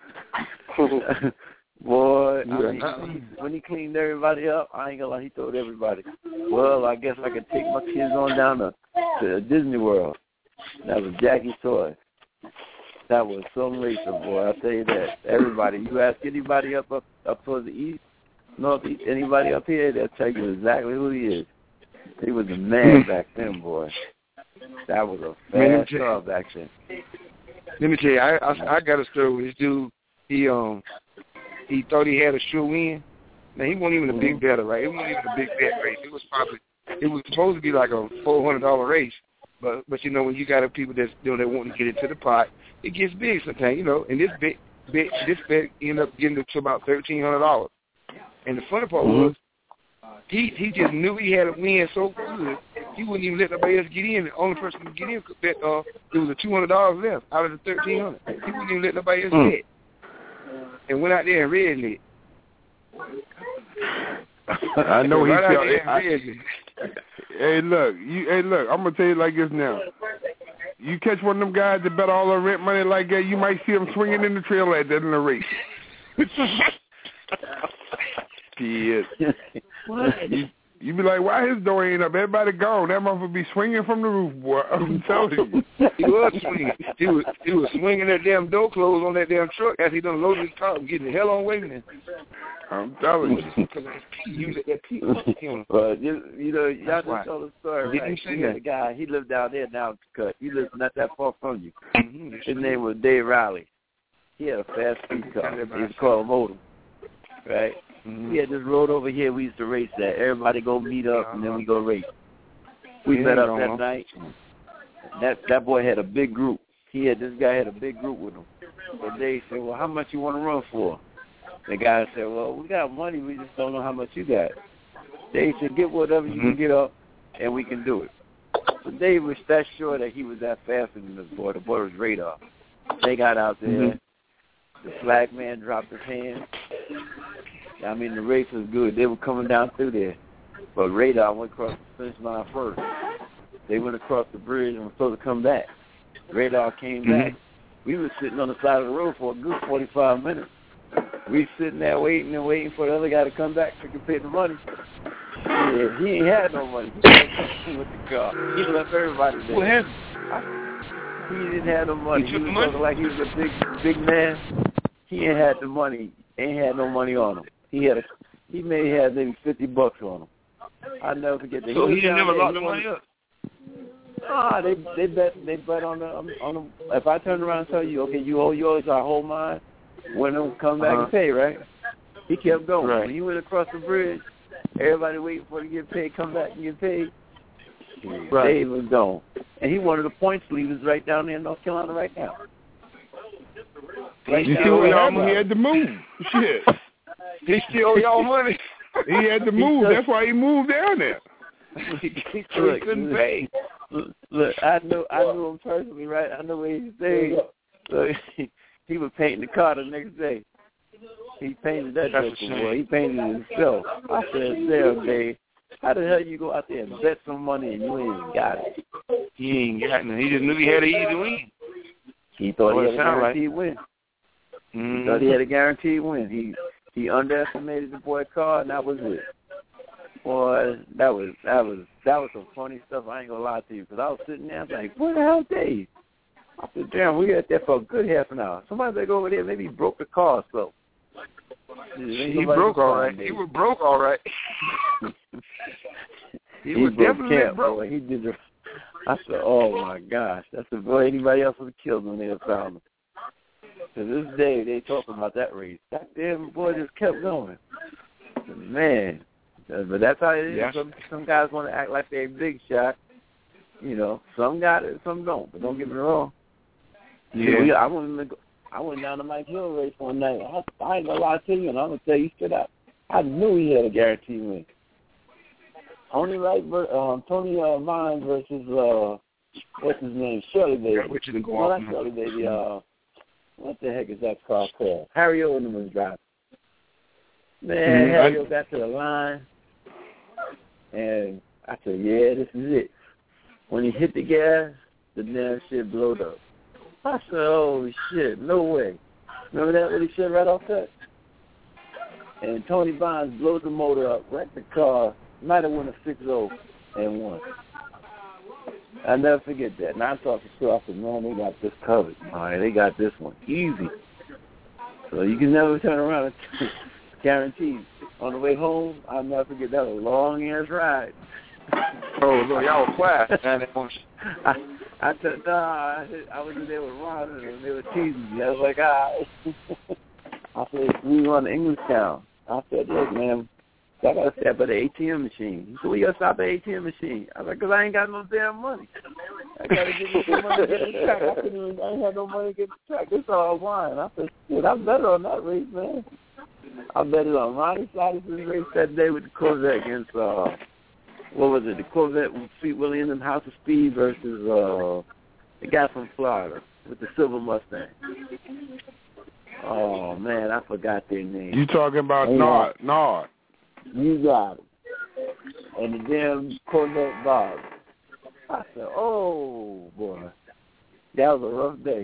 Boy, I mean, when he cleaned everybody up, I ain't gonna lie, he told everybody, well, I guess I could take my kids on down to, to Disney World. That was Jackie's Toy. That was some racer, boy, I'll tell you that. Everybody, you ask anybody up up, up towards the east, northeast, anybody up here, they'll tell you exactly who he is. He was a man back then, boy. That was a fast car back then. Let me tell you, I, I I got a story with this dude. He um he thought he had a sure win. Now he wasn't even a big better, right? It wasn't even a big bet race. It was probably it was supposed to be like a four hundred dollar race. But but you know when you got people that you know that want to get into the pot, it gets big sometimes, you know. And this bet bet this bet ended up getting to about thirteen hundred dollars. And the funny part mm-hmm. was he he just knew he had a win so good. He wouldn't even let nobody else get in. The only person to get in could bet uh, there was a two hundred dollars left out of the thirteen hundred. He wouldn't even let nobody else mm. bet. And went out there and red lit. I know he right felt it. I, hey, look, you. Hey, look. I'm gonna tell you like this now. You catch one of them guys that bet all their rent money like that, you might see them swinging in the trail at that in the race. Shit. You, you be like, why his door ain't up? Everybody gone. That motherfucker be swinging from the roof, boy. I'm telling you. He was swinging. He was, he was swinging that damn door closed on that damn truck as he done loaded his car and getting the hell on waiting. I'm telling you. You let that pee on. But, you, you know, y'all just told the story, right? You had a guy, he lived down there now, cut. He lived not that far from you. Mm-hmm. His name was Dave Riley. He had a fast speed car. He was called a Modem, right? Mm-hmm. We had this road over here. We used to race that. Everybody go meet up, and then we go race. We yeah, met up that night. That that boy had a big group. He had this guy had a big group with him. So they said, "Well, how much you want to run for?" The guy said, "Well, we got money. We just don't know how much you got." They said, "Get whatever you mm-hmm. can get up, and we can do it." So Dave was that sure that he was that faster than this boy. The boy was radar. They got out there. Mm-hmm. The flag man dropped his hand. I mean, the race was good. They were coming down through there. But Radar went across the finish line first. They went across the bridge and were supposed to come back. Radar came mm-hmm. back. We were sitting on the side of the road for a good forty-five minutes. We sitting there waiting and waiting for the other guy to come back so he could pay the money. Yeah, he ain't had no money. He was with the car. He left everybody there. What happened? He didn't have no money. He, he was talking like he was a big, big man. He ain't had the money. Ain't had no money on him. He had a, he may have maybe fifty bucks on him. I never forget that. So he, he didn't never lock the money up. Ah, they they bet they bet on the on the. If I turn around and tell you, okay, you owe yours, I hold mine. When them come back uh-huh. and pay, right? He kept going. Right. When he went across the bridge, everybody waiting for him to get paid. Come back and get paid. Right. Dave was gone. And he one of the point leaders right down there in North Carolina right now. Right you see what happened? He had to move. Shit. He still owe y'all money. He had to move. That's why he moved down there. he, he couldn't pay. Look, I knew I knew him personally, right? I know where he stayed. So he, he was painting the car the next day. He painted that joker, boy. He painted it himself. I said, damn, Dave, how the hell you go out there and bet some money and you ain't got it? He ain't got nothing. He just knew he had an easy win. He thought well, he had a guaranteed right. win. Mm-hmm. He thought he had a guaranteed win. He he underestimated the boy car, and that was it. Boy, that was that was that was some funny stuff. I ain't gonna lie to you, because I was sitting there, I was like, "What the hell, Dave?" I said, "Damn, we got there for a good half an hour. Somebody better go over there. Maybe he broke the car, so." He broke all right. He was broke all right. he, he was definitely camp, broke. Boy. He did. The, I said, "Oh my gosh, that's the boy. Anybody else would have killed him when they had found him." To this day, they talking about that race. That damn boy just kept going. Man, but that's how it is. Yeah. Some, some guys want to act like they're big shot. You know, some got it, some don't. But don't get me wrong. Yeah, we, I went. I went down to Mike Hill race one night. I, I ain't gonna lie to you, and I'm gonna tell you straight up. I knew he had a guaranteed win. Tony Wright, um, Tony uh, Vine versus uh, what's his name, Shirley Baby. Richard well, not Shirley Baby. Uh, what the heck is that car called? Harry Odom was driving. Man, mm-hmm. Harry O got to the line, and I said, "Yeah, this is it." When he hit the gas, the damn shit blowed up. I said, "Oh shit, no way!" Remember that when he said right off that? And Tony Bonds blowed the motor up, wrecked the car, might have won a six oh and won. I'll never forget that. And I talked to Phil. I said, "Man, they got this covered. All right, they got this one easy." So you can never turn around and t- guaranteed. On the way home, I'll never forget that was a long ass ride. Oh, look, y'all were quiet. I, I said, nah, I, I was there with Ron, and they were teasing me. I was like, ah. I said, we were on the English town. I said, look, man, I got to stop at the A T M machine. He said, well, you got to stop at the A T M machine. I was like, because I ain't got no damn money. I got to give you some money to get the track. I, couldn't even, I ain't had no money to get the track. It's all wine. I said, shit, I'm better on that race, man. I bet it on Ronnie Silas' race that day with the Corvette against, uh, what was it, the Corvette with Pete Williams and House of Speed versus uh, the guy from Florida with the silver Mustang. Oh, man, I forgot their name. You talking about Nard? Nard. You got it. And the damn Corvette Bob. I said, oh, boy, that was a rough day.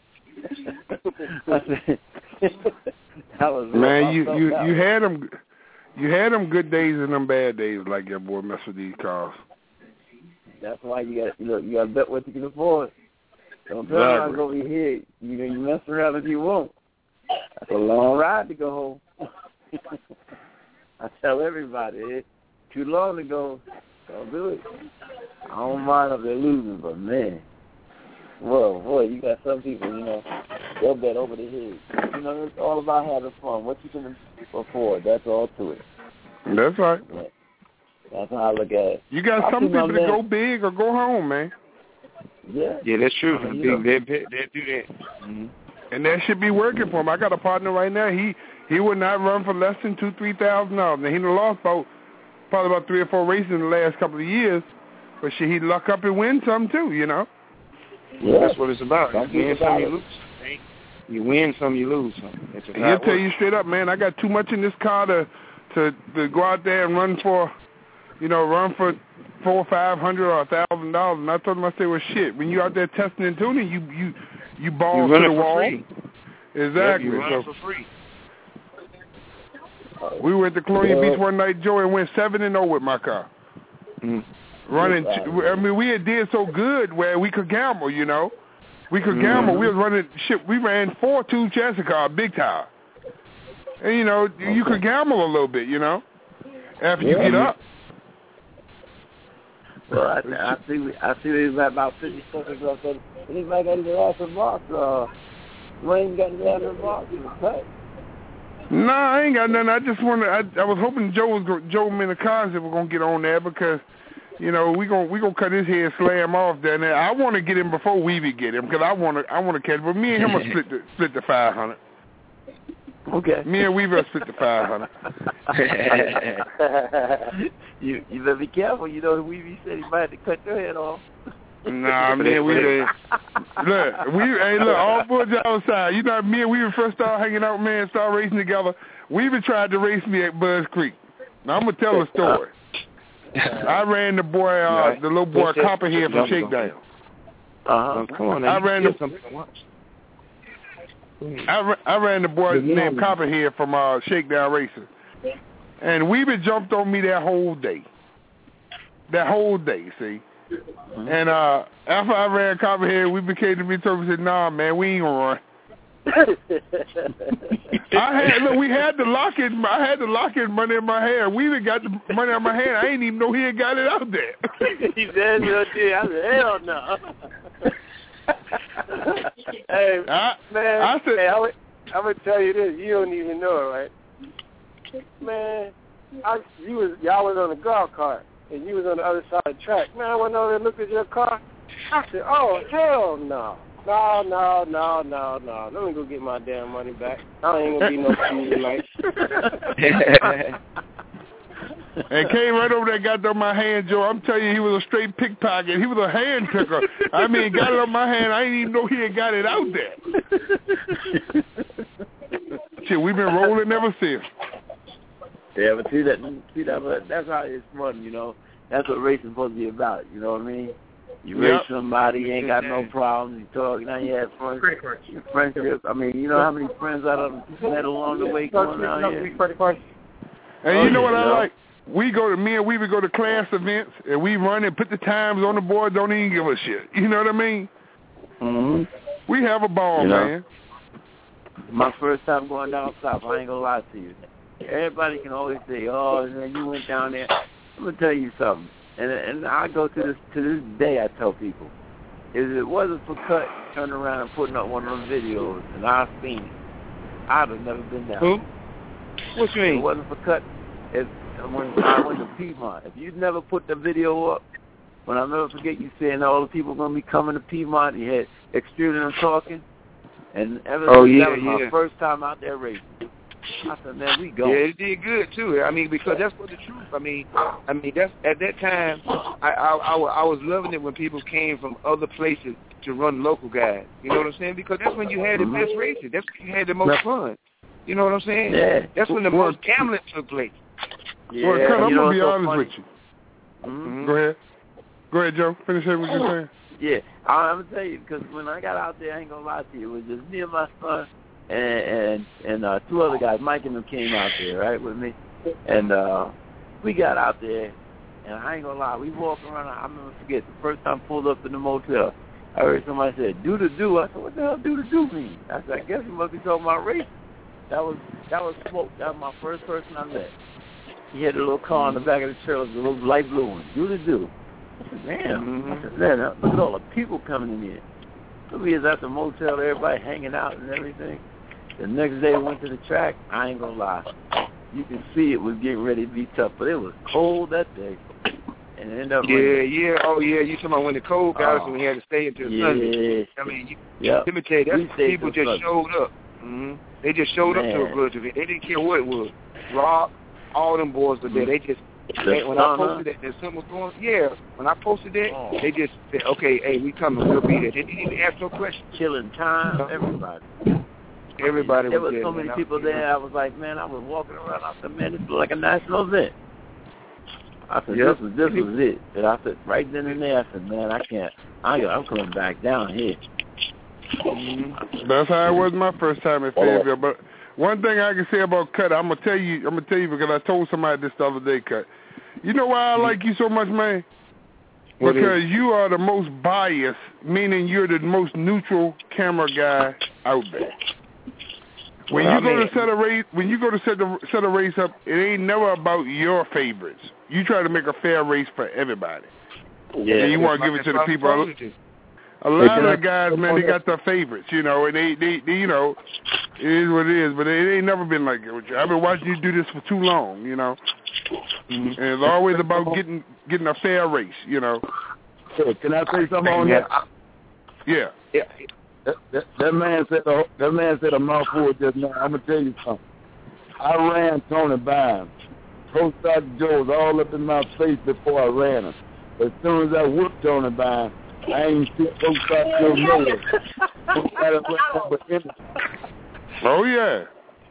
I said, that was rough. Man, you, you, you had them... You had them good days and them bad days, like your boy mess with these cars. That's why you got you know you got to bet what you can afford. Don't tell exactly. me over your head. You know you mess around if you won't. That's a long ride to go home. I tell everybody, it's too long to go. Don't do it. I don't mind if they're losing, but man, whoa, boy, you got some people, you know, they'll bet over the head. You know, it's all about having fun. What you can afford, that's all to it. That's right. Yeah. That's how I look at it. You got some people that go big or go home, man. Yeah. Yeah, that's true. You they, they, they do that. Mm-hmm. And that should be working for him. I got a partner right now. He he would not run for less than two, three thousand dollars. Now he done lost about probably about three or four races in the last couple of years, but should he luck up and win some too? You know. Yeah, that's what it's about. You win some, you lose. You win some, you lose some. He'll tell you straight up, man. I got too much in this car to to to go out there and run for, you know, run for four or five hundred or a thousand dollars. And I told him, I said, well, shit. When you out there testing and tuning, you you you balls you to the wall. Free. Exactly. Yeah, you run so, for free. We were at the Colonial yeah. Beach one night, Joe, and went seven and zero with my car. Mm. Running, t- I mean, we had did so good where we could gamble, you know. We could gamble. Mm-hmm. We was running shit. We ran four two chassis car, big tire. And you know, okay. you could gamble a little bit, you know, after yeah. you get up. Well, I, I see. I see. We've got about fifty seconds left. Anybody got any last remarks? Uh, Wayne got any last remarks? Okay. No, nah, I ain't got nothing. I just wanted. I, I was hoping Joe was go, Joe and the cars that were gonna get on there because you know, we gonna we gonna cut his head, slam off down there. I want to get him before Weavy get him because I want to I want to catch him. But me and him will split the split the five hundred. Okay. Me and Weaver will split the five hundred. you you better be careful. You know, Weavy said he might have to cut your head off. Nah, me and Weaver. Look, we hey look all boys outside. You know, me and Weaver first started hanging out, man, started racing together. Weaver tried to race me at Buzz Creek. Now I'm gonna tell a story. I ran the boy, uh, the little boy Copperhead from Shakedown. Uh-huh. Come on, I ran the, I, ran, I ran the boy named Copperhead from uh, Shakedown Racing. And Weaver jumped on me that whole day. That whole day, see? And uh, after I ran Copperhead, we became to me told me, said, nah, man, we ain't gonna run. I had look, we had the lock in. I had the lock in money in my hand. We even got the money in my hand. I ain't even know he had got it out there. He said, "No, dear." I said, "Hell no." Hey, I, man, I said, hey, I'm, I'm gonna tell you this. You don't even know it, right? Man, I, you was y'all was on the golf cart and you was on the other side of the track. Man, I went over there and looked at your car. I said, "Oh hell no." No, no, no, no, no. Let me go get my damn money back. I ain't gonna be no fool tonight. And came right over there, got it on my hand, Joe. I'm telling you, he was a straight pickpocket. He was a hand picker. I mean, got it on my hand. I didn't even know he had got it out there. Shit, we've been rolling ever since. Yeah, but see that, see that, but that's how it's fun, you know. That's what racing's supposed to be about. You know what I mean? You Yep. race somebody, you ain't got no problems. You talk, now you have fun. Friendships. I mean, you know how many friends I done met along the way going out here. And you know what I like? We go to me and we would go to class events and we run and put the times on the board. Don't even give a shit. You know what I mean? Mm-hmm. We have a ball, you know, man. My first time going down south, I ain't gonna lie to you. Everybody can always say, "Oh, man, you went down there." I'm gonna tell you something. And and I go to this to this day. I tell people, if it wasn't for Cut turning around and putting up one of those videos, and I've seen it, I'd have never been down. Who? What you mean? If it wasn't for Cut, if when I went to Piedmont, if you'd never put the video up, when I'll never forget you saying all the people gonna be coming to Piedmont. You had Extruding and talking, and ever oh, since yeah, that was yeah. my first time out there racing. I said, man, we go. Yeah, it did good too. I mean, because that's what the truth. I mean, I mean that's at that time. I I, I, I was loving it when people came from other places to run local guys. You know what I'm saying? Because that's when you had the best races. That's when you had the most fun. You know what I'm saying? Yeah. That's when the most gambling took place. Yeah. Well, Cut, I'm you know, gonna be so honest funny. with you. Mm-hmm. Go ahead. Go ahead, Joe. Finish what you're saying. Yeah, I'm gonna tell you because when I got out there, I ain't gonna lie to you. It was just me and my son. And and, and uh, two other guys, Mike and them, came out there, right, with me. And uh, we got out there, and I ain't gonna lie, we walked around. I remember forget the first time I pulled up in the motel, I heard somebody say, "Do the do." I said, "What the hell do the do mean?" I said, "I guess we must be talking about racing." That was that was Smoke. That was my first person I met. He had a little car in the back of the trailer, the little light blue one. Do the do. I said, "Damn." Mm-hmm. I said, "Man, look at all the people coming in here." So we was at the motel, everybody hanging out and everything. The next day we went to the track. I ain't gonna lie, you can see it was getting ready to be tough, but it was cold that day, and it ended up. Yeah, raining. yeah, oh yeah. You talking about when the cold got us Oh. and we had to stay until Yeah. Sunday? I mean, you, Yep. let me tell you, We that's stayed people till just Sunday. showed up. Mm-hmm. They just showed up to Man. a good event. They didn't care what it was. Rock, all them boys were there. They just The they, when I sun, posted that, that something was going. Yeah, when I posted that, Oh. they just said, "Okay, hey, we coming. We'll be there." They didn't even ask no questions. Killing time, everybody. Everybody there was was there. so many man. people there. I was like, man, I was walking around. I said, man, this is like a national event. I said, Yep. this was this was it. And I said, right then and there, I said, man, I can't. I, I'm coming back down here. Mm-hmm. That's how it was my first time in Fayetteville. But one thing I can say about Cut, I'm gonna tell you, I'm gonna tell you because I told somebody this the other day, Cut. You know why I like you so much, man? What Because is? you are the most biased, meaning you're the most neutral camera guy out there. When Well, you I go mean- to set a race, when you go to set the set a race up, it ain't never about your favorites. You try to make a fair race for everybody. Yeah, and you want to that's give it to the what I'm people. supposed to do. a lot of the guys, man, they got their favorites, you know, and they, they, they, you know, it is what it is. But it ain't never been like it with you. I've been watching you do this for too long, you know. Mm-hmm. And it's always about getting getting a fair race, you know. Hey, can I say something on that? Yeah. Yeah. That, that, that man said a, that man said a mouthful just now. I'm gonna tell you something. I ran Tony Bynes. Post-Doc Joe's all up in my face before I ran him. As soon as I whooped Tony Bynes, I ain't see Post-Doc Joe nowhere. Oh yeah.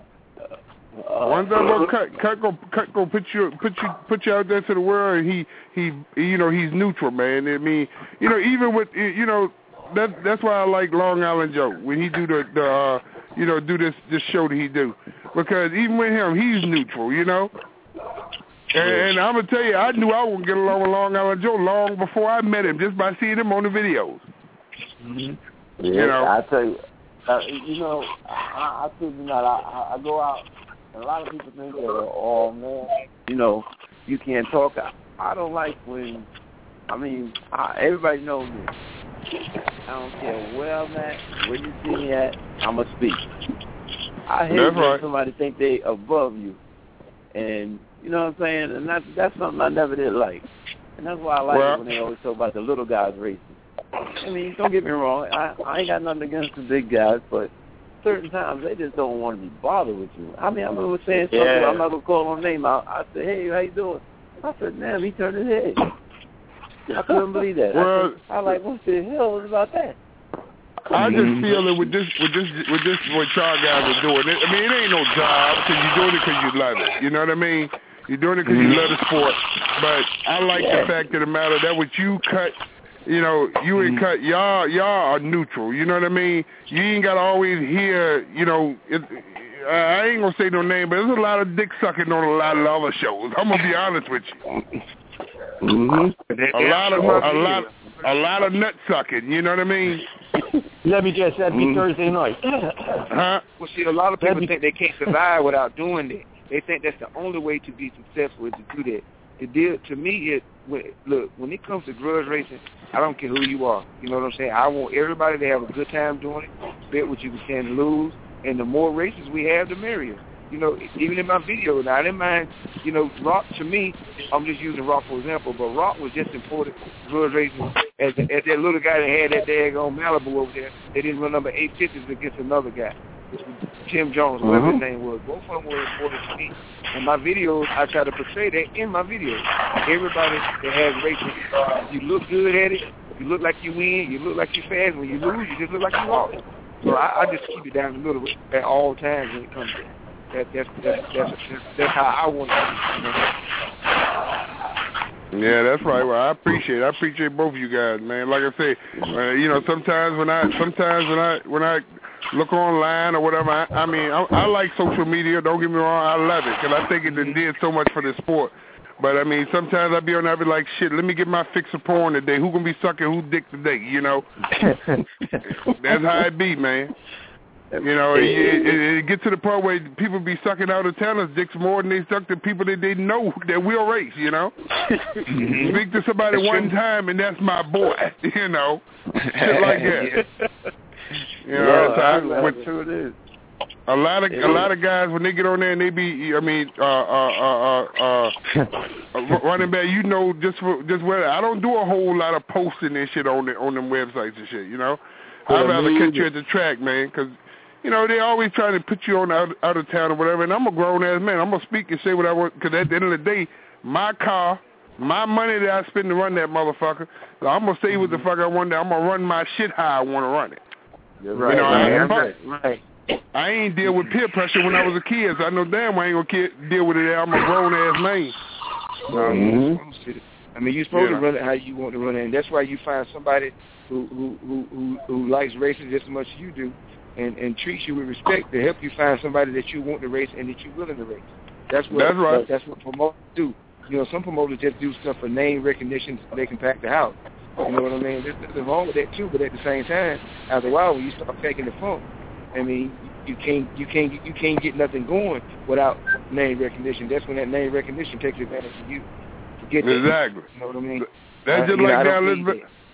Uh, One time, go cut, cut, go, cut, go, put you, put you, put you out there to the world. And he, he, you know, he's neutral, man. I mean, you know, even with, you know, that that's why I like Long Island Joe when he do the, the, uh, you know, do this, this show that he do, because even with him, he's neutral, you know. And, and I'm gonna tell you, I knew I wouldn't get along with Long Island Joe long before I met him, just by seeing him on the videos. Mm-hmm. Yeah, you know, I tell you, uh, you know, I, I kid you not, I, I go out, and a lot of people think that, oh man, you know, you can't talk. I, I don't like when, I mean, I, everybody knows me. I don't care where I'm at, where you see me at, I'm going to speak. I hate that's when right. somebody think they above you. And, you know what I'm saying? And that's, that's something I never did like. And that's why I like well, it when they always talk about the little guys racing. I mean, don't get me wrong. I, I ain't got nothing against the big guys, but certain times they just don't want to be bothered with you. I mean, I remember saying something, yeah. I'm not going to call his name out. I said, hey, how you doing? I said, damn, he turned his head. I couldn't believe that. Well, I, said, I like, what the hell was about that? I just feel that with this, with this, with this, what y'all guys are doing. It, I mean, it ain't no job because you're doing it because you love it. You know what I mean? You're doing it because you love the sport. But I like yeah. the fact of the matter that what you cut, you know, you ain't cut. Y'all, y'all are neutral. You know what I mean? You ain't got to always hear, you know. It, I ain't gonna say no name, but there's a lot of dick sucking on a lot of other shows. I'm gonna be honest with you. Mm-hmm. A lot of a lot a lot of nut sucking. You know what I mean? Let me guess, that'd be mm-hmm. Thursday night. Huh? Well, see, a lot of people think they can't survive without doing that. They think that's the only way to be successful is to do that. The deal to me is, when, look, when it comes to grudge racing, I don't care who you are. You know what I'm saying? I want everybody to have a good time doing it. Bet what you can stand to lose. And the more races we have, the merrier. You know, even in my video, now I didn't mind, you know, Rock, to me, I'm just using Rock for example, but Rock was just important grudge racing as, as that little guy that had that daggone Malibu over there. They didn't run number eight fifties against another guy, Tim Jones, whatever uh-huh. his name was. Both of them were important to me. In my videos, I try to portray that in my videos. Everybody that has racing, uh, you look good at it, you look like you win, you look like you fast. When you lose, you just look like you lost. So I, I just keep it down the middle at all times when it comes to that. That, that's, that's, that's, that's, that's how I want to be. Yeah, that's right. Well, I appreciate it. I appreciate both of you guys, man. Like I say, uh, you know, sometimes when I sometimes when I when I look online or whatever, I, I mean, I, I like social media. Don't get me wrong, I love it because I think it done did so much for the sport. But I mean, sometimes I be on there, I be like, shit, let me get my fix of porn today. Who gonna be sucking who dick today? You know, that's how it be, man. You know, it, it, it gets to the point where people be sucking out of towners' dicks more than they suck the people that they know that will race, you know? Speak to somebody that's one true. time, and that's my boy, you know? Shit like that. You know, yeah, that's how, with, true it is. A lot of a lot of guys, when they get on there and they be, I mean, uh, uh, uh, uh, uh, running back, you know, just for, just where I don't do a whole lot of posting and shit on the, on them websites and shit, you know? I'd rather catch you at the track, man, because you know, they always trying to put you on out, out of town or whatever, and I'm a grown-ass man. I'm going to speak and say what I want, because at the end of the day, my car, my money that I spend to run that motherfucker, so I'm going to say what the fuck I want. I'm going to run my shit how I want to run it. You're right, you know, man. I, Right, right. I ain't deal with peer pressure when I was a kid, so I know damn I ain't going to deal with it. I'm a grown-ass man. Mm-hmm. I mean, you're supposed yeah. to run it how you want to run it, and that's why you find somebody who who who who, who likes racing just as much as you do. And, and treats you with respect to help you find somebody that you want to race and that you're willing to race. That's what that's, right. that's what promoters do. You know, some promoters just do stuff for name recognition so they can pack the house. You know what I mean? There's nothing wrong with that too, but at the same time, after a while, when you start taking the funk, I mean, you can't you can't you can't get nothing going without name recognition. That's when that name recognition takes advantage of you. Forget exactly. That. You know what I mean? That's uh, just like know, now, Elizabeth.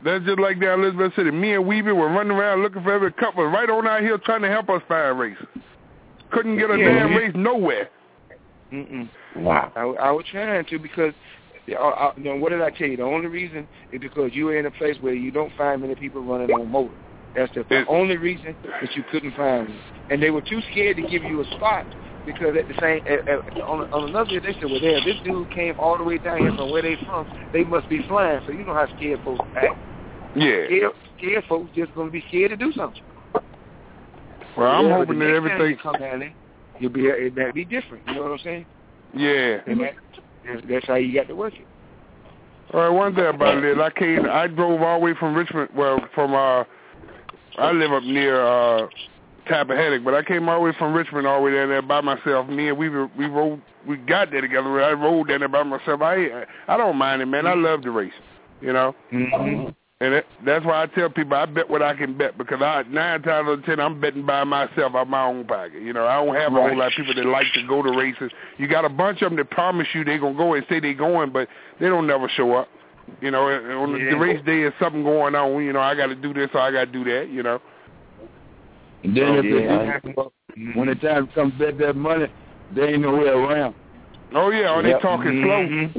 That's just like down Elizabeth City. Me and Weeby were running around looking for every couple right on out here trying to help us find races. Couldn't get a yeah, damn yeah. race nowhere. Mm-mm. Wow. I, I was trying to because, I, I, you know, what did I tell you? The only reason is because you were in a place where you don't find many people running on motor. That's the, the only reason that you couldn't find me. And they were too scared to give you a spot because at the same, at, at, on, on another day, they said, well, there, this dude came all the way down here from where they from. They must be flying. So you know how scared folks act. Yeah. Scared, scared folks just going to be scared to do something. Well, I'm yeah, hoping that everything you come down there, you'll be it might be different. You know what I'm saying? Yeah. And that, that's, that's how you got to work it. All right, one thing about it is I came, I drove all the way from Richmond. Well, from uh, I live up near uh, Tappahannock, but I came all the way from Richmond all the way down there by myself. Me and we we rode, we got there together. I rode down there by myself. I I don't mind it, man. I love the race, you know. Mm-hmm. And it, that's why I tell people I bet what I can bet because I nine times out of ten I'm betting by myself out my own pocket. You know, I don't have a whole lot of people that like to go to races. You got a bunch of them that promise you they're gonna go and say they're going, but they don't never show up. You know, on yeah. the race day is something going on. You know, I got to do this or I got to do that. You know. And then oh, if yeah. they, when the time comes to bet that money, they ain't nowhere around. Oh yeah, are yep. they talking mm-hmm.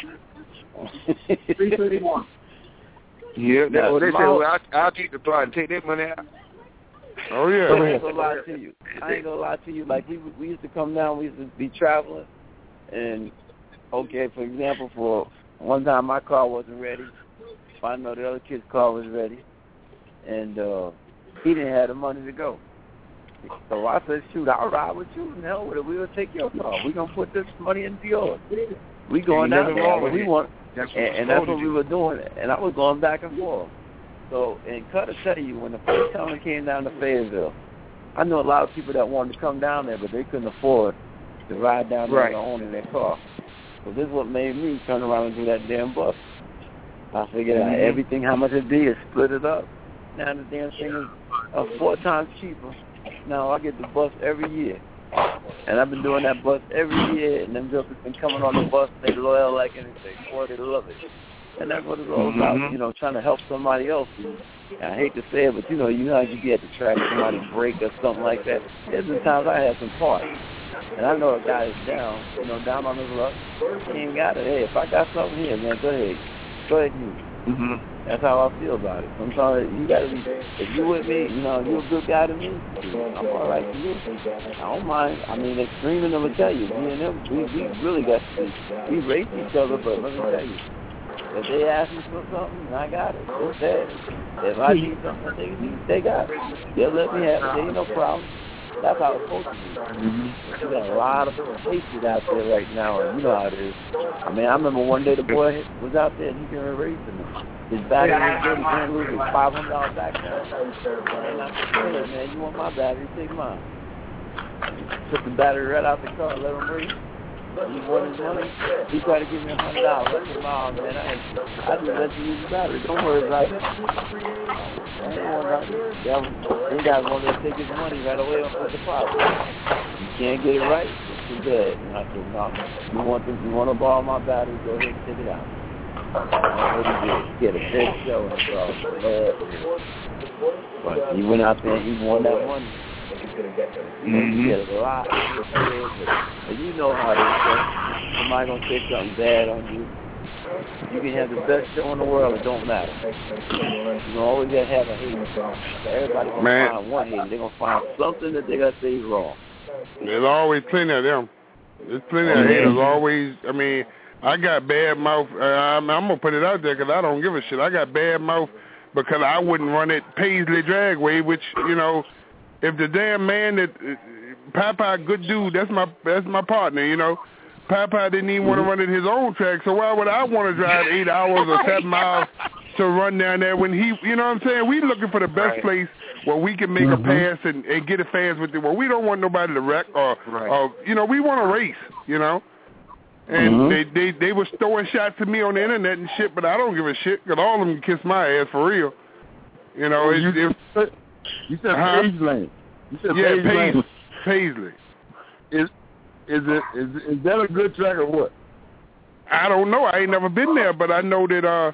slow? Three thirty-one. Yeah, they, Now, well, they say, small- well, I'll, I'll keep the plot and take that money out. Oh, yeah. I ain't gonna lie to you. I ain't gonna lie to you. Like, we we used to come down, we used to be traveling, and, okay, for example, for one time my car wasn't ready. I know the other kid's car was ready, and uh, he didn't have the money to go. So I said, shoot, I'll ride with you. And hell with it. We'll take your car. We're going to put this money into yours. We going down there. We want, that's and, and that's what we were doing. And I was going back and forth. So, and cut to tell you, when the first time I came down to Fayetteville, I know a lot of people that wanted to come down there, but they couldn't afford to ride down there right. alone in their car. So this is what made me turn around and do that damn bus. I figured out Mm-hmm. everything, how much it'd be, is split it up. Now the damn thing is uh, four times cheaper. Now I get the bus every year. And I've been doing that bus every year, and them girls have been coming on the bus, they loyal like anything. Boy, they love it. And that's what it's all about, Mm-hmm. you know, trying to help somebody else. And I hate to say it, but, you know, you know how you be at the track, somebody break or something like that. There's been times I had some parts. And I know a guy is down, you know, down on his luck. He ain't got it. Hey, if I got something here, man, go ahead. Go ahead and use it. Mm-hmm. That's how I feel about it. Sometimes you gotta be, if you with me, you know, you a good guy to me, I'm all right to you. I don't mind. I mean, Extreme and them will tell you, me and them, we, we really got to, we race each other, but let me tell you, if they ask me for something, I got it. It's there. If I need something they need, they got it. They'll let me have it. There ain't no problem. That's how it's supposed to be. Mm-hmm. You got a lot of hatred out there right now, and you know how it is. I mean, I remember one day the boy was out there and he came racing. His battery was good. He can't lose his five hundred dollars back now. And I said, hey, man, you want my battery? Take mine. Took the battery right out the car, let him race. He wanted his money. He tried to give me a hundred dollars. I said, no, man, I, I just let you use the battery. Don't worry about it. I ain't worried about it. They guys want to take his money right away off the deposit. You can't get it right, it's too bad. And I said, no, you want to, you want to borrow my battery, go ahead and take it out. That's what he did. He had a big show in the car. But he went out there and he won that money. Mm-hmm. He had a lot. And you know how they say, somebody gonna say something bad on you. You can have the best show in the world, it don't matter. You know, always gotta have a hater. Everybody gonna Man. find one hater. They're gonna find something that they gotta say is wrong. There's always plenty of them. There's plenty of haters. Always. I mean, I got bad mouth. Uh, I'm, I'm gonna put it out there because I don't give a shit. I got bad mouth because I wouldn't run it Paisley Dragway, which you know. If the damn man that uh, Popeye, good dude, that's my that's my partner, you know. Popeye didn't even want to run at his own track, so why would I want to drive eight hours or seven miles to run down there when he, you know what I'm saying? We looking for the best right. place where we can make mm-hmm. a pass and, and get a fast with it. Well, we don't want nobody to wreck or, right. or you know, we want to race, you know. And mm-hmm. they, they they was throwing shots at me on the internet and shit, but I don't give a shit because all of them can kiss my ass for real. You know, well, it, you, it, you said huh? Paisley. You said yeah, Paisley. Paisley. Paisley. Is is it is is that a good track or what? I don't know. I ain't never been there, but I know that uh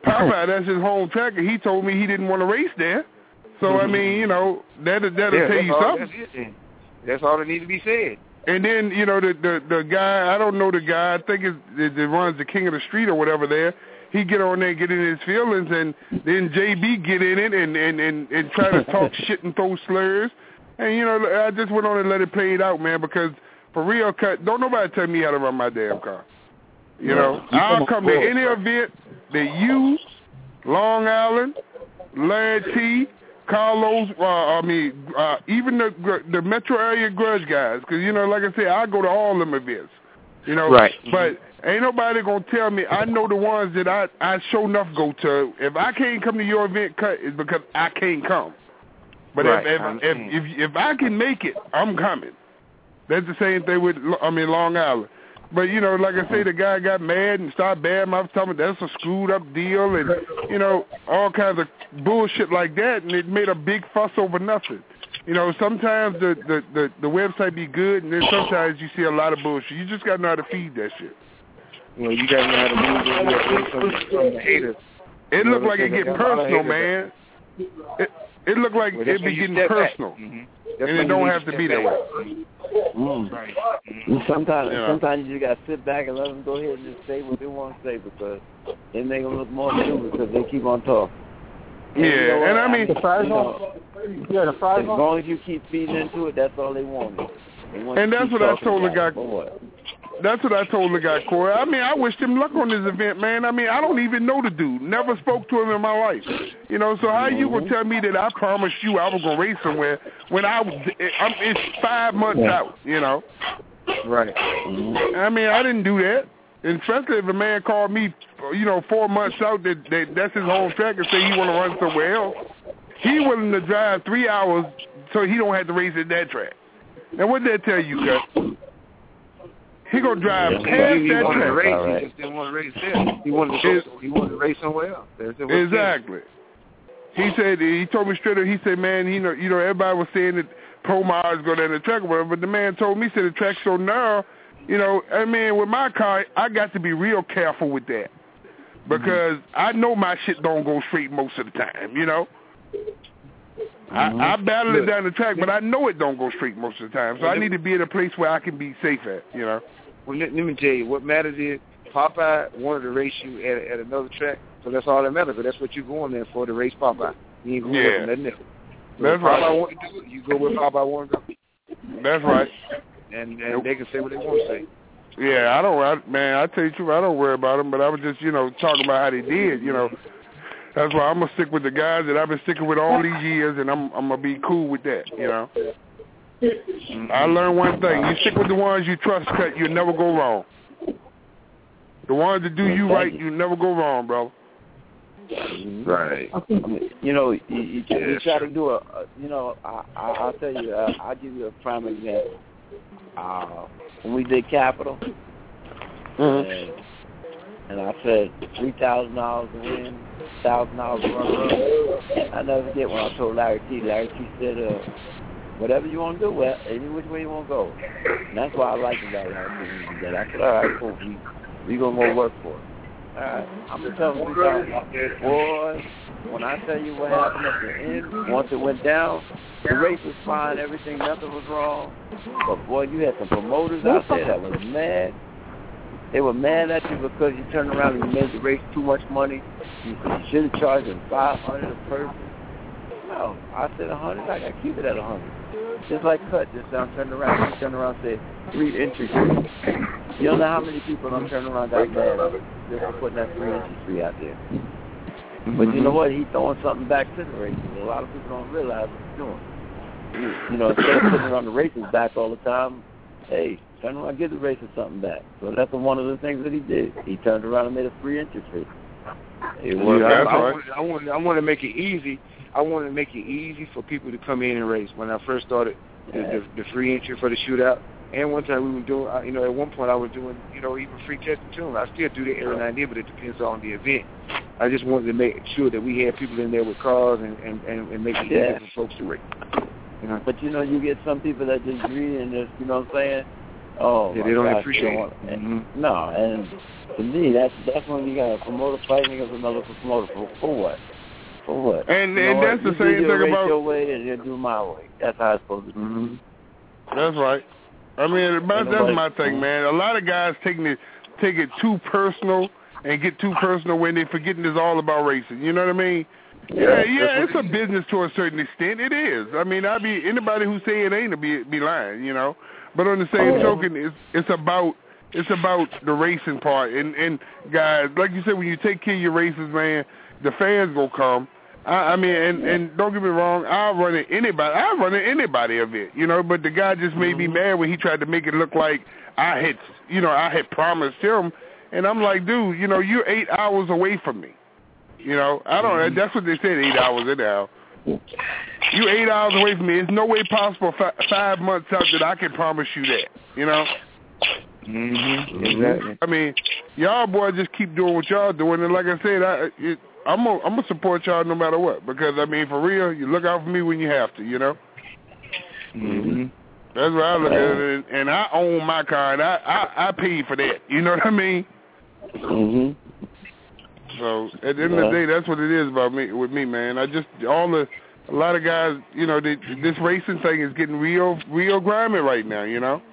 Popeye, that's his home track, and he told me he didn't want to race there. So, I mean, you know, that'll, that'll yeah, tell you all, something. That's, it, that's all that needs to be said. And then, you know, the the, the guy, I don't know the guy, I think it's, it, it runs the King of the Street or whatever there. He get on there and get in his feelings, and then J B get in it and, and, and, and try to talk shit and throw slurs. And, you know, I just went on and let it play it out, man, because for real, cut, don't nobody tell me how to run my damn car. You know, I'll come to any event that you, Long Island, Larry T., Carlos, uh, I mean, uh, even the the metro area grudge guys, because, you know, like I said, I go to all them events, you know. Right. But ain't nobody going to tell me. I know the ones that I, I sure enough go to. If I can't come to your event, cut, it's because I can't come. But right. if, if, if, if, if I can make it, I'm coming. That's the same thing with, I mean, Long Island. But, you know, like I say, the guy got mad and started bad mouth telling me that's a screwed up deal and, you know, all kinds of bullshit like that, and it made a big fuss over nothing. You know, sometimes the, the, the, the website be good, and then sometimes you see a lot of bullshit. You just got to know how to feed that shit. Well, you got to know how to move it from, from the haters. It looked like it getting personal, man. It, it looked like well, it be getting personal. Mm-hmm. And it don't have to be that way. Mm. Right. Mm. Sometimes, yeah. sometimes you just gotta sit back and let them go ahead and just say what they want to say because they make them look more stupid because they keep on talking. Yeah, and, you know and I mean, the fries on. Yeah, the fries on. As long as you keep feeding into it, that's all they want. They want and that's what I told the guy. What? That's what I told the guy, Corey. I mean, I wished him luck on this event, man. I mean, I don't even know the dude. Never spoke to him in my life. You know, so how you gonna tell me that I promised you I was gonna race somewhere when I was? I'm, it's five months yeah. out. You know. Right. I mean, I didn't do that. And especially if a man called me, you know, four months out that, that that's his home track and say he want to run somewhere else, he willing to drive three hours so he don't have to race at that track. Now, what did that tell you, Gus? He gonna drive yeah, past he, he that wanted track. To race. Right. He just didn't want to race there. He wanted to go, he wanted to race somewhere else. That's what exactly. He said he told me straight up. He said, "Man, you know, you know, everybody was saying that pro miles go down the track or whatever, but the man told me, said the track's so narrow. You know, I mean, with my car, I got to be real careful with that because mm-hmm. I know my shit don't go straight most of the time. You know." Mm-hmm. I, I battle it down the track, but I know it don't go straight most of the time. So I need to be in a place where I can be safe at, you know. Well, let, let me tell you, what matters is Popeye wanted to race you at, at another track, so that's all that matters. But that's what you're going there for, to race Popeye. You ain't going yeah. with nothing else. So that's if right. Popeye want to do it, you go where Popeye want to go. That's right. And, and nope. they can say what they want to say. Yeah, I don't, I, man, I tell you the truth, I don't worry about them, but I was just, you know, talking about how they did, you know. That's why I'm going to stick with the guys that I've been sticking with all these years, and I'm I'm going to be cool with that, you know. Mm-hmm. I learned one thing. You stick with the ones you trust, cut, you'll never go wrong. The ones that do you right, you never go wrong, bro. Right. You know, you, you, you try to do a, a you know, I, I, I'll tell you, uh, I'll give you a prime example. Uh, when we did Capital, mm-hmm. and, and I said three thousand dollars to win, one thousand dollars to run run. I never forget when I told Larry T. Larry T. said, uh, whatever you want to do, well, any which way you want to go. And that's why I like about Larry T. That I said, all right, cool, we we gonna go work for it. All right, I'm gonna tell you, boy, when I tell you what happened at the end, once it went down, the race was fine, everything, nothing was wrong. But boy, you had some promoters out there that was mad. They were mad at you because you turned around and you made the race too much money. You, you should have charged them five hundred a person. No, I said a hundred. I got to keep it at a hundred. Just like Cut, just now turned around, he turned around and said three entry fee. You don't know how many people I'm turning around got mad at just for putting that three entry fee out there. Mm-hmm. But you know what? He's throwing something back to the races. A lot of people don't realize what he's doing. You, you know, instead of putting around the races back all the time, hey, turn around and give the races something back. So that's one of the things that he did. He turned around and made a free entry fee. It was, yeah, I, I, wanted, I, wanted, I wanted to make it easy. I wanted to make it easy for people to come in and race. When I first started the, the, the free entry for the shootout, and one time we were doing, you know, at one point I was doing, you know, even free testing too. I still do that every now and then, but it depends on the event. I just wanted to make sure that we had people in there with cars and, and, and, and make it yeah. easy for folks to race. You know? But, you know, you get some people that just greedy and just, you know what I'm saying, Oh, yeah, my they don't gosh, appreciate they don't it. want- Mm-hmm. No, and to me, that's that's when you got a promoter fighting against another promoter. For, for what? For what? And you know and what? that's the you same do your thing race about. your way, and you do my way. That's how it's supposed to be. Mm-hmm. That's right. I mean, my, that's my thing, man. A lot of guys taking it take it too personal and get too personal when they forgetting it's all about racing. You know what I mean? Yeah, yeah, yeah it's a business to a certain extent. It is. I mean, I be anybody who say it ain't to be be lying, you know. But on the same Oh. token, it's it's about it's about the racing part. And and guys, like you said, when you take care of your races, man, the fans gonna come. I, I mean, and and don't get me wrong, I'll run at anybody. I'll run at anybody event, you know. But the guy just made me mad when he tried to make it look like I had, you know, I had promised him. And I'm like, dude, you know, you're eight hours away from me. You know, I don't. Mm-hmm. That's what they said, eight hours anyhow. You eight hours away from me. There's no way possible fi- five months out that I can promise you that. You know. Mm-hmm. Exactly. I mean, y'all boys just keep doing what y'all doing, and like I said, I it, I'm gonna I'm gonna support y'all no matter what. Because I mean, for real, you look out for me when you have to. You know. Mm-hmm. That's what I look at it, and, and I own my car, and I I, I paid for that. You know what I mean? Mm-hmm. So at the end of the day, that's what it is about me with me, man. I just all the a lot of guys, you know, they, this racing thing is getting real real grimy right now. You know,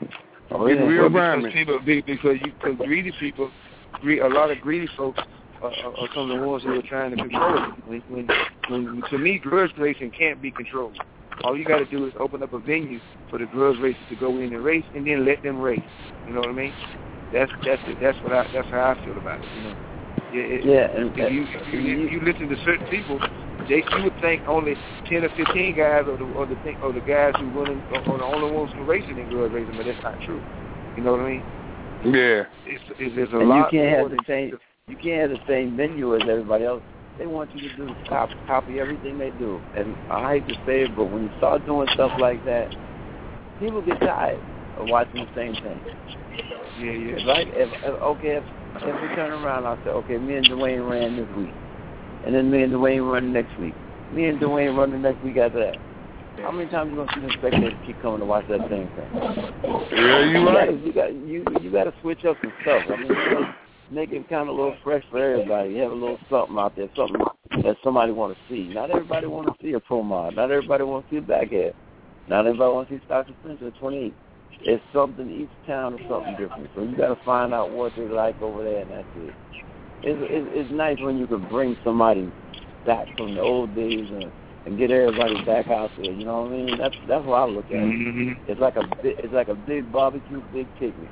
oh, getting yeah. real well, grimy. Because people, because you, because greedy people, greedy, a lot of greedy folks are, are, are some of the ones who are trying to control it. When, when, when, to me, grudge racing can't be controlled. All you got to do is open up a venue for the grudge racers to go in and race, and then let them race. You know what I mean? That's that's it. That's what I that's how I feel about it. You know. Yeah. It, Yeah. And, if you if you, if you listen to certain people, they you would think only ten or fifteen guys are the or the thing or the guys who running are the only ones who racing in grudge racing, but that's not true. You know what I mean? Yeah. It's, it's, it's a and lot. you can't more have the same. You can't have the same venue as everybody else. They want you to do copy, copy everything they do. And I hate to say it, but when you start doing stuff like that, people get tired of watching the same thing. Yeah, yeah. If I, if, if, okay, if, if we turn around, I'll say, okay, me and Dwayne ran this week. And then me and Dwayne run next week. Me and Dwayne run the next week after that. How many times are you going to see the spectators keep coming to watch that same thing? Yeah, you're right. You got you, you got to switch up some stuff. I mean, you know, make it kind of a little fresh for everybody. You have a little something out there, something that somebody want to see. Not everybody want to see a pro mod. Not everybody want to see a backhead. Not everybody want to see Stock Suspension at twenty-eight. It's something, each town is something different. So you got to find out what they like over there, and that's it. It's, it's, it's nice when you can bring somebody back from the old days and, and get everybody back out there. You know what I mean? That's that's what I look at. Mm-hmm. It's like a bi- it's like a big barbecue, big picnic.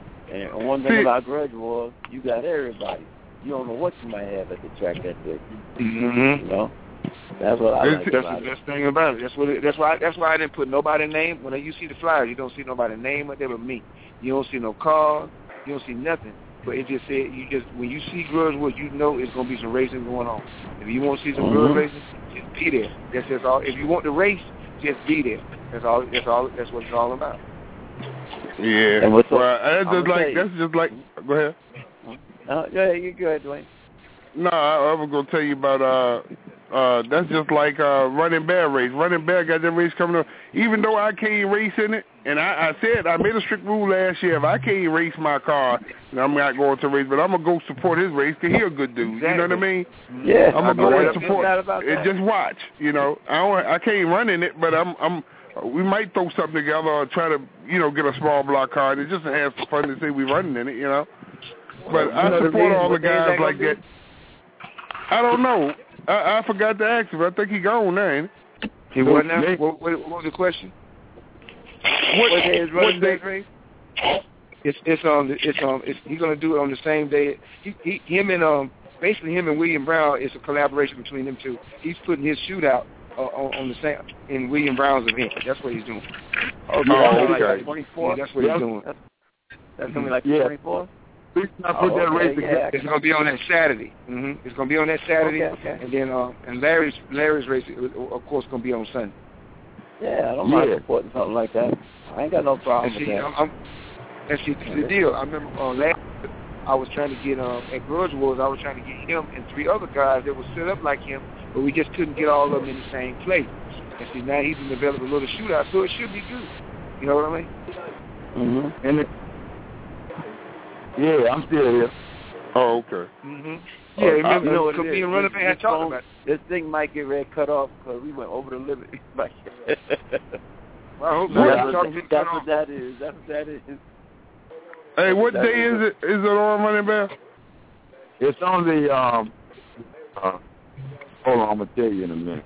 And one thing about grudge was you got everybody. You don't know what you might have at the track that day. Mm-hmm. You know, that's what I like That's about the it. best thing about it. That's what. It, that's why. That's why I didn't put nobody's name. When you see the flyers, you don't see nobody's name up there but me. You don't see no cars. You don't see nothing. But it just said you just when you see grudge wood, you know it's gonna be some racing going on. If you want to see some Mm-hmm. grudge racing, just be there. That's just all. If you want to race, just be there. That's all. That's all. That's what it's all about. Yeah. And what's well, up? that's I'm just gonna like tell that's just like. Go ahead. Uh, yeah, you go ahead, Dwayne. No, I, I was gonna tell you about uh uh that's just like uh running bear race. Running bear got that race coming up. Even though I can't race in it, and I, I said I made a strict rule last year. If I can't race my car, I'm not going to race. But I'm gonna go support his race because he's a good dude. Exactly. You know what I mean? Yeah, I'm gonna go no, and support and just watch. You know, I don't, I can't run in it, but I'm I'm. We might throw something together or try to, you know, get a small block car and just to have some fun to say we're running in it, you know. But You I know the support reason all the what day is guys that like gonna that. I don't know. I, I forgot to ask him. I think he gone now. Ain't He what now? What, what, what was the question? What, what day is running what day? back race? It's it's on it's on it's he's gonna do it on the same day. He, he him and um basically him and William Brown. It's a collaboration between them two. He's putting his shootout uh, on, on the same in William Brown's event. That's what he's doing. Oh, Oh, like okay. twenty-four. Yeah, that's what he's doing. That's, that's gonna be like Yeah. twenty-four. Please not Oh, put that okay, race yeah. together. It's gonna be on that Saturday. Mm-hmm. It's gonna be on that Saturday, Okay, okay. and then uh, and Larry's Larry's race, of course, gonna be on Sunday. Yeah, I don't mind Yeah. supporting something like that. I ain't got no problem And with see, that. I'm, I'm, and see, the deal. I remember uh, last year, I was trying to get um, at Grudge Wars. I was trying to get him and three other guys that were set up like him, but we just couldn't get all of them in the same place. And see, now he's developed a little shootout, so it should be good. You know what I mean? Mm-hmm. And it, yeah, I'm still here. Oh, okay. Mm-hmm. Yeah, oh, remember, you know what could it be is. in running This, back this, talking phone, about this thing might get ready cut off because we went over the limit. well, I hope so not. that's, Talking what, to that's what that is. That's what that is. Hey, what that day is it? Is it on Running Back? It's on the, um, uh, hold on, I'm going to tell you in a minute.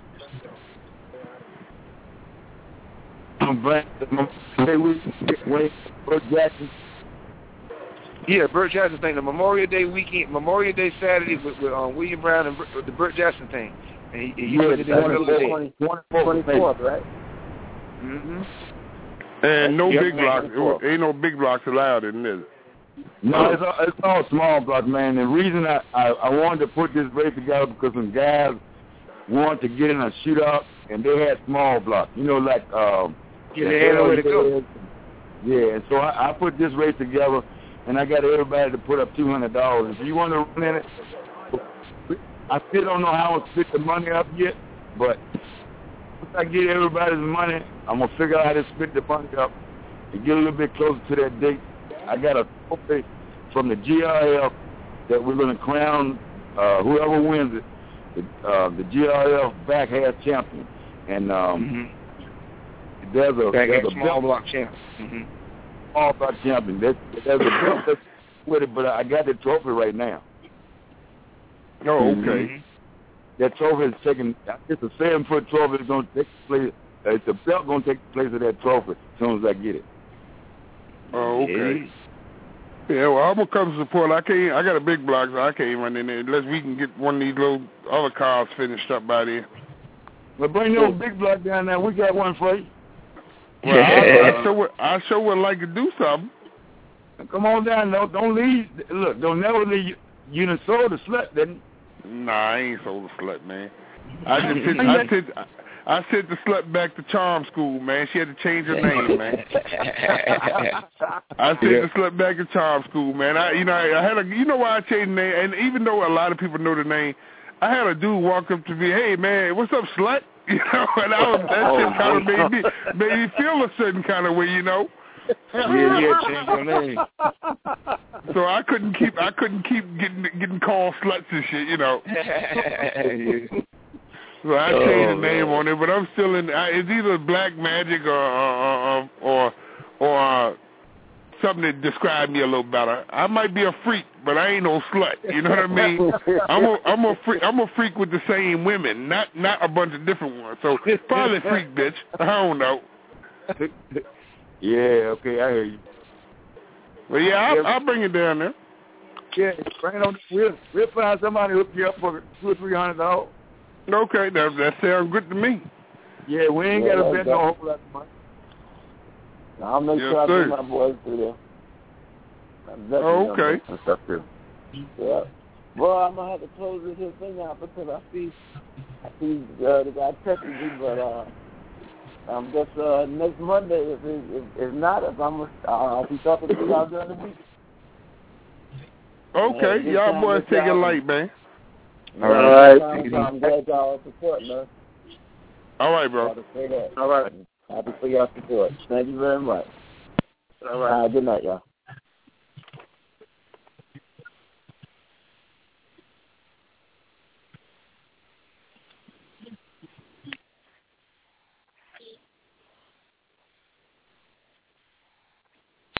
I'm glad that we wait for Jackson. Yeah, Burt Jackson thing. The Memorial Day weekend, Memorial Day Saturday with, with um, William Brown and Burt, the Burt Jackson thing. And he, he Yeah, put it in the middle of the day. twenty-fourth, right? Mm-hmm. And no Yep, big blocks. It, ain't no big blocks allowed in this. No, it's all, it's all small blocks, man. The reason I, I, I wanted to put this race together because some guys wanted to get in a shootout, and they had small blocks. You know, like um, yeah, they had nowhere to go. Yeah, and so I, I put this race together, and I got everybody to put up two hundred dollars. If you want to run in it, I still don't know how to split the money up yet, but once I get everybody's money, I'm gonna figure out how to split the money up and get a little bit closer to that date. I got a trophy from the G R F that we're going to crown uh, whoever wins it, the, uh, the G R F back half champion. And um, mm-hmm. there's a, back there's a small belt, block champion. Mm-hmm. Small block champion. There's, there's a belt that's with it, but I got the trophy right now. Oh, okay. Mm-hmm. That trophy is taking. It's a seven-foot trophy. It's going to take place. Uh, the belt going to take the place of that trophy as soon as I get it. Oh, okay. Yeah, well, I'm gonna come support. I can't. I got a big block, so I can't run in there unless we can get one of these little other cars finished up by there. Well, bring your big block down there. We got one for you. Well, I, I sure would. I sure would like to do something. Come on down. Don't don't leave. Look, don't never leave. You done sold the slut, didn't you? Nah, I ain't sold the slut, man. I just sent. I sent. I sent the slut back to Charm School, man. She had to change her name, man. I sent yeah. the slut back to Charm School, man. I, you know, I, I had a, you know why I changed the name? And even though a lot of people know the name, I had a dude walk up to me, hey, man, what's up, slut? You know, and I was, that oh, shit kind of made me, made me feel a certain kind of way, you know. Yeah, yeah, change your name. So I couldn't keep, I couldn't keep getting getting called sluts and shit, you know. yeah. So I changed oh, the name man. on it, but I'm still in. I, it's either Black Magic or or or, or uh, something that describes me a little better. I might be a freak, but I ain't no slut. You know what I mean? I'm a I'm a freak. I'm a freak with the same women, not not a bunch of different ones. So probably freak, bitch. I don't know. Yeah. Okay, I hear you. Well, yeah, I'll, I'll bring it down there. Yeah, bring it on. We'll we'll find somebody to hook you up for two or three hundred dollars. Okay, that that sounds good to me. Yeah, we ain't yeah, got to bet no whole lot of money. I'll make yes, sure I sir. bring my boys through there. Oh, okay. Some stuff too. Yeah. Well, I'm gonna have to close this here thing out because I see, I see uh, the guy texting me, but uh, I'm just uh, next Monday. If it, if, if not, if I'm, uh, I'll be talking to y'all during the week. Okay, y'all boys take it light, man. All right. I'm, I'm glad y'all support, man. All right, bro. All right. Happy for y'all support. Thank you very much. All right. Uh, good night, y'all.